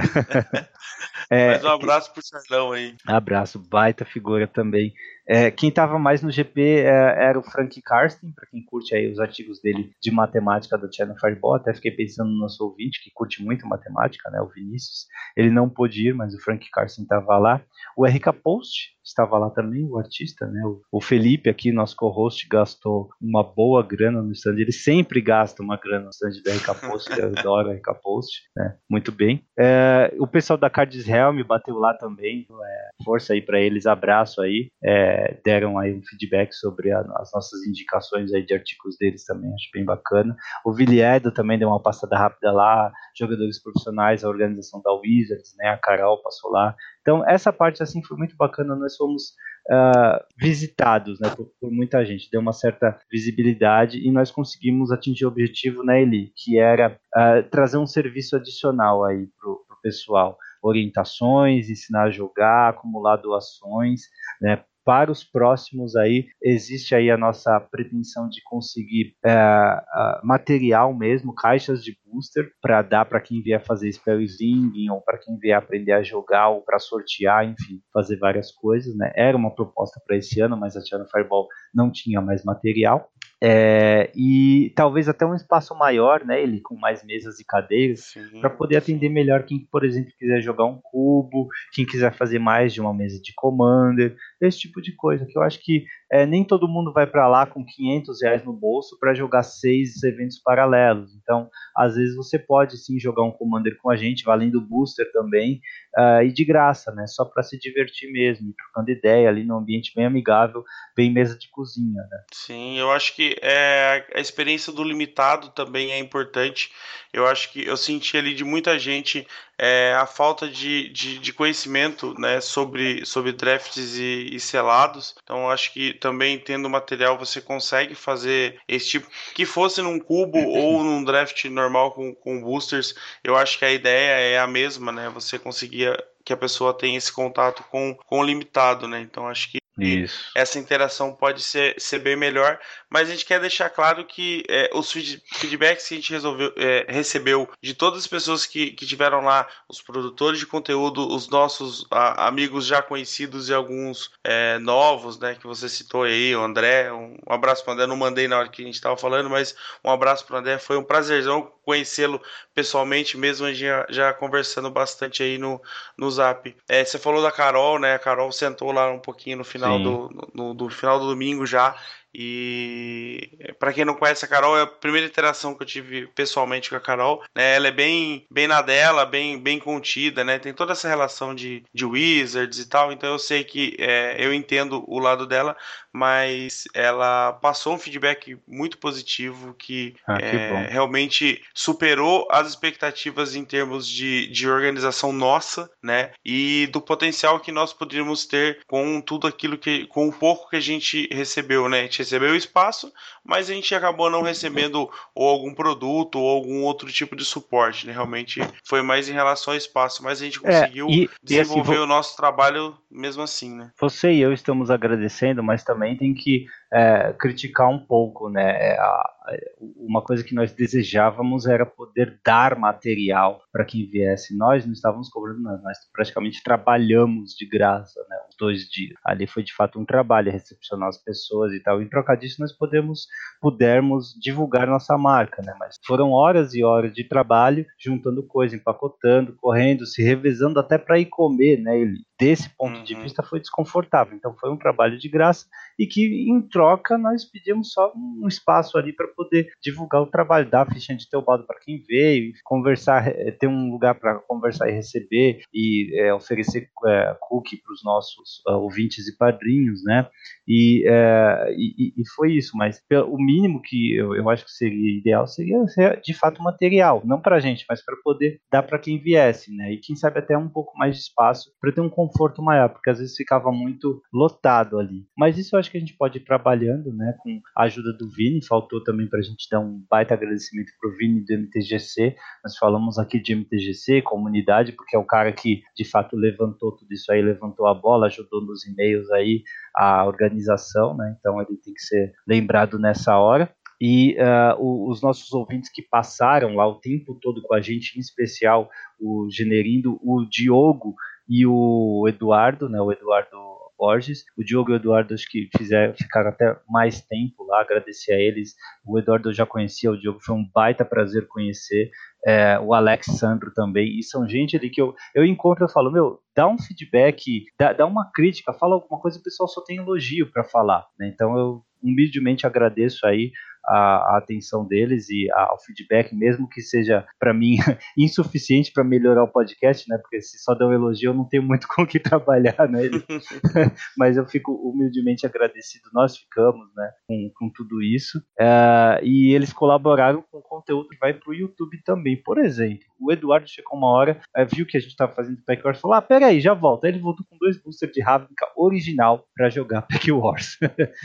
Mas um É, que- abraço pro Charlão aí. Abraço, baita figura também. É, quem estava mais no G P é, era o Frank Karsten, para quem curte aí os artigos dele de matemática do Channel Fireball. Até fiquei pensando no nosso ouvinte, que curte muito matemática, né, o Vinícius. Ele não pôde ir, mas o Frank Karsten estava lá. O R K Post estava lá também, o artista, né? O, o Felipe aqui, nosso co-host, gastou uma boa grana no stand. Ele sempre gasta uma grana no stand do R K Post, que eu adoro o R K Post, né? Muito bem. É, o pessoal da Cards Helm bateu lá também. É, força aí para eles, abraço aí. É, deram aí um feedback sobre a, as nossas indicações aí de artigos deles também, acho bem bacana. O Viliedo também deu uma passada rápida lá, jogadores profissionais, a organização da Wizards, né? A Carol passou lá. Então, essa parte assim foi muito bacana. Nós fomos uh, visitados, né, por, por muita gente, deu uma certa visibilidade e nós conseguimos atingir o objetivo, né, Eli, que era uh, trazer um serviço adicional aí pro, pro pessoal, orientações, ensinar a jogar, acumular doações, né. Para os próximos aí, existe aí a nossa pretensão de conseguir é, uh, material mesmo, caixas de booster, para dar para quem vier fazer spell slinging, ou para quem vier aprender a jogar, ou para sortear, enfim, fazer várias coisas, né? Era uma proposta para esse ano, mas a Channel Fireball não tinha mais material. É, e talvez até um espaço maior, né, ele com mais mesas e cadeiras, para poder atender sim. melhor quem, por exemplo, quiser jogar um cubo, quem quiser fazer mais de uma mesa de Commander, esse tipo de coisa, que eu acho que é, nem todo mundo vai para lá com quinhentos reais no bolso para jogar seis eventos paralelos. Então, às vezes você pode sim jogar um Commander com a gente, valendo booster também, uh, e de graça, né, só para se divertir mesmo, trocando ideia ali num ambiente bem amigável, bem mesa de cozinha, né. Sim, eu acho que é, a experiência do limitado também é importante. Eu acho que eu senti ali de muita gente é, a falta de, de, de conhecimento, né, sobre, sobre drafts e, e selados. Então, eu acho que também tendo material você consegue fazer esse tipo. Que fosse num cubo ou num draft normal com, com boosters, eu acho que a ideia é a mesma, né? Você conseguir que a pessoa tenha esse contato com, com o limitado, né? Então, acho que Isso. essa interação pode ser, ser bem melhor, mas a gente quer deixar claro que é, os feed, feedbacks que a gente resolveu, é, recebeu de todas as pessoas que, que tiveram lá, os produtores de conteúdo, os nossos a, amigos já conhecidos e alguns é, novos, né, que você citou aí, o André, um, um abraço para o André, não mandei na hora que a gente estava falando, mas um abraço para o André, foi um prazerzão conhecê-lo pessoalmente, mesmo a gente já, já conversando bastante aí no, no Zap. É, você falou da Carol, né, a Carol sentou lá um pouquinho no final Do, no, do final do domingo já. E para quem não conhece a Carol, é a primeira interação que eu tive pessoalmente com a Carol, né? Ela é bem, bem na dela, bem, bem contida, né? Tem toda essa relação de, de Wizards e tal, então eu sei que é, eu entendo o lado dela, mas ela passou um feedback muito positivo que, ah, que é, realmente superou as expectativas em termos de, de organização nossa, né? E do potencial que nós poderíamos ter com tudo aquilo que, com o pouco que a gente recebeu, né? A gente recebeu o espaço, mas a gente acabou não recebendo ou algum produto ou algum outro tipo de suporte, né? Realmente foi mais em relação ao espaço, mas a gente conseguiu é, e, desenvolver e assim, o nosso trabalho mesmo assim, né? Você e eu estamos agradecendo, mas também tem que é, criticar um pouco, né? A, uma coisa que nós desejávamos era poder dar material para quem viesse. Nós não estávamos cobrando nada, nós praticamente trabalhamos de graça, né? Os dois dias. Ali foi de fato um trabalho, recepcionar as pessoas e tal. Em troca disso, nós podemos, pudermos divulgar nossa marca, né? Mas foram horas e horas de trabalho, juntando coisa, empacotando, correndo, se revezando até para ir comer, né? Ele, desse ponto uhum. de vista, foi desconfortável. Então, foi um trabalho de graça e que, em troca, nós pedimos só um espaço ali para poder divulgar o trabalho, dar a fichinha de Teobaldo para quem veio, conversar, ter um lugar para conversar e receber e é, oferecer é, cookie para os nossos uh, ouvintes e padrinhos, né? E, é, e, e foi isso, mas o mínimo que eu, eu acho que seria ideal seria ser, de fato, material, não para a gente, mas para poder dar para quem viesse, né? E quem sabe até um pouco mais de espaço para ter um conforto maior, porque às vezes ficava muito lotado ali. Mas isso eu acho que a gente pode ir trabalhando, né? Com a ajuda do Vini, faltou também para a gente dar um baita agradecimento para o Vini do M T G C. Nós falamos aqui de M T G C, comunidade, porque é o cara que de fato levantou tudo isso aí, levantou a bola, ajudou nos e-mails aí a organização, né? Então ele tem que ser lembrado nessa hora. E uh, o, os nossos ouvintes que passaram lá o tempo todo com a gente, em especial o Generindo, o Diogo e o Eduardo, né? O Eduardo Borges. O Diogo e o Eduardo acho que fizeram, ficaram até mais tempo lá, agradecer a eles. O Eduardo eu já conhecia, o Diogo foi um baita prazer conhecer. É, o Alexandro também, e são gente ali que eu, eu encontro e falo, meu, dá um feedback, dá, dá uma crítica, fala alguma coisa, o pessoal só tem elogio para falar, né? Então eu humildemente agradeço aí a, a atenção deles e a, o feedback, mesmo que seja para mim insuficiente para melhorar o podcast, né? Porque se só dão elogio eu não tenho muito com o que trabalhar, né? Mas eu fico humildemente agradecido, nós ficamos, né? Com, com tudo isso, uh, e eles colaboraram com o conteúdo que vai para o YouTube também. Por exemplo, o Eduardo chegou uma hora, uh, viu que a gente estava fazendo Pack Wars, falou, ah, peraí, já volta. Aí ele voltou com dois boosters de Ravnica original para jogar Pack Wars.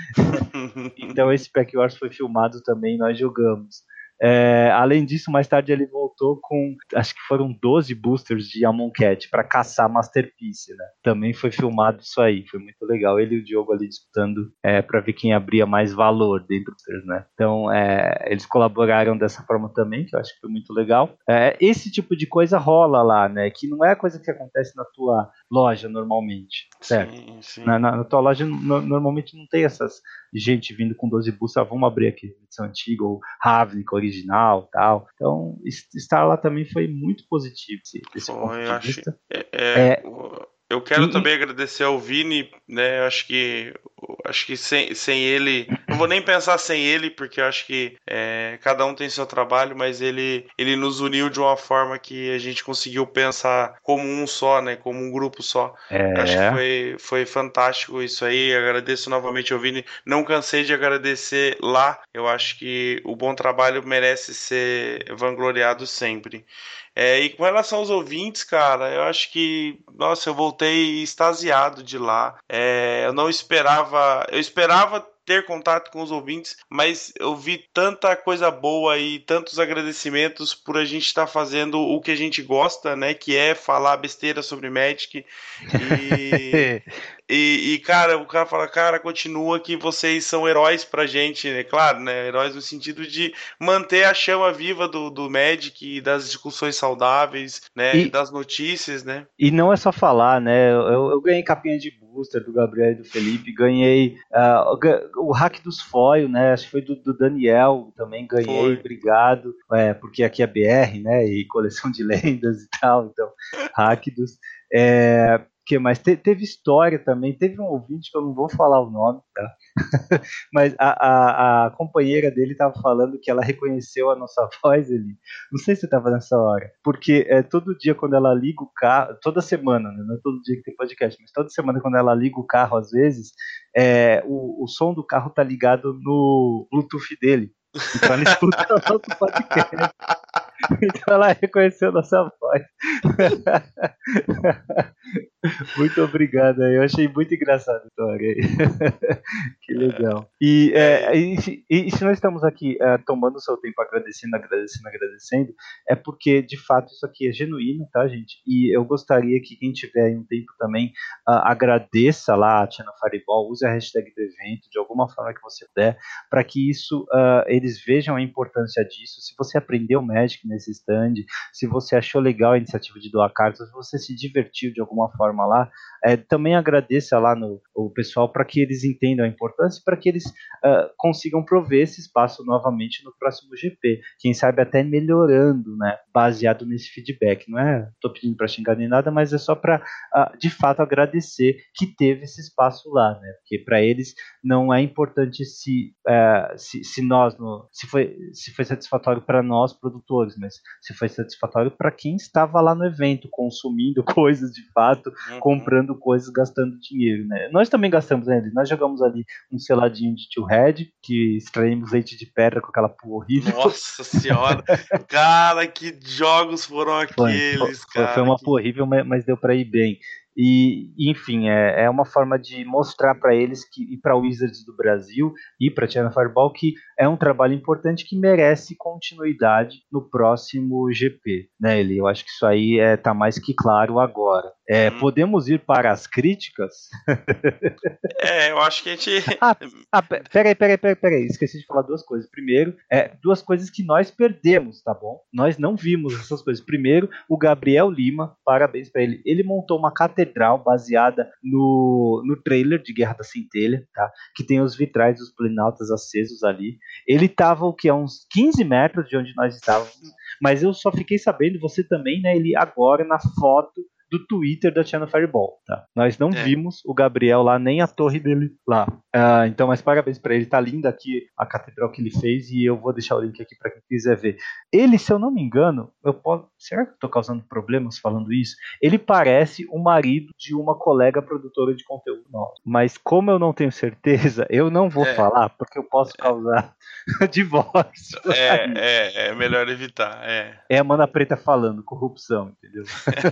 Então esse Pack Wars foi filmado também, nós jogamos. É, além disso, mais tarde ele voltou com, acho que foram doze boosters de Amonkhet para caçar Masterpiece, né? Também foi filmado isso aí, foi muito legal. Ele e o Diogo ali disputando é, para ver quem abria mais valor dentro dos boosters, né? Então, é, eles colaboraram dessa forma também, que eu acho que foi muito legal. É, esse tipo de coisa rola lá, né? Que não é coisa que acontece na tua loja normalmente, certo? Sim, sim. Na, na, na tua loja no, normalmente não tem essas gente vindo com doze boosters, ah, vamos abrir aqui, edição antiga, ou Ravnica original, tal. Então, estar lá também foi muito positivo, desse Foi, ponto de eu acho, vista. é, é, É, eu quero e, também agradecer ao Vini, né? Eu acho que acho que sem, sem ele, não vou nem pensar sem ele, porque eu acho que é, cada um tem seu trabalho, mas ele, ele nos uniu de uma forma que a gente conseguiu pensar como um só, né? Como um grupo só. Eu acho que é, foi, foi fantástico isso aí. Agradeço novamente ao Vini. Não cansei de agradecer lá. Eu acho que o bom trabalho merece ser vangloriado sempre. É, e com relação aos ouvintes, cara, eu acho que, nossa, eu voltei extasiado de lá. É, eu não esperava, eu esperava ter contato com os ouvintes, mas eu vi tanta coisa boa e tantos agradecimentos por a gente estar fazendo o que a gente gosta, né, que é falar besteira sobre Magic. E E, e, cara, o cara fala, cara, continua que vocês são heróis pra gente, né? Claro, né? Heróis no sentido de manter a chama viva do, do Magic, das discussões saudáveis, né? e, Das notícias, né? e não é só falar, né? Eu, eu ganhei capinha de booster do Gabriel e do Felipe, ganhei uh, o, o hack dos foil, né? Acho que foi do, do Daniel, também ganhei, Foi. obrigado, é, porque aqui é B R, né? E coleção de lendas e tal, então, hack dos. É, que mais? Te, teve história também, teve um ouvinte que eu não vou falar o nome, tá? Mas a, a, a companheira dele estava falando que ela reconheceu a nossa voz, ele. Não sei se estava nessa hora, porque é, todo dia quando ela liga o carro, toda semana, né? Não é todo dia que tem podcast, mas toda semana quando ela liga o carro, às vezes, é, o, o som do carro tá ligado no Bluetooth dele. Então ela escuta o nosso podcast. Então ela reconheceu a nossa voz. Muito obrigado, eu achei muito engraçada a história. Que legal. E, é, É, e, e, e se nós estamos aqui é, tomando o seu tempo agradecendo, agradecendo, agradecendo, é porque de fato isso aqui é genuíno, tá, gente? E eu gostaria que quem tiver aí um tempo também uh, agradeça lá a Tiana Fireball, use a hashtag do evento de alguma forma que você puder, para que isso uh, eles vejam a importância disso. Se você aprendeu Magic nesse stand, se você achou legal a iniciativa de doar cartas, se você se divertiu de alguma forma lá, é, também agradeça lá no o pessoal para que eles entendam a importância e para que eles uh, consigam prover esse espaço novamente no próximo G P. Quem sabe até melhorando, né? Baseado nesse feedback. Não é tô pedindo para xingar nem nada, mas é só para uh, de fato agradecer que teve esse espaço lá, né? Porque para eles não é importante se, uh, se, se nós no, se foi se foi satisfatório para nós produtores, mas se foi satisfatório para quem estava lá no evento consumindo coisas de fato uhum. comprando coisas, gastando dinheiro, né? Nós também gastamos, né? Nós jogamos ali um seladinho de Tio Red, que extraímos leite de pedra com aquela porra horrível. Nossa senhora! Cara, que jogos foram aqueles, foi, cara? Foi uma que... porra horrível, mas, mas deu pra ir bem. E, enfim, é, é uma forma de mostrar para eles que, e para o Wizards do Brasil e para a China Fireball que é um trabalho importante que merece continuidade no próximo G P, né, Eli? Eu acho que isso aí é, tá mais que claro agora. É, hum. Podemos ir para as críticas? É, eu acho que a gente... ah, ah, peraí, peraí, peraí, peraí, esqueci de falar duas coisas. Primeiro, é, duas coisas que nós perdemos, tá bom? Nós não vimos essas coisas. Primeiro, o Gabriel Lima, parabéns para ele, ele montou uma catedral baseada no, no trailer de Guerra da Centelha, tá? Que tem os vitrais dos Planaltas acesos ali. Ele tava, o que, a uns quinze metros de onde nós estávamos, mas eu só fiquei sabendo, você também, né, ele agora na foto do Twitter da China Fireball, tá? Nós não é. vimos o Gabriel lá, nem a torre dele lá. Uh, então, mas parabéns para ele, tá linda aqui a catedral que ele fez e eu vou deixar o link aqui para quem quiser ver. Ele, se eu não me engano, eu posso... será que eu tô causando problemas falando isso? Ele parece o marido de uma colega produtora de conteúdo nosso. Mas como eu não tenho certeza, eu não vou é. falar, porque eu posso causar é. divórcio. É, é, é melhor evitar, é. É a Mana Preta falando, corrupção, entendeu?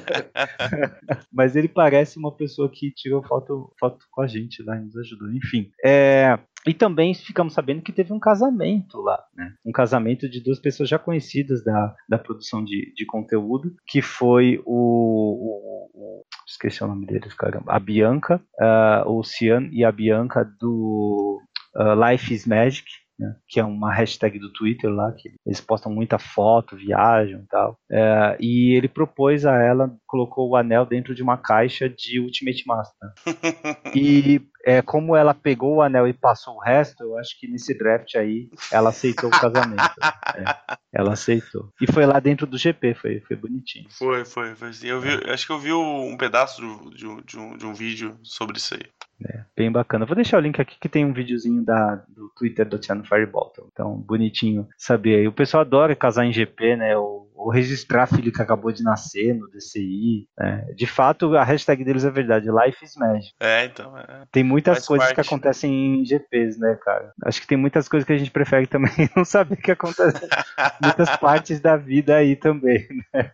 Mas ele parece uma pessoa que tirou foto, foto com a gente lá e nos ajudou. Enfim, é... e também ficamos sabendo que teve um casamento lá, né? Um casamento de duas pessoas já conhecidas da, da produção de, de conteúdo, que foi o, o, o esqueci o nome deles, caramba, a Bianca, uh, o Cian e a Bianca do uh, Life is Magic, né, que é uma hashtag do Twitter lá, que eles postam muita foto, viajam e tal. É, e ele propôs a ela, colocou o anel dentro de uma caixa de Ultimate Master. E é, como ela pegou o anel e passou o resto, eu acho que nesse draft aí ela aceitou o casamento. É, ela aceitou. E foi lá dentro do G P, foi, foi bonitinho. Foi, foi, foi. Eu vi, é. Acho que eu vi um pedaço de, de, de, um, de um vídeo sobre isso aí. É, bem bacana. Vou deixar o link aqui que tem um videozinho da, do Twitter do China Fireball. Então, bonitinho saber aí. O pessoal adora casar em G P, né? Ou, ou registrar filho que acabou de nascer no D C I. Né? De fato, a hashtag deles é verdade. Life is Magic. É, então. É. Tem muitas coisas parte. que acontecem em G Ps, né, cara? Acho que tem muitas coisas que a gente prefere também não saber o que acontece. Muitas partes da vida aí também, né?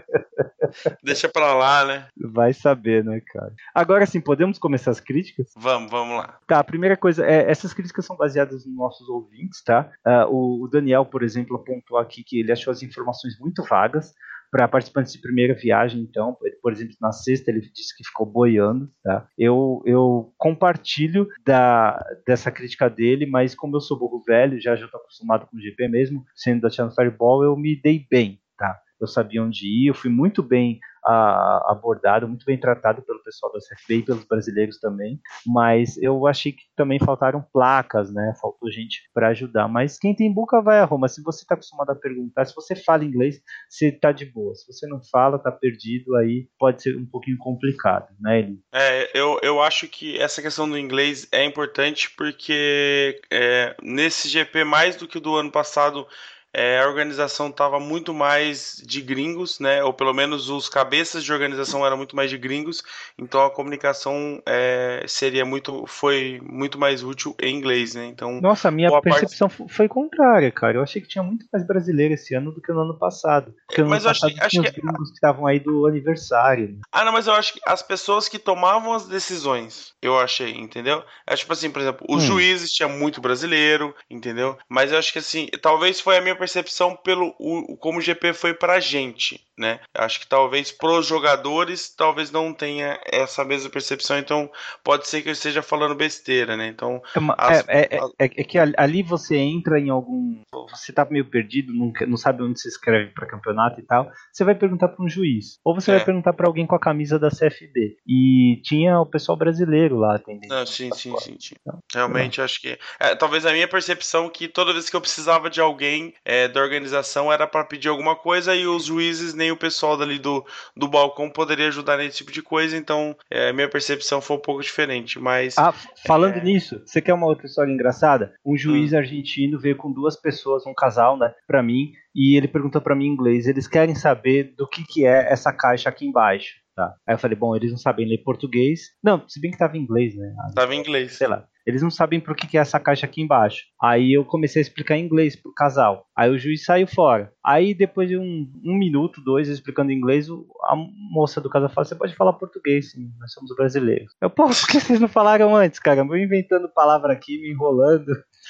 Deixa pra lá, né? Vai saber, né, cara? Agora sim, podemos começar as críticas? Vamos, vamos lá. Tá, a primeira coisa, é, essas críticas são baseadas nos nossos ouvintes, tá? Uh, o, o Daniel, por exemplo, apontou aqui que ele achou as informações muito vagas para participantes de primeira viagem, então, por exemplo, na sexta ele disse que ficou boiando, tá? Eu, eu compartilho da, dessa crítica dele, mas como eu sou burro velho, já já estou acostumado com o G P mesmo, sendo da China Fireball, eu me dei bem, tá? Eu sabia onde ir, eu fui muito bem a, abordado, muito bem tratado pelo pessoal da C F B e pelos brasileiros também, mas eu achei que também faltaram placas, né? Faltou gente para ajudar, mas quem tem boca vai a Roma. Se você está acostumado a perguntar, se você fala inglês, você tá de boa. Se você não fala, tá perdido, aí pode ser um pouquinho complicado, né, Eli? É, eu, eu acho que essa questão do inglês é importante porque é, nesse G P, mais do que o do ano passado, É, a organização estava muito mais de gringos, né? Ou pelo menos os cabeças de organização eram muito mais de gringos. Então a comunicação é, seria muito, foi muito mais útil em inglês, né? Então, nossa, a minha percepção parte... foi contrária, cara. Eu achei que tinha muito mais brasileiro esse ano do que no ano passado. Porque no mas ano passado acho, tinha acho os gringos que estavam aí do aniversário. Né? Ah, não, mas eu acho que as pessoas que tomavam as decisões, eu achei, entendeu? É tipo assim, por exemplo, os hum. juízes tinha muito brasileiro, entendeu? Mas eu acho que assim, talvez foi a minha percepção pelo o, como o G P foi pra gente, né? Acho que talvez pros jogadores talvez não tenha essa mesma percepção, então pode ser que eu esteja falando besteira, né? Então é, as, é, é, as... é, é que ali você entra em algum, você tá meio perdido, não, não sabe onde se inscreve para campeonato e tal, você vai perguntar para um juiz, ou você é. vai perguntar para alguém com a camisa da C F B. E tinha o pessoal brasileiro lá atendendo. Não, sim, sim, sim, sim. Então, realmente acho que é, talvez a minha percepção que toda vez que eu precisava de alguém É, da organização era para pedir alguma coisa e os juízes nem o pessoal dali do, do balcão poderia ajudar nesse tipo de coisa, então é, minha percepção foi um pouco diferente, mas... Ah, falando é... nisso, você quer uma outra história engraçada? Um juiz hum. argentino veio com duas pessoas, um casal, né, pra mim, e ele perguntou pra mim em inglês, eles querem saber do que que é essa caixa aqui embaixo. tá. Aí eu falei, bom, eles não sabem ler português. Não, se bem que tava em inglês, né? Tava em inglês. Sei lá. Eles não sabem pro que, que é essa caixa aqui embaixo. Aí eu comecei a explicar em inglês pro casal. Aí o juiz saiu fora. Aí depois de um, um minuto, dois, explicando em inglês, a moça do casal falou, você pode falar português, sim, nós somos brasileiros. Eu, pô, por que vocês não falaram antes, cara? Eu inventando palavra aqui, me enrolando.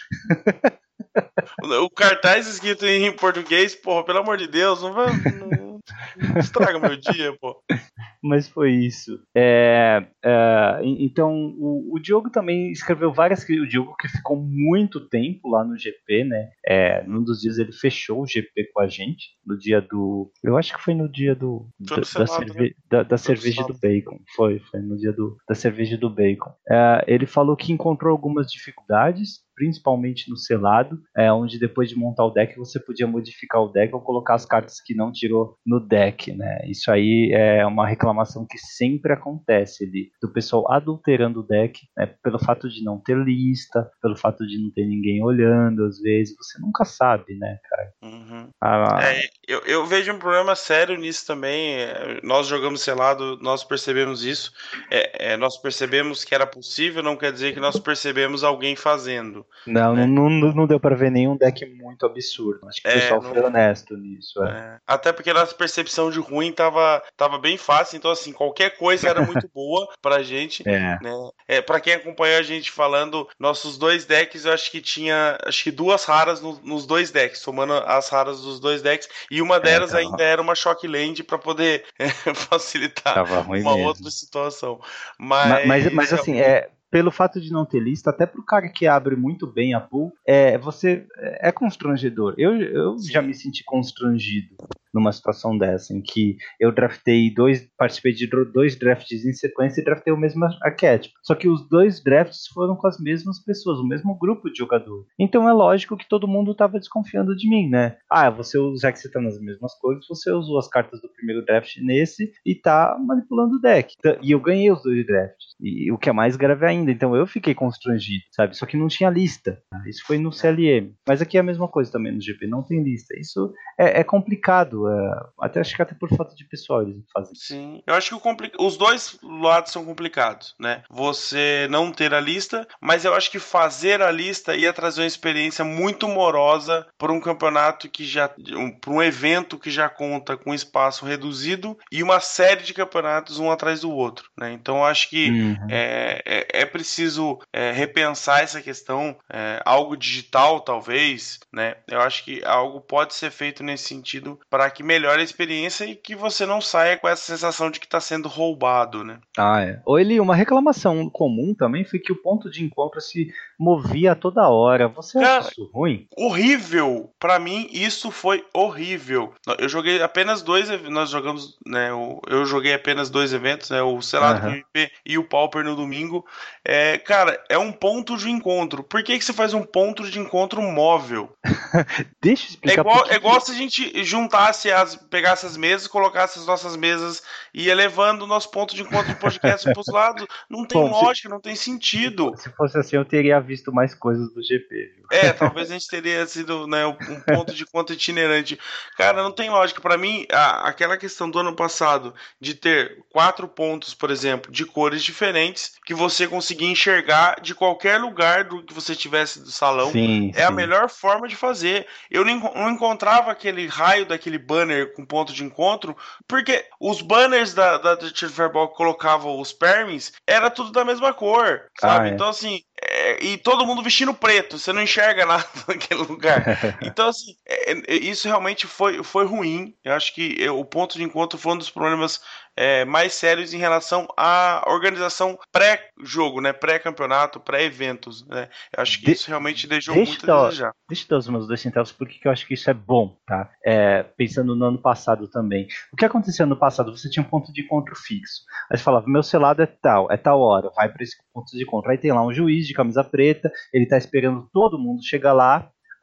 O cartaz escrito em português, porra, pelo amor de Deus, não vai... Não... estraga meu dia, pô. Mas foi isso. É, é, então, o, o Diogo também escreveu várias... O Diogo que ficou muito tempo lá no G P, né? É, num dos dias ele fechou o G P com a gente. No dia do... Eu acho que foi no dia do... Da, da, cerve, né? da, da cerveja do bacon. Foi, foi no dia do, da cerveja do bacon. É, ele falou que encontrou algumas dificuldades, principalmente no selado, é, onde depois de montar o deck você podia modificar o deck ou colocar as cartas que não tirou no deck, né? Isso aí é uma reclamação que sempre acontece ali, do pessoal adulterando o deck, né? Pelo fato de não ter lista, pelo fato de não ter ninguém olhando, às vezes, você nunca sabe, né, cara? Uhum. Ah, é, eu, eu vejo um problema sério nisso também. Nós jogamos selado, nós percebemos isso. É, é, nós percebemos que era possível, não quer dizer que nós percebemos alguém fazendo. Não, né? não, não, não deu pra ver nenhum deck muito absurdo. Acho que o É, pessoal não- foi honesto nisso. É. É, até porque a nossa percepção de ruim tava, tava bem fácil, então assim, qualquer coisa era muito boa pra gente, É. né? É, pra quem acompanhou a gente falando, nossos dois decks, eu acho que tinha, acho que duas raras no- nos dois decks, somando as raras dos dois decks, e uma delas tava- ainda era uma Shockland pra poder é, facilitar Tava ruim uma mesmo. outra situação. Ma- Mas, Mas, mas assim, é, pelo fato de não ter lista, até pro cara que abre muito bem a pool, é, você é constrangedor. Eu, eu já me senti constrangido numa situação dessa, em que eu draftei dois, participei de dois drafts em sequência e draftei o mesmo arquétipo. Só que os dois drafts foram com as mesmas pessoas, o mesmo grupo de jogador. Então é lógico que todo mundo estava desconfiando de mim, né? Ah, você, já que você tá nas mesmas coisas, você usou as cartas do primeiro draft nesse e tá manipulando o deck. E eu ganhei os dois drafts. E o que é mais grave ainda, então eu fiquei constrangido, sabe? Só que não tinha lista. Isso foi no C L M. Mas aqui é a mesma coisa também no G P, não tem lista. Isso é, é complicado. É, até acho que até por falta de pessoal eles fazem. Sim, eu acho que o compli... os dois lados são complicados, né? Você não ter a lista, mas eu acho que fazer a lista ia trazer uma experiência muito morosa para um campeonato que já, um, para um evento que já conta com espaço reduzido e uma série de campeonatos um atrás do outro, né? Então eu acho que Uhum. é, é, é preciso é, repensar essa questão, é, algo digital talvez, né? Eu acho que algo pode ser feito nesse sentido para que melhore a experiência e que você não saia com essa sensação de que está sendo roubado, né? Ah, é. Ou ele, uma reclamação comum também foi que o ponto de encontro se movia a toda hora. Você Cara, acha isso ruim? Horrível! Pra mim, isso foi horrível. Eu joguei apenas dois, nós jogamos, né? Eu joguei apenas dois eventos, né? O Selado Aham. V I P e o Pauper no domingo. É, cara, é um ponto de encontro. Por que que você faz um ponto de encontro móvel? Deixa eu É explicar igual, por que é igual que- se a gente juntasse, as, pegasse as mesas, colocasse as nossas mesas e ia levando o nosso ponto de encontro de podcast pros lados. Não tem Bom, se- lógica, não tem sentido. Se fosse assim, eu teria visto mais coisas do G P, viu? É, talvez a gente teria sido, né, um ponto de encontro itinerante. Cara, não tem lógica. Pra mim, a- aquela questão do ano passado de ter quatro pontos, por exemplo, de cores diferentes, que você conseguia enxergar de qualquer lugar do que você tivesse do salão, Sim, é a sim. melhor forma de fazer. Eu nem- não encontrava aquele raio daquele banner com ponto de encontro, porque os banners da, da Dirty Fireball que colocavam os permins era tudo da mesma cor, sabe? Ah, é. Então, assim, é, e todo mundo vestindo preto, você não enxerga nada naquele lugar. Então, assim, é, é, isso realmente foi, foi ruim. Eu acho que é, o ponto de encontro foi um dos problemas é, mais sérios em relação à organização pré-jogo, né? Pré-campeonato, pré-eventos, né? Eu acho que De- isso realmente deixou Deixa muito eu a dar, desejar. deixa eu dar os meus dois centavos, porque que eu acho que isso é bom, tá? É, pensando no ano passado também. O que aconteceu no passado? Você tinha um ponto de encontro fixo. Aí você falava, meu selado é tal, é tal hora, vai para esse ponto de encontro. Aí tem lá um juiz de camisa preta, ele tá esperando todo mundo chegar lá.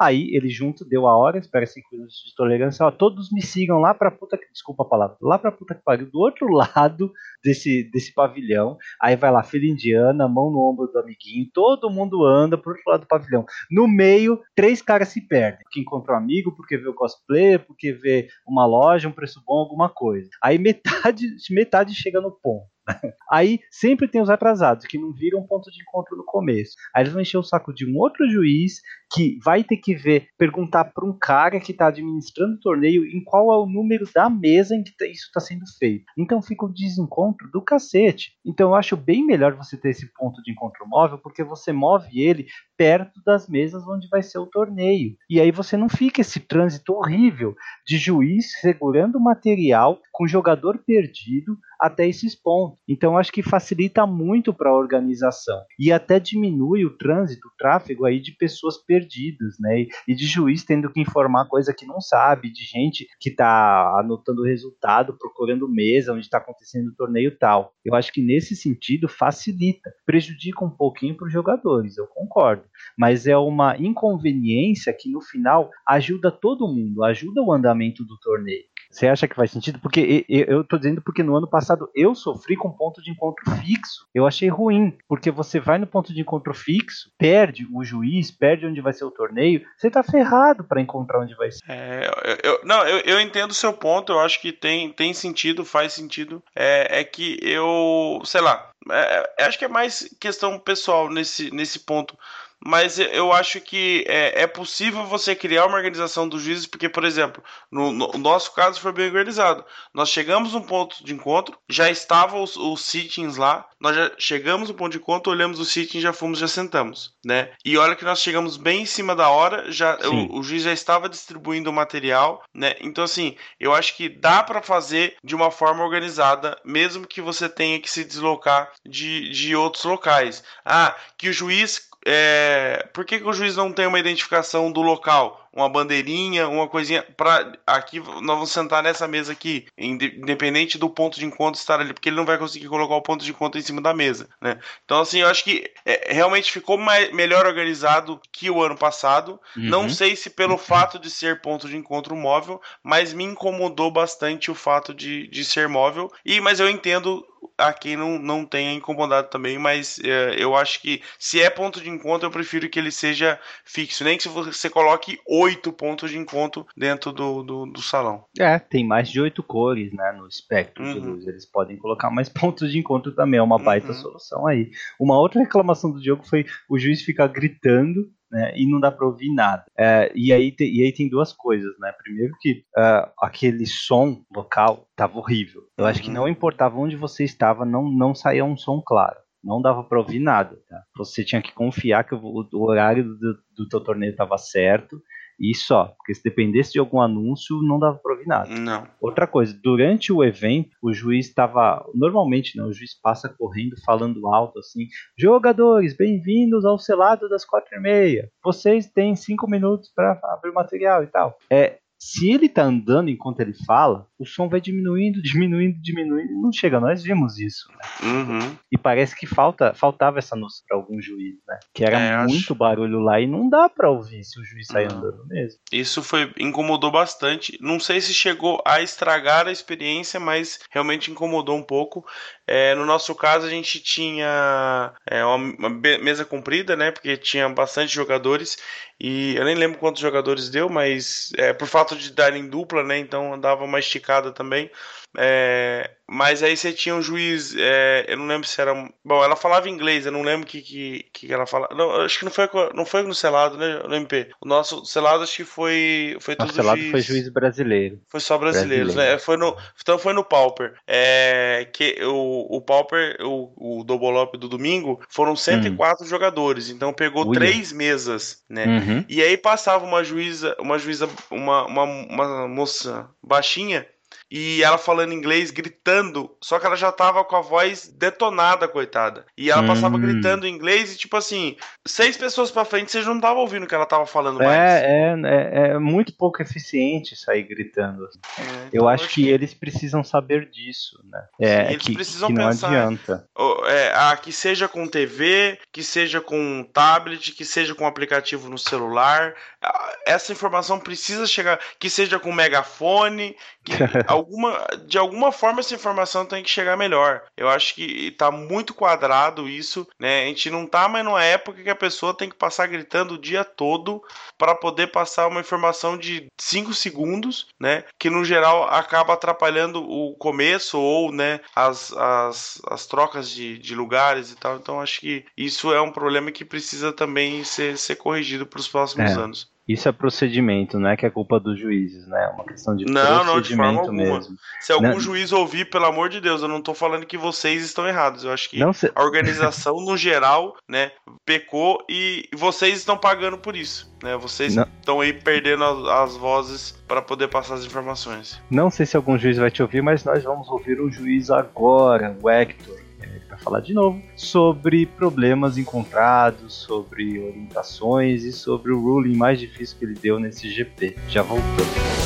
Aí ele junto, deu a hora, espera cinco minutos de tolerância, ó, todos me sigam lá pra puta que, desculpa a palavra, lá pra puta que pariu, do outro lado desse, desse pavilhão. Aí vai lá, filha indiana, mão no ombro do amiguinho, todo mundo anda pro outro lado do pavilhão. No meio, três caras se perdem, porque encontrou um amigo, porque vê o cosplay, porque vê uma loja, um preço bom, alguma coisa. Aí metade, metade chega no ponto. Aí sempre tem os atrasados que não viram ponto de encontro no começo. Aí eles vão encher o saco de um outro juiz que vai ter que ver, perguntar para um cara que está administrando o torneio em qual é o número da mesa em que isso está sendo feito. Então fica um desencontro do cacete. Então eu acho bem melhor você ter esse ponto de encontro móvel, porque você move ele perto das mesas onde vai ser o torneio. E aí você não fica esse trânsito horrível de juiz segurando o material com jogador perdido até esses pontos. Então acho que facilita muito para a organização e até diminui o trânsito, o tráfego aí de pessoas perdidas, né? E de juiz tendo que informar coisa que não sabe, de gente que está anotando o resultado, procurando mesa onde está acontecendo o torneio e tal. Eu acho que nesse sentido facilita, prejudica um pouquinho para os jogadores, eu concordo, mas é uma inconveniência que no final ajuda todo mundo, ajuda o andamento do torneio. Você acha que faz sentido? Porque eu tô dizendo porque no ano passado eu sofri com ponto de encontro fixo. Eu achei ruim, porque você vai no ponto de encontro fixo, perde o juiz, perde onde vai ser o torneio, você tá ferrado para encontrar onde vai ser. É, eu, eu, não, eu, eu entendo o seu ponto, eu acho que tem, tem sentido, faz sentido. É, é que eu, sei lá, é, acho que é mais questão pessoal nesse, nesse ponto. Mas eu acho que é, é possível você criar uma organização dos juízes, porque, por exemplo, no, no nosso caso foi bem organizado. Nós chegamos num ponto de encontro, já estavam os, os sittings lá, nós já chegamos no ponto de encontro, olhamos os sittings, já fomos, já sentamos, né? E olha que nós chegamos bem em cima da hora, já o, o juiz já estava distribuindo o material, né? Então, assim, eu acho que dá para fazer de uma forma organizada, mesmo que você tenha que se deslocar de, de outros locais. Ah, que o juiz... É, por que, que o juiz não tem uma identificação do local? Uma bandeirinha, uma coisinha para aqui, nós vamos sentar nessa mesa aqui, independente do ponto de encontro estar ali, porque ele não vai conseguir colocar o ponto de encontro em cima da mesa, né? Então, assim, eu acho que é, realmente ficou mais, melhor organizado que o ano passado. Uhum. Não sei se pelo fato de ser ponto de encontro móvel, mas me incomodou bastante o fato de, de ser móvel. E, mas eu entendo a quem não, não tenha incomodado também, mas é, eu acho que se é ponto de encontro, eu prefiro que ele seja fixo, nem que você coloque oito pontos de encontro dentro do, do, do salão. É, tem mais de oito cores, né, no espectro uhum. de luz, eles podem colocar mais pontos de encontro também, é uma baita uhum. solução aí. Uma outra reclamação do Diogo foi o juiz ficar gritando, né, e não dá para ouvir nada. É, e, aí te, e aí tem duas coisas, né? Primeiro que uh, aquele som local estava horrível. Eu acho que não importava onde você estava, não, não saía um som claro. Não dava para ouvir nada. Tá? Você tinha que confiar que o, o horário do, do teu torneio estava certo e só. Porque se dependesse de algum anúncio, não dava para ouvir nada. Não. Outra coisa, durante o evento, o juiz estava... Normalmente, né, o juiz passa correndo, falando alto, assim... Jogadores, bem-vindos ao selado das quatro e meia. Vocês têm cinco minutos para abrir o material e tal. É... Se ele tá andando enquanto ele fala, o som vai diminuindo, diminuindo, diminuindo, e não chega. Nós vimos isso, né? Uhum. E parece que falta, faltava essa noção para algum juiz, né? Que era é, muito acho... barulho lá e não dá para ouvir se o juiz sair uhum. andando mesmo. Isso foi, incomodou bastante. Não sei se chegou a estragar a experiência, mas realmente incomodou um pouco. É, no nosso caso, a gente tinha é, uma, uma mesa comprida, né? Porque tinha bastante jogadores. E eu nem lembro quantos jogadores deu, mas é, por fato de dar em dupla, né? Então dava uma esticada também. É, mas aí você tinha um juiz, é, eu não lembro se era. Bom, ela falava inglês, eu não lembro o que, que, que ela falava. Não, acho que não foi, não foi no selado, né? No M P. O nosso selado acho que foi. Foi tudo o selado juiz... foi juiz brasileiro. Foi só brasileiros, brasileiro. né? Foi no, então foi no Pauper. É, que o, o Pauper, o, o Dobolop do domingo, foram cento e quatro hum. jogadores. Então pegou Uia. três mesas, né? Uhum. E aí passava uma juíza, uma juíza, uma, uma, uma moça baixinha. e ela falando inglês, gritando, só que ela já tava com a voz detonada, coitada. E ela hum. passava gritando em inglês e, tipo assim, seis pessoas pra frente, você já não tava ouvindo o que ela tava falando é, mais. É, é, é muito pouco eficiente sair gritando. É, então eu acho que, que eles precisam saber disso, né? É, Sim, eles que, precisam que não pensar, adianta. É, ah, que seja com T V, que seja com tablet, que seja com aplicativo no celular. Essa informação precisa chegar, que seja com megafone, que alguma, de alguma forma essa informação tem que chegar melhor. Eu acho que tá muito quadrado isso, né? A gente não tá mais numa época que a pessoa tem que passar gritando o dia todo para poder passar uma informação de cinco segundos, né? Que no geral acaba atrapalhando o começo ou, né, as, as, as trocas de, de lugares e tal. Então acho que isso é um problema que precisa também ser, ser corrigido para os próximos é. anos. Isso é procedimento, não é que é culpa dos juízes, né? É uma questão de não, procedimento não, de forma alguma. mesmo. Se algum não, juiz ouvir, pelo amor de Deus, eu não tô falando que vocês estão errados. Eu acho que se... a organização, no geral, né, pecou e vocês estão pagando por isso, né? Vocês não. estão aí perdendo as, as vozes para poder passar as informações. Não sei se algum juiz vai te ouvir, mas nós vamos ouvir o juiz agora, o Hector. Para falar de novo sobre problemas encontrados, sobre orientações e sobre o ruling mais difícil que ele deu nesse G P. Já voltamos.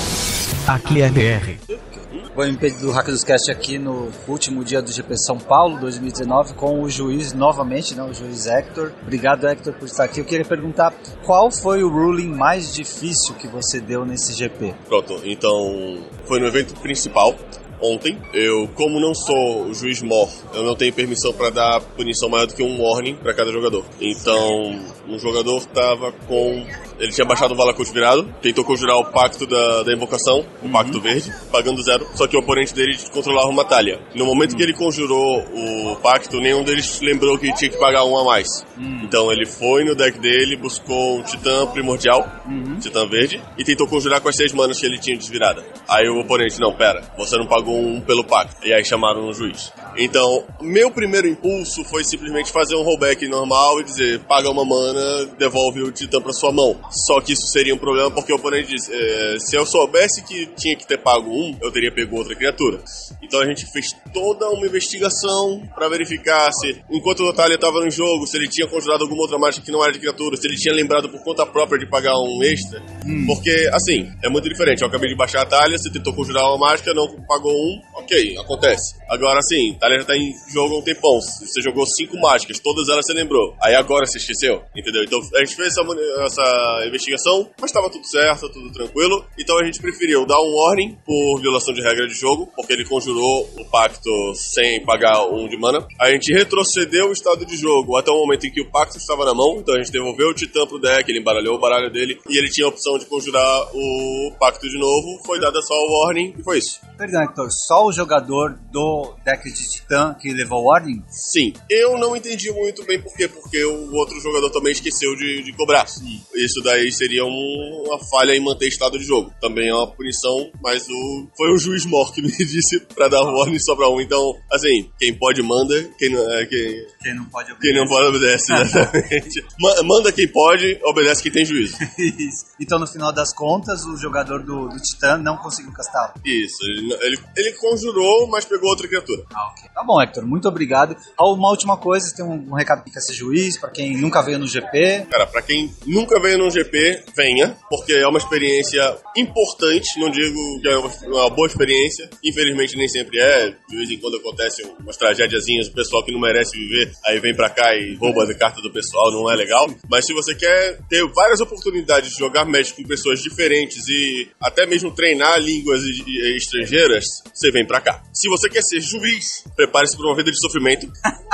Aqui é B R. O M P do Hack dos Cast aqui no último dia do G P São Paulo dois mil e dezenove com o juiz novamente, né, o juiz Hector. Obrigado, Hector, por estar aqui. Eu queria perguntar qual foi o ruling mais difícil que você deu nesse G P? Pronto, então foi no evento principal. Ontem, eu, como não sou o juiz mor, eu não tenho permissão para dar punição maior do que um warning para cada jogador. Então, um jogador tava com... Ele tinha baixado o Valakut virado, tentou conjurar o pacto da, da invocação, o uhum. pacto verde, pagando zero, só que o oponente dele controlava uma talha. No momento uhum. que ele conjurou o pacto, nenhum deles lembrou que tinha que pagar um a mais. Uhum. Então ele foi no deck dele, buscou um titã primordial, uhum. titã verde, e tentou conjurar com as seis manas que ele tinha desvirada. Aí o oponente, não, pera, você não pagou um pelo pacto. E aí chamaram o juiz. Então, meu primeiro impulso foi simplesmente fazer um rollback normal e dizer, paga uma mana, devolve o titã pra sua mão. Só que isso seria um problema porque o oponente disse, é, se eu soubesse que tinha que ter pago um, eu teria pego outra criatura. Então a gente fez toda uma investigação pra verificar se, enquanto o Natalia tava no jogo, se ele tinha conjurado alguma outra mágica que não era de criatura, se ele tinha lembrado por conta própria de pagar um extra. Hum. Porque, assim, é muito diferente. Eu acabei de baixar a Thalia, você tentou conjurar uma mágica, não pagou um, ok, acontece. Agora, assim, a Thalia já tá em jogo há um tempão. Você jogou cinco mágicas, todas elas você lembrou. Aí agora você esqueceu, entendeu? Então a gente fez essa, essa investigação, mas estava tudo certo, tudo tranquilo. Então a gente preferiu dar um warning por violação de regra de jogo, porque ele conjurou o pacto sem pagar um de mana. A gente retrocedeu o estado de jogo até o momento em que o pacto estava na mão, então a gente devolveu o titã pro deck, ele embaralhou o baralho dele e ele tinha a opção de conjurar o pacto de novo. Foi dada só o warning e foi isso. Perdão, Hector, só o jogador do deck de titã que levou o warning? Sim. Eu não entendi muito bem por quê, porque o outro jogador também esqueceu de, de cobrar. Sim. Isso daí seria um, uma falha em manter estado de jogo. Também é uma punição, mas o, foi o juiz mor que me disse pra dar warning só pra um. Então, assim, quem pode manda, quem não, é, quem, quem não pode obedece. Quem não pode obedece, exatamente. Manda quem pode, obedece quem tem juízo. Isso. Então, no final das contas, o jogador do, do titã não conseguiu castá-lo. Isso. Ele, ele, ele conjurou, mas pegou outra criatura. Ah, ok. Tá bom, Hector, muito obrigado. Uma última coisa, você tem um, um recado que quer ser juiz, pra quem nunca veio no G P? Cara, pra quem nunca veio no G P, venha, porque é uma experiência importante, não digo que é uma, uma boa experiência, infelizmente nem sempre é, de vez em quando acontecem umas tragédiazinhas, o pessoal que não merece viver, aí vem pra cá e rouba a carta do pessoal, não é legal, mas se você quer ter várias oportunidades de jogar Magic com pessoas diferentes e até mesmo treinar línguas estrangeiras, você vem pra cá. Se você quer ser juiz, prepare-se para uma vida de sofrimento.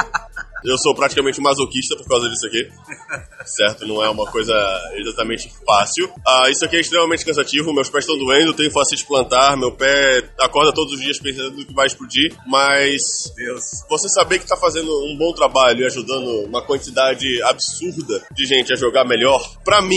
Eu sou praticamente um masoquista por causa disso aqui. Certo? Não é uma coisa exatamente fácil. Ah, isso aqui é extremamente cansativo. Meus pés estão doendo, tenho fascite plantar. Meu pé acorda todos os dias pensando que vai explodir. Mas Deus. Você saber que está fazendo um bom trabalho e ajudando uma quantidade absurda de gente a jogar melhor, pra mim,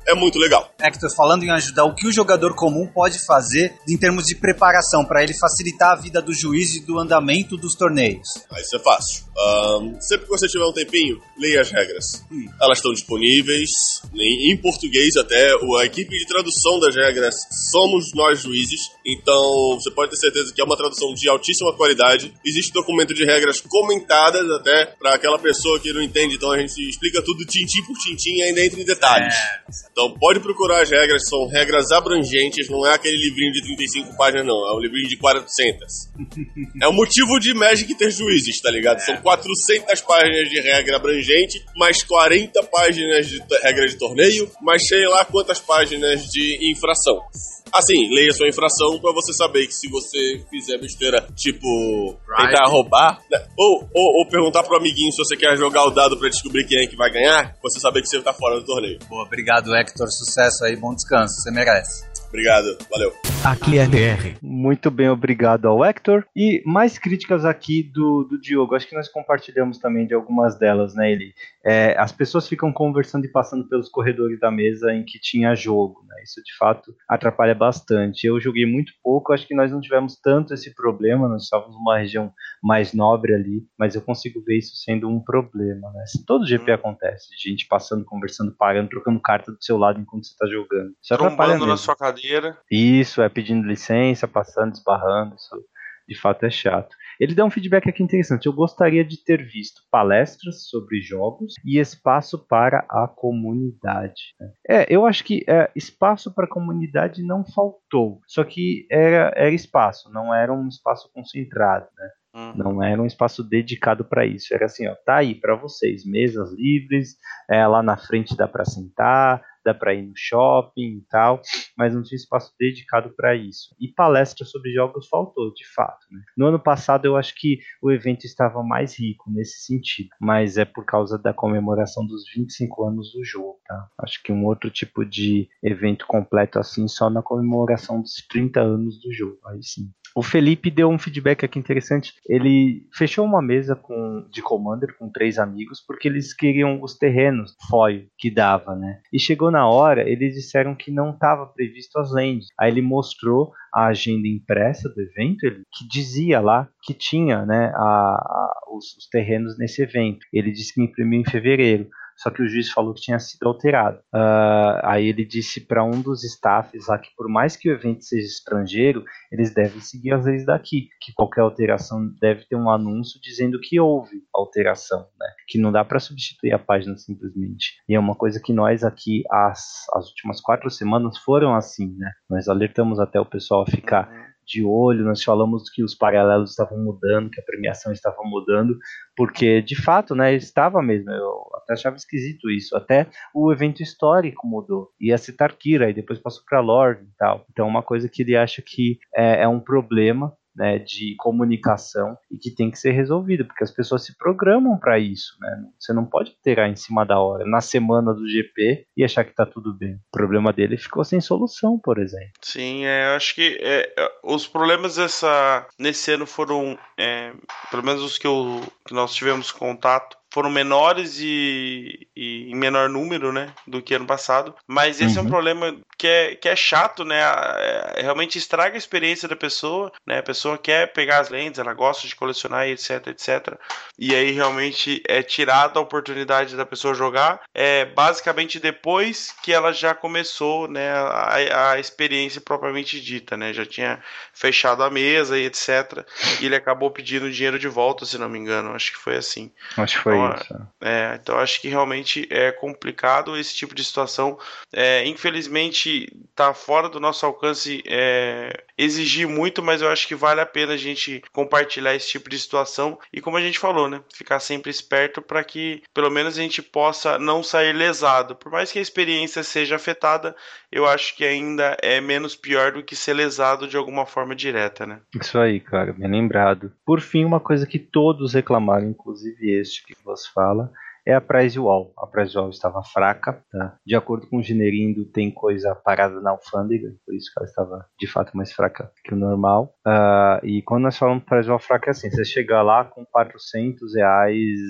é muito legal. Hector, falando em ajudar, o que o jogador comum pode fazer em termos de preparação para ele facilitar a vida do juiz e do andamento dos torneios? Ah, isso é fácil. Um, sempre que você tiver um tempinho, leia as regras. Hum. Elas estão disponíveis em, em português até. A equipe de tradução das regras somos nós juízes. Então você pode ter certeza que é uma tradução de altíssima qualidade. Existe documento de regras comentadas até para aquela pessoa que não entende. Então a gente explica tudo tintim por tintim e ainda entra em detalhes. É. Então pode procurar as regras. São regras abrangentes. Não é aquele livrinho de trinta e cinco páginas não. É um livrinho de quatrocentas. É o motivo de Magic ter juízes, tá ligado? É. São quatrocentas páginas de regra abrangente, mais quarenta páginas de regra de torneio, mais sei lá quantas páginas de infração. Assim, leia sua infração pra você saber que se você fizer besteira, tipo, right. tentar roubar, né? ou, ou, ou perguntar pro amiguinho se você quer jogar o dado pra descobrir quem é que vai ganhar, você saber que você tá fora do torneio. Boa, obrigado, Hector. Sucesso aí, bom descanso. Você merece. Obrigado, valeu. Aqui é D R. Muito bem, obrigado ao Hector. E mais críticas aqui do, do Diogo. Acho que nós compartilhamos também de algumas delas, né, Eli? É, as pessoas ficam conversando e passando pelos corredores da mesa em que tinha jogo, né? Isso de fato atrapalha bastante. Eu joguei muito pouco, acho que nós não tivemos tanto esse problema, nós estávamos numa região mais nobre ali, mas eu consigo ver isso sendo um problema, né? Todo G P acontece, gente passando, conversando, parando, trocando carta do seu lado enquanto você está jogando. Isso atrapalha mesmo. Na sua cadeira. Isso, é pedindo licença, passando, esbarrando, isso de fato é chato. Ele dá um feedback aqui interessante. Eu gostaria de ter visto palestras sobre jogos e espaço para a comunidade. É, eu acho que é, espaço para a comunidade não faltou, só que era, era espaço, não era um espaço concentrado, né? Não era um espaço dedicado para isso. Era assim, ó, tá aí para vocês, mesas livres, é, lá na frente dá para sentar, dá para ir no shopping e tal, mas não tinha espaço dedicado para isso. E palestra sobre jogos faltou, de fato, né? No ano passado eu acho que o evento estava mais rico nesse sentido, mas é por causa da comemoração dos vinte e cinco anos do jogo, tá? Acho que um outro tipo de evento completo assim, só na comemoração dos trinta anos do jogo, aí sim. O Felipe deu um feedback aqui interessante. Ele fechou uma mesa com, de Commander com três amigos porque eles queriam os terrenos foil que dava, né? E chegou na hora, eles disseram que não estava previsto as lands. Aí ele mostrou a agenda impressa do evento, ele, que dizia lá que tinha, né, a, a, os, os terrenos nesse evento. Ele disse que imprimiu em fevereiro. Só que o juiz falou que tinha sido alterado. Uh, aí ele disse para um dos staffs lá que por mais que o evento seja estrangeiro, eles devem seguir as leis daqui, que qualquer alteração deve ter um anúncio dizendo que houve alteração, né? Que não dá para substituir a página simplesmente. E é uma coisa que nós aqui, as, as últimas quatro semanas foram assim, né? Nós alertamos até o pessoal a ficar de olho, nós falamos que os paralelos estavam mudando, que a premiação estava mudando, porque de fato, né, estava mesmo, eu até achava esquisito isso, até o evento histórico mudou, ia citar Kira, e depois passou para Lorde e tal, então uma coisa que ele acha que é, é um problema, né, de comunicação e que tem que ser resolvido, porque as pessoas se programam para isso, né? Você não pode alterar em cima da hora, na semana do G P e achar que tá tudo bem. O problema dele ficou sem solução, por exemplo. Sim, é, eu acho que é, os problemas dessa, nesse ano foram, é, pelo menos os que, eu, que nós tivemos contato, foram menores e, e em menor número, né, do que ano passado, mas esse uhum. é um problema que é, que é chato, né, é, realmente estraga a experiência da pessoa, né, a pessoa quer pegar as lentes, ela gosta de colecionar, etc, etc, e aí realmente é tirada a oportunidade da pessoa jogar, é, basicamente depois que ela já começou, né, a, a experiência propriamente dita, né, já tinha fechado a mesa e etc, e ele acabou pedindo dinheiro de volta, se não me engano, acho que foi assim. Acho que foi então, isso. É, então acho que realmente é complicado esse tipo de situação. É, infelizmente está fora do nosso alcance é, exigir muito, mas eu acho que vale a pena a gente compartilhar esse tipo de situação e, como a gente falou, né, ficar sempre esperto para que pelo menos a gente possa não sair lesado. Por mais que a experiência seja afetada, eu acho que ainda é menos pior do que ser lesado de alguma forma direta, né? Isso aí, cara, bem lembrado. Por fim, uma coisa que todos reclamaram, inclusive este que você fala, é a prize wall. A prize wall estava fraca, tá? De acordo com o Generindo, tem coisa parada na alfândega, por isso que ela estava de fato mais fraca que o normal. Uh, e quando nós falamos prize wall fraca, é assim, você chega lá com quatrocentos reais de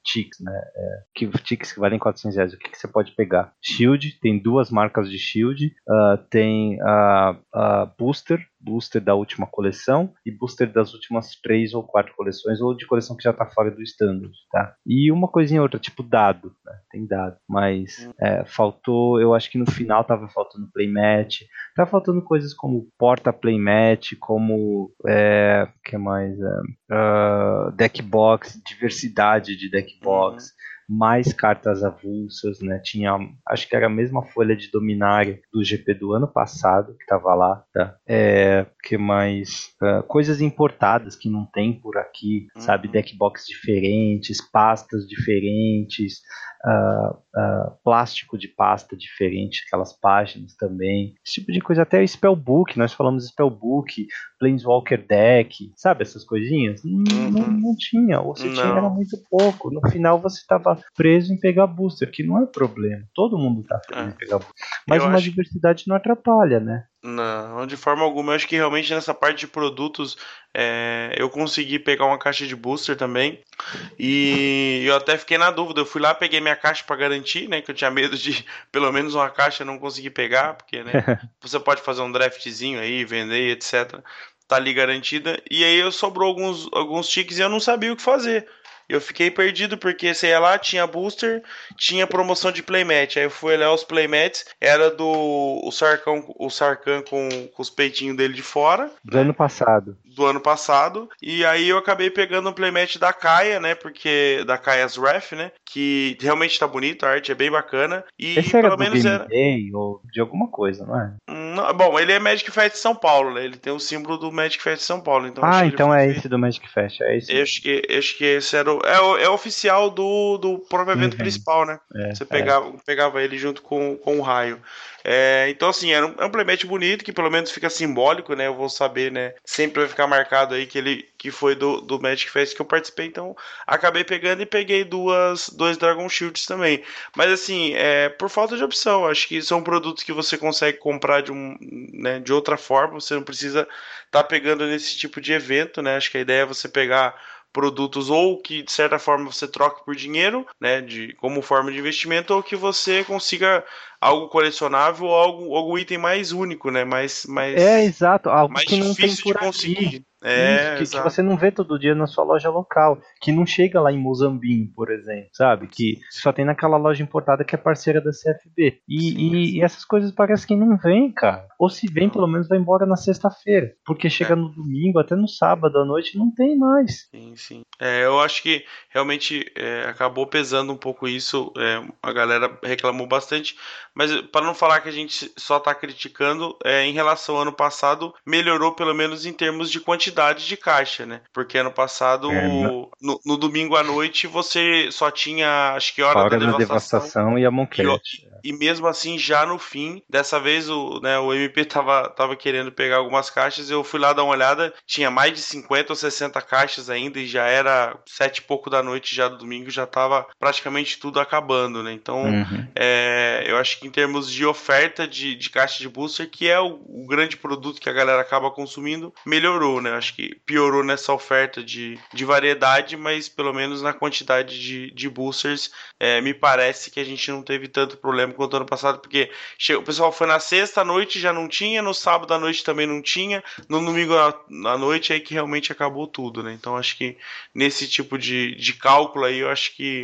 ticks, né? É, que, ticks que valem quatrocentos reais. O que, que você pode pegar? Shield, tem duas marcas de Shield, uh, tem a uh, uh, Booster, Booster da última coleção e Booster das últimas três ou quatro coleções, ou de coleção que já tá fora do standard, tá? E uma coisinha outra, tipo dado, né? Tem dado, mas é, faltou, eu acho que no final tava faltando playmat, tá faltando coisas como porta playmat, como, é, que mais? É, uh, deckbox, diversidade de deckbox, uhum. mais cartas avulsas, né? Tinha, acho que era a mesma folha de Dominária do G P do ano passado que tava lá, tá? É, que mais? Uh, coisas importadas que não tem por aqui, uhum. sabe? Deckbox diferentes, pastas diferentes, uh, uh, plástico de pasta diferente, aquelas páginas também, esse tipo de coisa. Até Spellbook, nós falamos Spellbook, Planeswalker Deck, sabe? Essas coisinhas. Uhum. Não, não tinha, ou se tinha era muito pouco. No final você tava preso em pegar booster, que não é problema. Todo mundo tá preso é. em pegar booster. Mas eu uma acho... diversidade não atrapalha, né? Não, de forma alguma. Eu acho que realmente nessa parte de produtos é, eu consegui pegar uma caixa de booster também. E eu até fiquei na dúvida. Eu fui lá, peguei minha caixa para garantir, né? Que eu tinha medo de pelo menos uma caixa não conseguir pegar, porque, né? Você pode fazer um draftzinho aí, vender, etcétera. Tá ali garantida. E aí eu sobrou alguns, alguns tickets e eu não sabia o que fazer. Eu fiquei perdido porque você ia lá, tinha booster, tinha promoção de playmat. Aí eu fui olhar os playmats, era do o Sarkhan, o Sarkhan com, com os peitinhos dele de fora. Do né? ano passado. Do ano passado. E aí eu acabei pegando um playmat da Kaya, né? Porque da Kaya's Wrath, né? Que realmente tá bonito, a arte é bem bacana. E esse era pelo do menos Game era. Day ou de alguma coisa, não é? Não, bom, ele é Magic Fest São Paulo, né? Ele tem o símbolo do Magic Fest São Paulo. Então ah, então é feito... esse do Magic Fest, é esse. Eu acho que, acho que esse era o, é, o, é oficial do, do próprio evento uhum. principal, né? É, Você pegava, é. pegava ele junto com, com o raio. É, então, assim, era um, é um playmat bonito, que pelo menos fica simbólico, né? Eu vou saber, né? Sempre vai ficar marcado aí que ele que foi do, do Magic Fest que eu participei, então acabei pegando e peguei duas, dois Dragon Shields também. Mas, assim, é, por falta de opção, acho que são produtos que você consegue comprar de, um, né, de outra forma, você não precisa estar tá pegando nesse tipo de evento, né? Acho que a ideia é você pegar produtos ou que de certa forma você troque por dinheiro, né, de, como forma de investimento, ou que você consiga algo colecionável ou algo, algum item mais único, né, mais, mais, é, exato, algo mais que não tem por de conseguir. Aqui. É, Isso, que, que você não vê todo dia na sua loja local, que não chega lá em Mozambique, por exemplo, sabe? Que só tem naquela loja importada que é parceira da C F B. E, e, e essas coisas parecem que não vem, cara. Ou se vem, pelo menos vai embora na sexta-feira. Porque chega é. no domingo, até no sábado à noite, não tem mais. Sim, sim. É, eu acho que realmente é, acabou pesando um pouco isso. É, a galera reclamou bastante. Mas para não falar que a gente só tá criticando, é, em relação ao ano passado, melhorou pelo menos em termos de quantidade de caixa, né? Porque ano passado, é, no, no domingo à noite, você só tinha, acho que Hora, hora da, da Devastação, devastação e a Monquete. E, e mesmo assim, já no fim, dessa vez o, né, o M P tava, tava querendo pegar algumas caixas, eu fui lá dar uma olhada, tinha mais de cinquenta ou sessenta caixas ainda e já era sete e pouco da noite já do domingo, já tava praticamente tudo acabando, né? Então, uhum. é, eu acho que em termos de oferta de, de caixa de booster, que é o, o grande produto que a galera acaba consumindo, melhorou, né? Acho que piorou nessa oferta de, de variedade, mas pelo menos na quantidade de, de boosters, é, me parece que a gente não teve tanto problema quanto ano passado, porque chegou, o pessoal foi na sexta à noite, já não tinha, no sábado à noite também não tinha, no domingo à noite aí que realmente acabou tudo, né? Então acho que nesse tipo de, de cálculo aí, eu acho que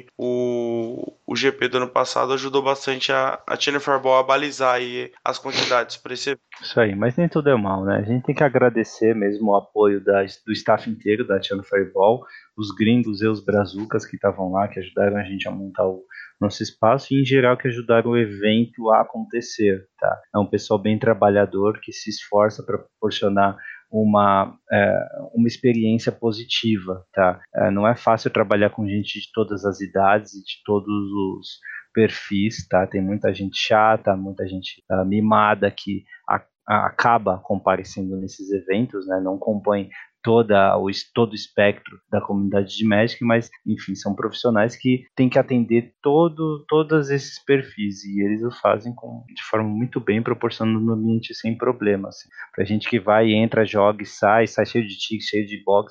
o, o G P do ano passado ajudou bastante a, a Channel Fireball a balizar aí as quantidades para esse evento. Isso aí, mas nem tudo é mal, né? A gente tem que agradecer mesmo o apoio da, do staff inteiro da Channel Fireball, os gringos e os brazucas que estavam lá, que ajudaram a gente a montar o nosso espaço e em geral que ajudaram o evento a acontecer, tá? É um pessoal bem trabalhador que se esforça para proporcionar uma, é, uma experiência positiva, tá? É, não é fácil trabalhar com gente de todas as idades e de todos os perfis, tá? Tem muita gente chata, muita gente uh, mimada que a, a, acaba comparecendo nesses eventos, né? Não compõe toda o, todo o espectro da comunidade de Magic, mas, enfim, são profissionais que têm que atender todo, todos esses perfis, e eles o fazem com, de forma muito bem, proporcionando um ambiente sem problemas. Assim. Pra gente que vai, entra, joga e sai, sai cheio de tics, cheio de box,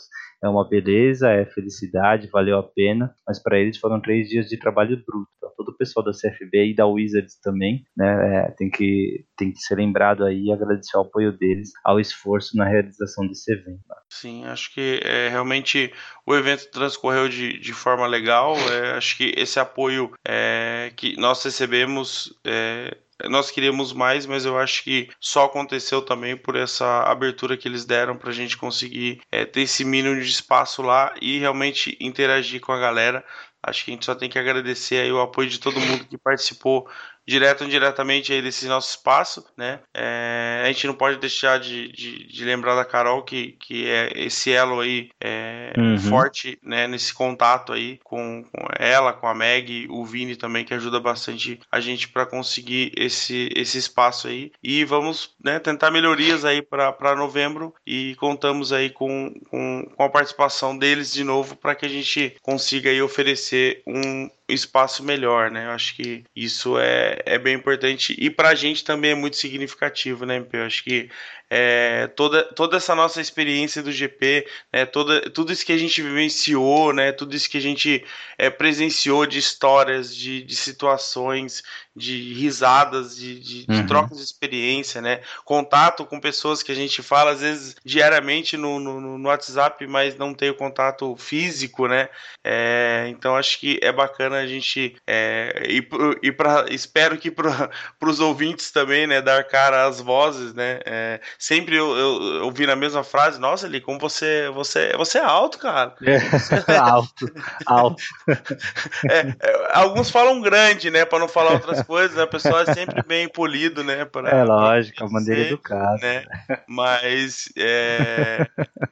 é uma beleza, é felicidade, valeu a pena, mas para eles foram três dias de trabalho bruto. Então, todo o pessoal da C F B e da Wizards também, né, é, tem, que, tem que ser lembrado aí e agradecer o apoio deles ao esforço na realização desse evento. Sim, acho que é, realmente o evento transcorreu de, de forma legal. É, acho que esse apoio é, que nós recebemos, é, nós queríamos mais, mas eu acho que só aconteceu também por essa abertura que eles deram para a gente conseguir é, ter esse mínimo de espaço lá e realmente interagir com a galera. Acho que a gente só tem que agradecer aí o apoio de todo mundo que participou direto ou indiretamente aí desse nosso espaço, né? É, a gente não pode deixar de, de, de lembrar da Carol, que, que é esse elo aí é, Uhum. forte, né? Nesse contato aí com, com ela, com a Meg, o Vini também, que ajuda bastante a gente para conseguir esse, esse espaço aí. E vamos, né, tentar melhorias aí para novembro e contamos aí com, com, com a participação deles de novo para que a gente consiga aí oferecer um espaço melhor, né? Eu acho que isso é, é bem importante e pra gente também é muito significativo, né, M P? Eu acho que é, toda, toda essa nossa experiência do G P, né, toda, tudo isso que a gente vivenciou, né, tudo isso que a gente é, presenciou de histórias, de, de situações, de risadas, de, de, de Uhum. trocas de experiência, né, contato com pessoas que a gente fala às vezes diariamente no, no, no WhatsApp, mas não tem o contato físico, né, é, então acho que é bacana a gente é, e, e pra, espero que para os ouvintes também, né, dar cara às vozes, né, é, sempre eu, eu, eu ouvi na mesma frase, nossa, Eli, como você, você, você é alto, cara. É, alto, alto. É, é, alguns falam grande, né, para não falar outras coisas, né, o pessoal é sempre bem polido, né, pra, É lógico, pra a maneira dizer, educada. né, mas é,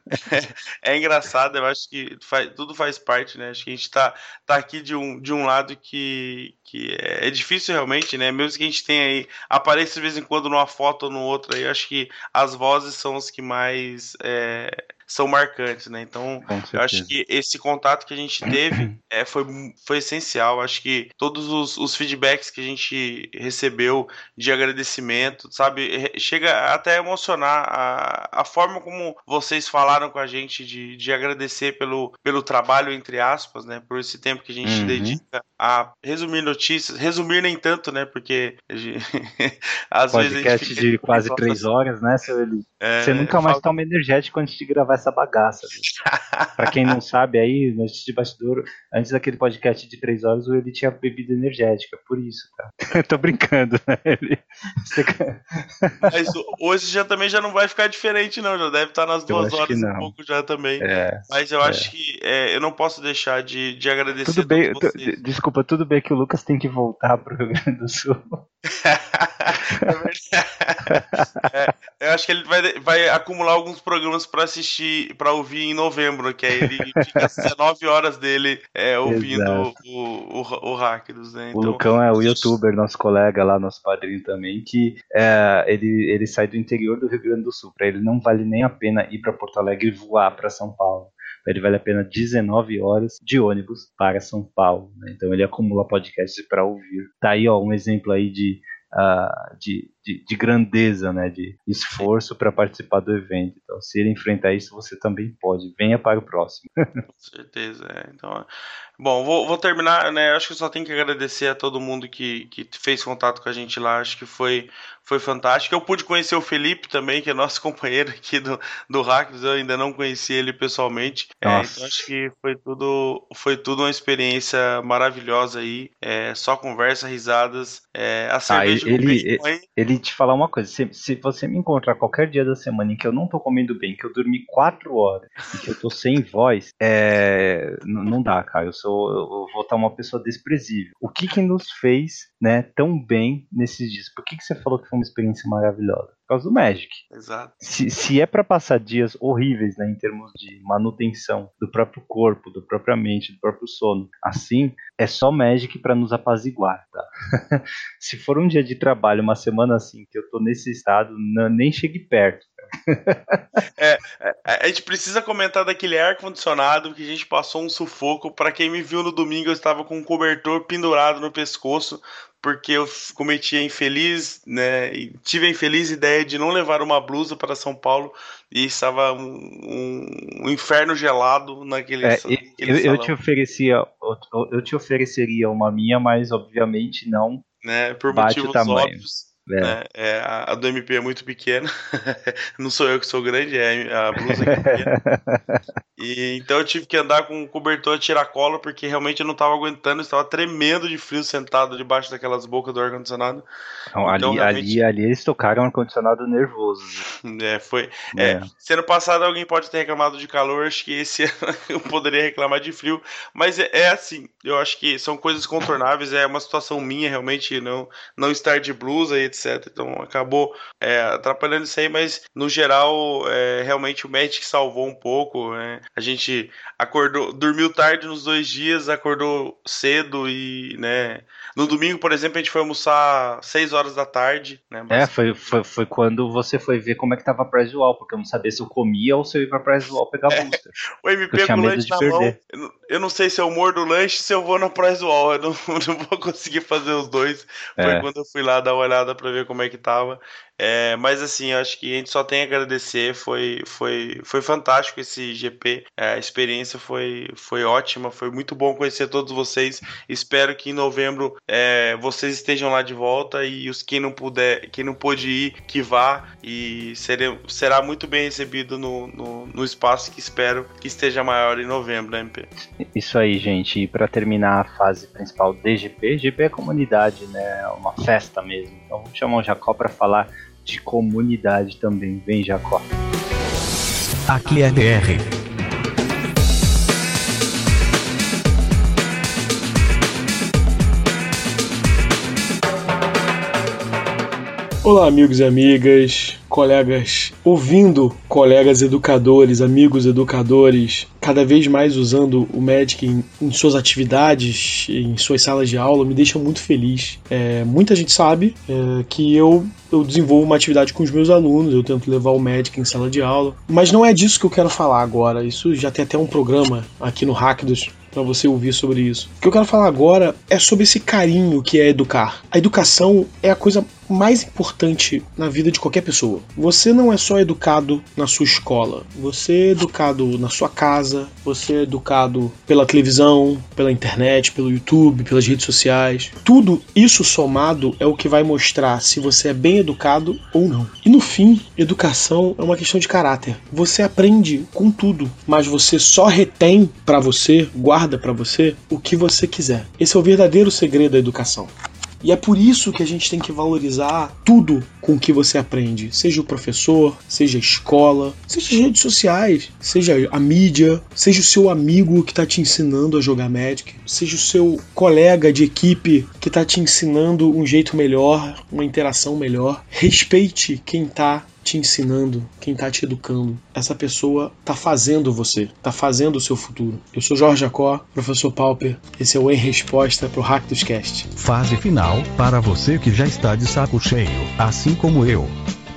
é engraçado, eu acho que faz, tudo faz parte, né, acho que a gente tá, tá aqui de um, de um lado que, que é difícil realmente, né, mesmo que a gente tenha aí, apareça de vez em quando numa foto ou no outro aí, acho que as vozes são as que mais é, são marcantes, né, então eu acho que esse contato que a gente teve é, foi, foi essencial, acho que todos os, os feedbacks que a gente recebeu de agradecimento, sabe, chega até a emocionar a, a forma como vocês falaram com a gente de, de agradecer pelo, pelo trabalho, entre aspas, né, por esse tempo que a gente Uhum. dedica a resumir notícias, resumir nem tanto, né, porque a gente, às Podcast vezes a gente fica de quase três horas, né, seu Eli? É, Você nunca mais fala... toma energético antes de gravar essa bagaça. Pra quem não sabe aí, no de bastidor, antes daquele podcast de três horas, o Eli tinha bebida energética, por isso, tá? Tô brincando, né, Eli? Você... Mas hoje já também já não vai ficar diferente, não. Já deve estar nas duas horas e pouco já também. É, Mas eu é. acho que é, eu não posso deixar de, de agradecer tudo bem, a todos vocês. Desculpa, tudo bem que o Lucas tem que voltar pro Rio Grande do Sul. É verdade. É, eu acho que ele vai, vai acumular alguns programas para assistir, para ouvir em novembro, que aí ele fica às dezenove horas dele é, ouvindo o, o, o Hackers, né? Então, o então, Lucão é o youtuber, nosso colega lá, nosso padrinho também, que é, ele, ele sai do interior do Rio Grande do Sul. Para ele não vale nem a pena ir para Porto Alegre e voar para São Paulo. Para ele vale a pena dezenove horas de ônibus para São Paulo. Né? Então ele acumula podcasts para ouvir. Tá aí, ó, um exemplo aí de Uh, de, de, de grandeza, né, de esforço para participar do evento. Então, se ele enfrentar isso, você também pode. Venha para o próximo. Com certeza. É. Então, bom, vou, vou terminar, né? Acho que eu só tenho que agradecer a todo mundo que, que fez contato com a gente lá. Acho que foi, foi fantástico. Eu pude conhecer o Felipe também, que é nosso companheiro aqui do, do Hackers. Eu ainda não conheci ele pessoalmente. É, então, acho que foi tudo, foi tudo uma experiência maravilhosa aí. É, só conversa, risadas. É, a cerveja ah, ele, ele, aí. ele te falar uma coisa. Se, se você me encontrar qualquer dia da semana em que eu não tô comendo bem, que eu dormi quatro horas e que eu tô sem voz, é, não dá, cara. Eu sou, eu vou estar uma pessoa desprezível. O que que nos fez, né, tão bem nesses dias? Por que que você falou que foi uma experiência maravilhosa? Por causa do Magic. Exato. Se, se é para passar dias horríveis, né, em termos de manutenção do próprio corpo, da própria mente, do próprio sono, assim, é só Magic para nos apaziguar, tá? Se for um dia de trabalho, uma semana assim, que eu tô nesse estado, não, nem chegue perto. É, é, a gente precisa comentar daquele ar-condicionado que a gente passou um sufoco. Pra quem me viu no domingo, eu estava com um cobertor pendurado no pescoço, porque eu cometi a infeliz, né, e tive a infeliz ideia de não levar uma blusa para São Paulo e estava um, um, um inferno gelado naquele, É, naquele eu, salão. eu te oferecia, eu, eu te ofereceria uma minha, mas obviamente não Né, por bate o motivos tamanho. óbvios, É. né? É, a, a do M P é muito pequena. Não sou eu que sou grande, é a blusa que é pequena. E, então eu tive que andar com o cobertor a tiracolo, porque realmente eu não estava aguentando, eu estava tremendo de frio sentado debaixo daquelas bocas do ar-condicionado. Não, Então, ali, realmente, ali, ali eles tocaram um ar-condicionado nervoso. é, foi. É. É, se ano passado alguém pode ter reclamado de calor, acho que esse ano eu poderia reclamar de frio. Mas é, é assim, eu acho que são coisas contornáveis, é uma situação minha realmente não, não estar de blusa e etcétera. Então acabou é, atrapalhando isso aí, mas no geral, é, realmente o Magic salvou um pouco. Né? A gente acordou, dormiu tarde nos dois dias, acordou cedo e, né? No domingo, por exemplo, a gente foi almoçar seis horas da tarde, né? É, foi, foi, foi quando você foi ver como é que tava a price wall, porque eu não sabia se eu comia ou se eu ia pra price wall pegar booster. O M Porque eu P tinha com o medo lanche de na perder. mão. Eu não, eu não sei se eu mordo o lanche se eu vou na price wall. Eu não, não vou conseguir fazer os dois. Foi É. quando eu fui lá dar uma olhada pra ver como é que tava. É, mas assim, eu acho que a gente só tem a agradecer. Foi, foi, foi fantástico esse G P. É, a experiência foi, foi ótima. Foi muito bom conhecer todos vocês. Espero que em novembro é, vocês estejam lá de volta e os quem não puder, quem não pôde ir, que vá e será, será muito bem recebido no, no, no espaço que espero que esteja maior em novembro, né, M P? Isso aí, gente. E pra terminar a fase principal de G P, G P é comunidade, né? É uma festa mesmo. Então vamos chamar o Jacó pra falar de comunidade também. Vem, Jacó. Aqui é B R. Olá, amigos e amigas, colegas, ouvindo colegas educadores, amigos educadores, cada vez mais usando o Magic em, em suas atividades, em suas salas de aula, me deixa muito feliz. É, muita gente sabe é, que eu, eu desenvolvo uma atividade com os meus alunos, eu tento levar o Magic em sala de aula, mas não é disso que eu quero falar agora. Isso já tem até um programa aqui no Hackdos para você ouvir sobre isso. O que eu quero falar agora é sobre esse carinho que é educar. A educação é a coisa mais importante na vida de qualquer pessoa. Você não é só educado na sua escola, você é educado na sua casa, você é educado pela televisão, pela internet, pelo YouTube, pelas redes sociais. Tudo isso somado é o que vai mostrar se você é bem educado ou não. E no fim, educação é uma questão de caráter. Você aprende com tudo, mas você só retém para você, guarda para você o que você quiser. Esse é o verdadeiro segredo da educação. E é por isso que a gente tem que valorizar tudo com o que você aprende. Seja o professor, seja a escola, seja as redes sociais, seja a mídia, seja o seu amigo que está te ensinando a jogar Magic, seja o seu colega de equipe que está te ensinando um jeito melhor, uma interação melhor. Respeite quem está te ensinando, quem tá te educando. Essa pessoa tá fazendo você, tá fazendo o seu futuro. Eu sou Jorge Jacó, professor Pauper. Esse é o Em Resposta pro Hack dos Cast. Fase final, para você que já está de saco cheio, assim como eu.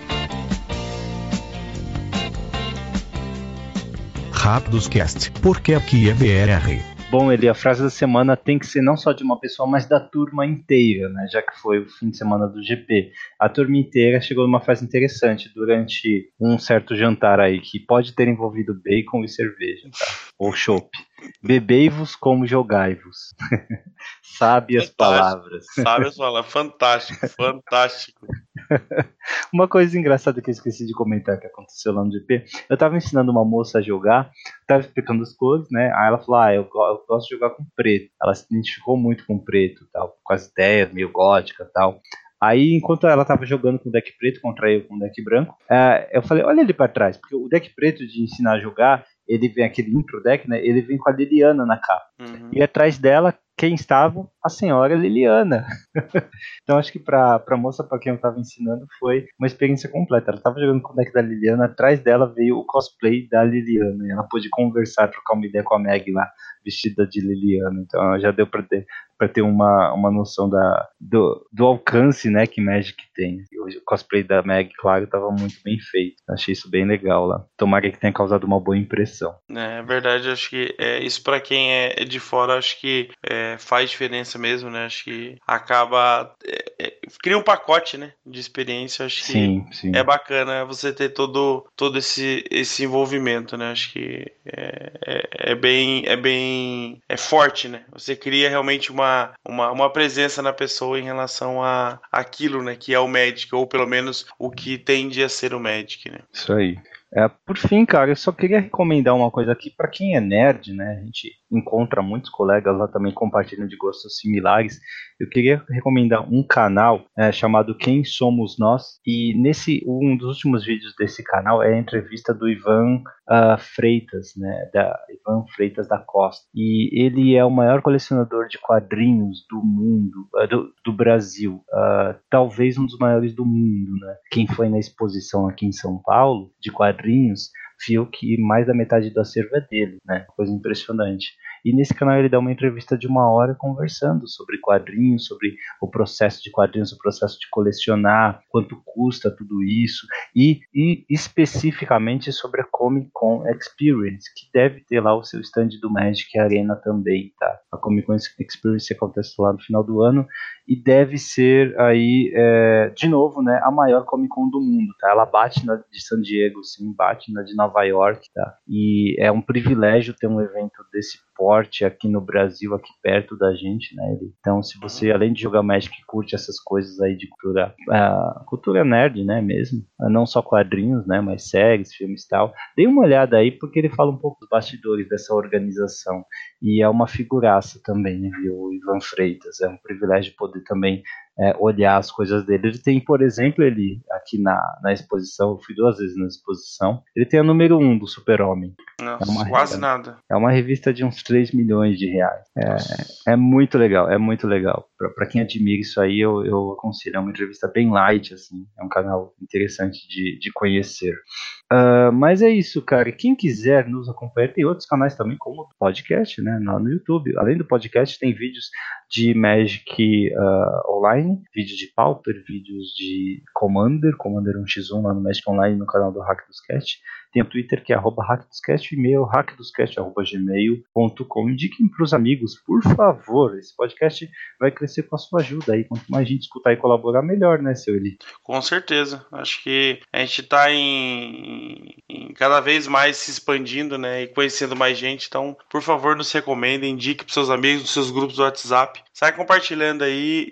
Rápidos Cast, porque aqui é B R. Bom, Eli, a frase da semana tem que ser não só de uma pessoa, mas da turma inteira, né? Já que foi o fim de semana do G P. A turma inteira chegou numa frase interessante durante um certo jantar aí, que pode ter envolvido bacon e cerveja, tá? Ou chopp. Bebei-vos como jogai-vos. Sabe as palavras. Sabe as palavras. Fantástico, fantástico. Uma coisa engraçada que eu esqueci de comentar que aconteceu lá no G P, eu tava ensinando uma moça a jogar, tava explicando as cores, né? Aí ela falou, ah, eu, eu gosto de jogar com preto. Ela se identificou muito com preto, tal, com as ideias meio gótica e tal. Aí, enquanto ela tava jogando com o deck preto contra eu com o deck branco, é, eu falei, olha ali pra trás, porque o deck preto de ensinar a jogar, ele vem, aquele intro deck, né? Ele vem com a Liliana na capa. Uhum. E atrás dela quem estava? A senhora Liliana. Então acho que pra, pra moça, pra quem eu tava ensinando, foi uma experiência completa. Ela tava jogando com o deck da Liliana, atrás dela veio o cosplay da Liliana, e ela pôde conversar, trocar uma ideia com a Meg lá, vestida de Liliana. Então já deu pra ter, pra ter uma, uma noção da, do, do alcance, né, que Magic tem. E o cosplay da Meg, claro, tava muito bem feito. Achei isso bem legal lá. Tomara que tenha causado uma boa impressão. É verdade, acho que é, isso pra quem é de fora, acho que é, faz diferença mesmo, né? Acho que acaba... É, é, cria um pacote, né, de experiência. Acho que Sim, sim. é bacana você ter todo, todo esse, esse envolvimento, né? Acho que é, é, é bem... É bem... É forte, né? Você cria realmente uma, uma, uma presença na pessoa em relação a aquilo, né? Que é o Magic, ou pelo menos o que tende a ser o Magic, né? Isso aí. É, por fim, cara, eu só queria recomendar uma coisa aqui para quem é nerd, né? A gente encontra muitos colegas lá também compartilhando de gostos similares. Eu queria recomendar um canal é, chamado Quem Somos Nós, e nesse um dos últimos vídeos desse canal é a entrevista do Ivan uh, Freitas, né? Da Ivan Freitas da Costa. E ele é o maior colecionador de quadrinhos do mundo, uh, do, do Brasil, uh, talvez um dos maiores do mundo, né? Quem foi na exposição aqui em São Paulo de quadrinhos viu que mais da metade do acervo é dele, né? Coisa impressionante. E nesse canal ele dá uma entrevista de uma hora conversando sobre quadrinhos, sobre o processo de quadrinhos, o processo de colecionar, quanto custa tudo isso, e, e especificamente sobre a Comic Con Experience, que deve ter lá o seu stand do Magic Arena também, tá? A Comic Con Experience acontece lá no final do ano e deve ser aí, é, de novo, né, a maior Comic Con do mundo, tá? Ela bate na de San Diego, sim, bate na de Nova York, tá? E é um privilégio ter um evento desse porte aqui no Brasil, aqui perto da gente, né? Então, se você, além de jogar Magic, curte essas coisas aí de cultura, uh, cultura nerd, né, mesmo, uh, não só quadrinhos, né, mas séries, filmes e tal, dê uma olhada aí, porque ele fala um pouco dos bastidores dessa organização, e é uma figuraça também, né, viu, o Ivan Freitas, é um privilégio poder também É, olhar as coisas dele. Ele tem, por exemplo, ele aqui na, na exposição, eu fui duas vezes na exposição, ele tem a número um do Super-Homem. Nossa, é uma, quase é, nada. É uma revista de uns três milhões de reais. É, é muito legal, é muito legal. Pra, pra quem admira isso aí, eu, eu aconselho. É uma entrevista bem light, assim. É um canal interessante de, de conhecer. Uh, mas é isso, cara. Quem quiser nos acompanhar, tem outros canais também, como o podcast, né, no, no YouTube. Além do podcast, tem vídeos de Magic uh, Online, vídeos de Pauper, vídeos de Commander, Commander um por um lá no Magic Online, no canal do Hack dos Cast. Tem o Twitter, que é arroba hackdoscast, e e-mail hackdoscast arroba gmail ponto com. Indiquem para os amigos, por favor. Esse podcast vai crescer com a sua ajuda aí. Quanto mais gente escutar e colaborar, melhor, né, seu Eli? Com certeza. Acho que a gente está em, em cada vez mais se expandindo, né, e conhecendo mais gente. Então, por favor, nos recomendem, indique para seus amigos, nos seus grupos do WhatsApp. Sai compartilhando aí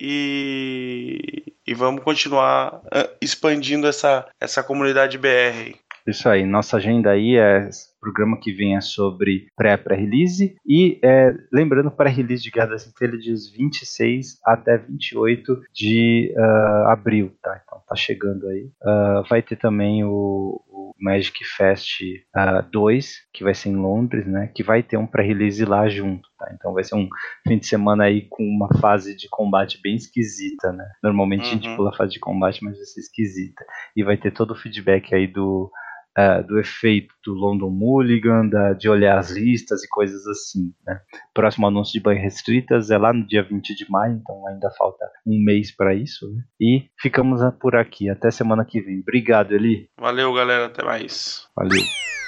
e, e vamos continuar expandindo essa, essa comunidade B R aí. Isso aí, nossa agenda aí é... O programa que vem é sobre pré-pré-release e é, lembrando, pré-release de Guerra das Estrelas dias vinte e seis até vinte e oito de uh, abril, tá? Então tá chegando aí. Uh, vai ter também o, o Magic Fest uh, dois, que vai ser em Londres, né? Que vai ter um pré-release lá junto, tá? Então vai ser um fim de semana aí com uma fase de combate bem esquisita, né? Normalmente uhum. a gente pula a fase de combate, mas vai ser esquisita. E vai ter todo o feedback aí do Uh, do efeito do London Mulligan, da, de olhar as listas e coisas assim, né? Próximo anúncio de banho restritas é lá no dia vinte de maio, então ainda falta um mês para isso, né? E ficamos por aqui, até semana que vem. Obrigado, Eli. Valeu, galera, até mais. Valeu.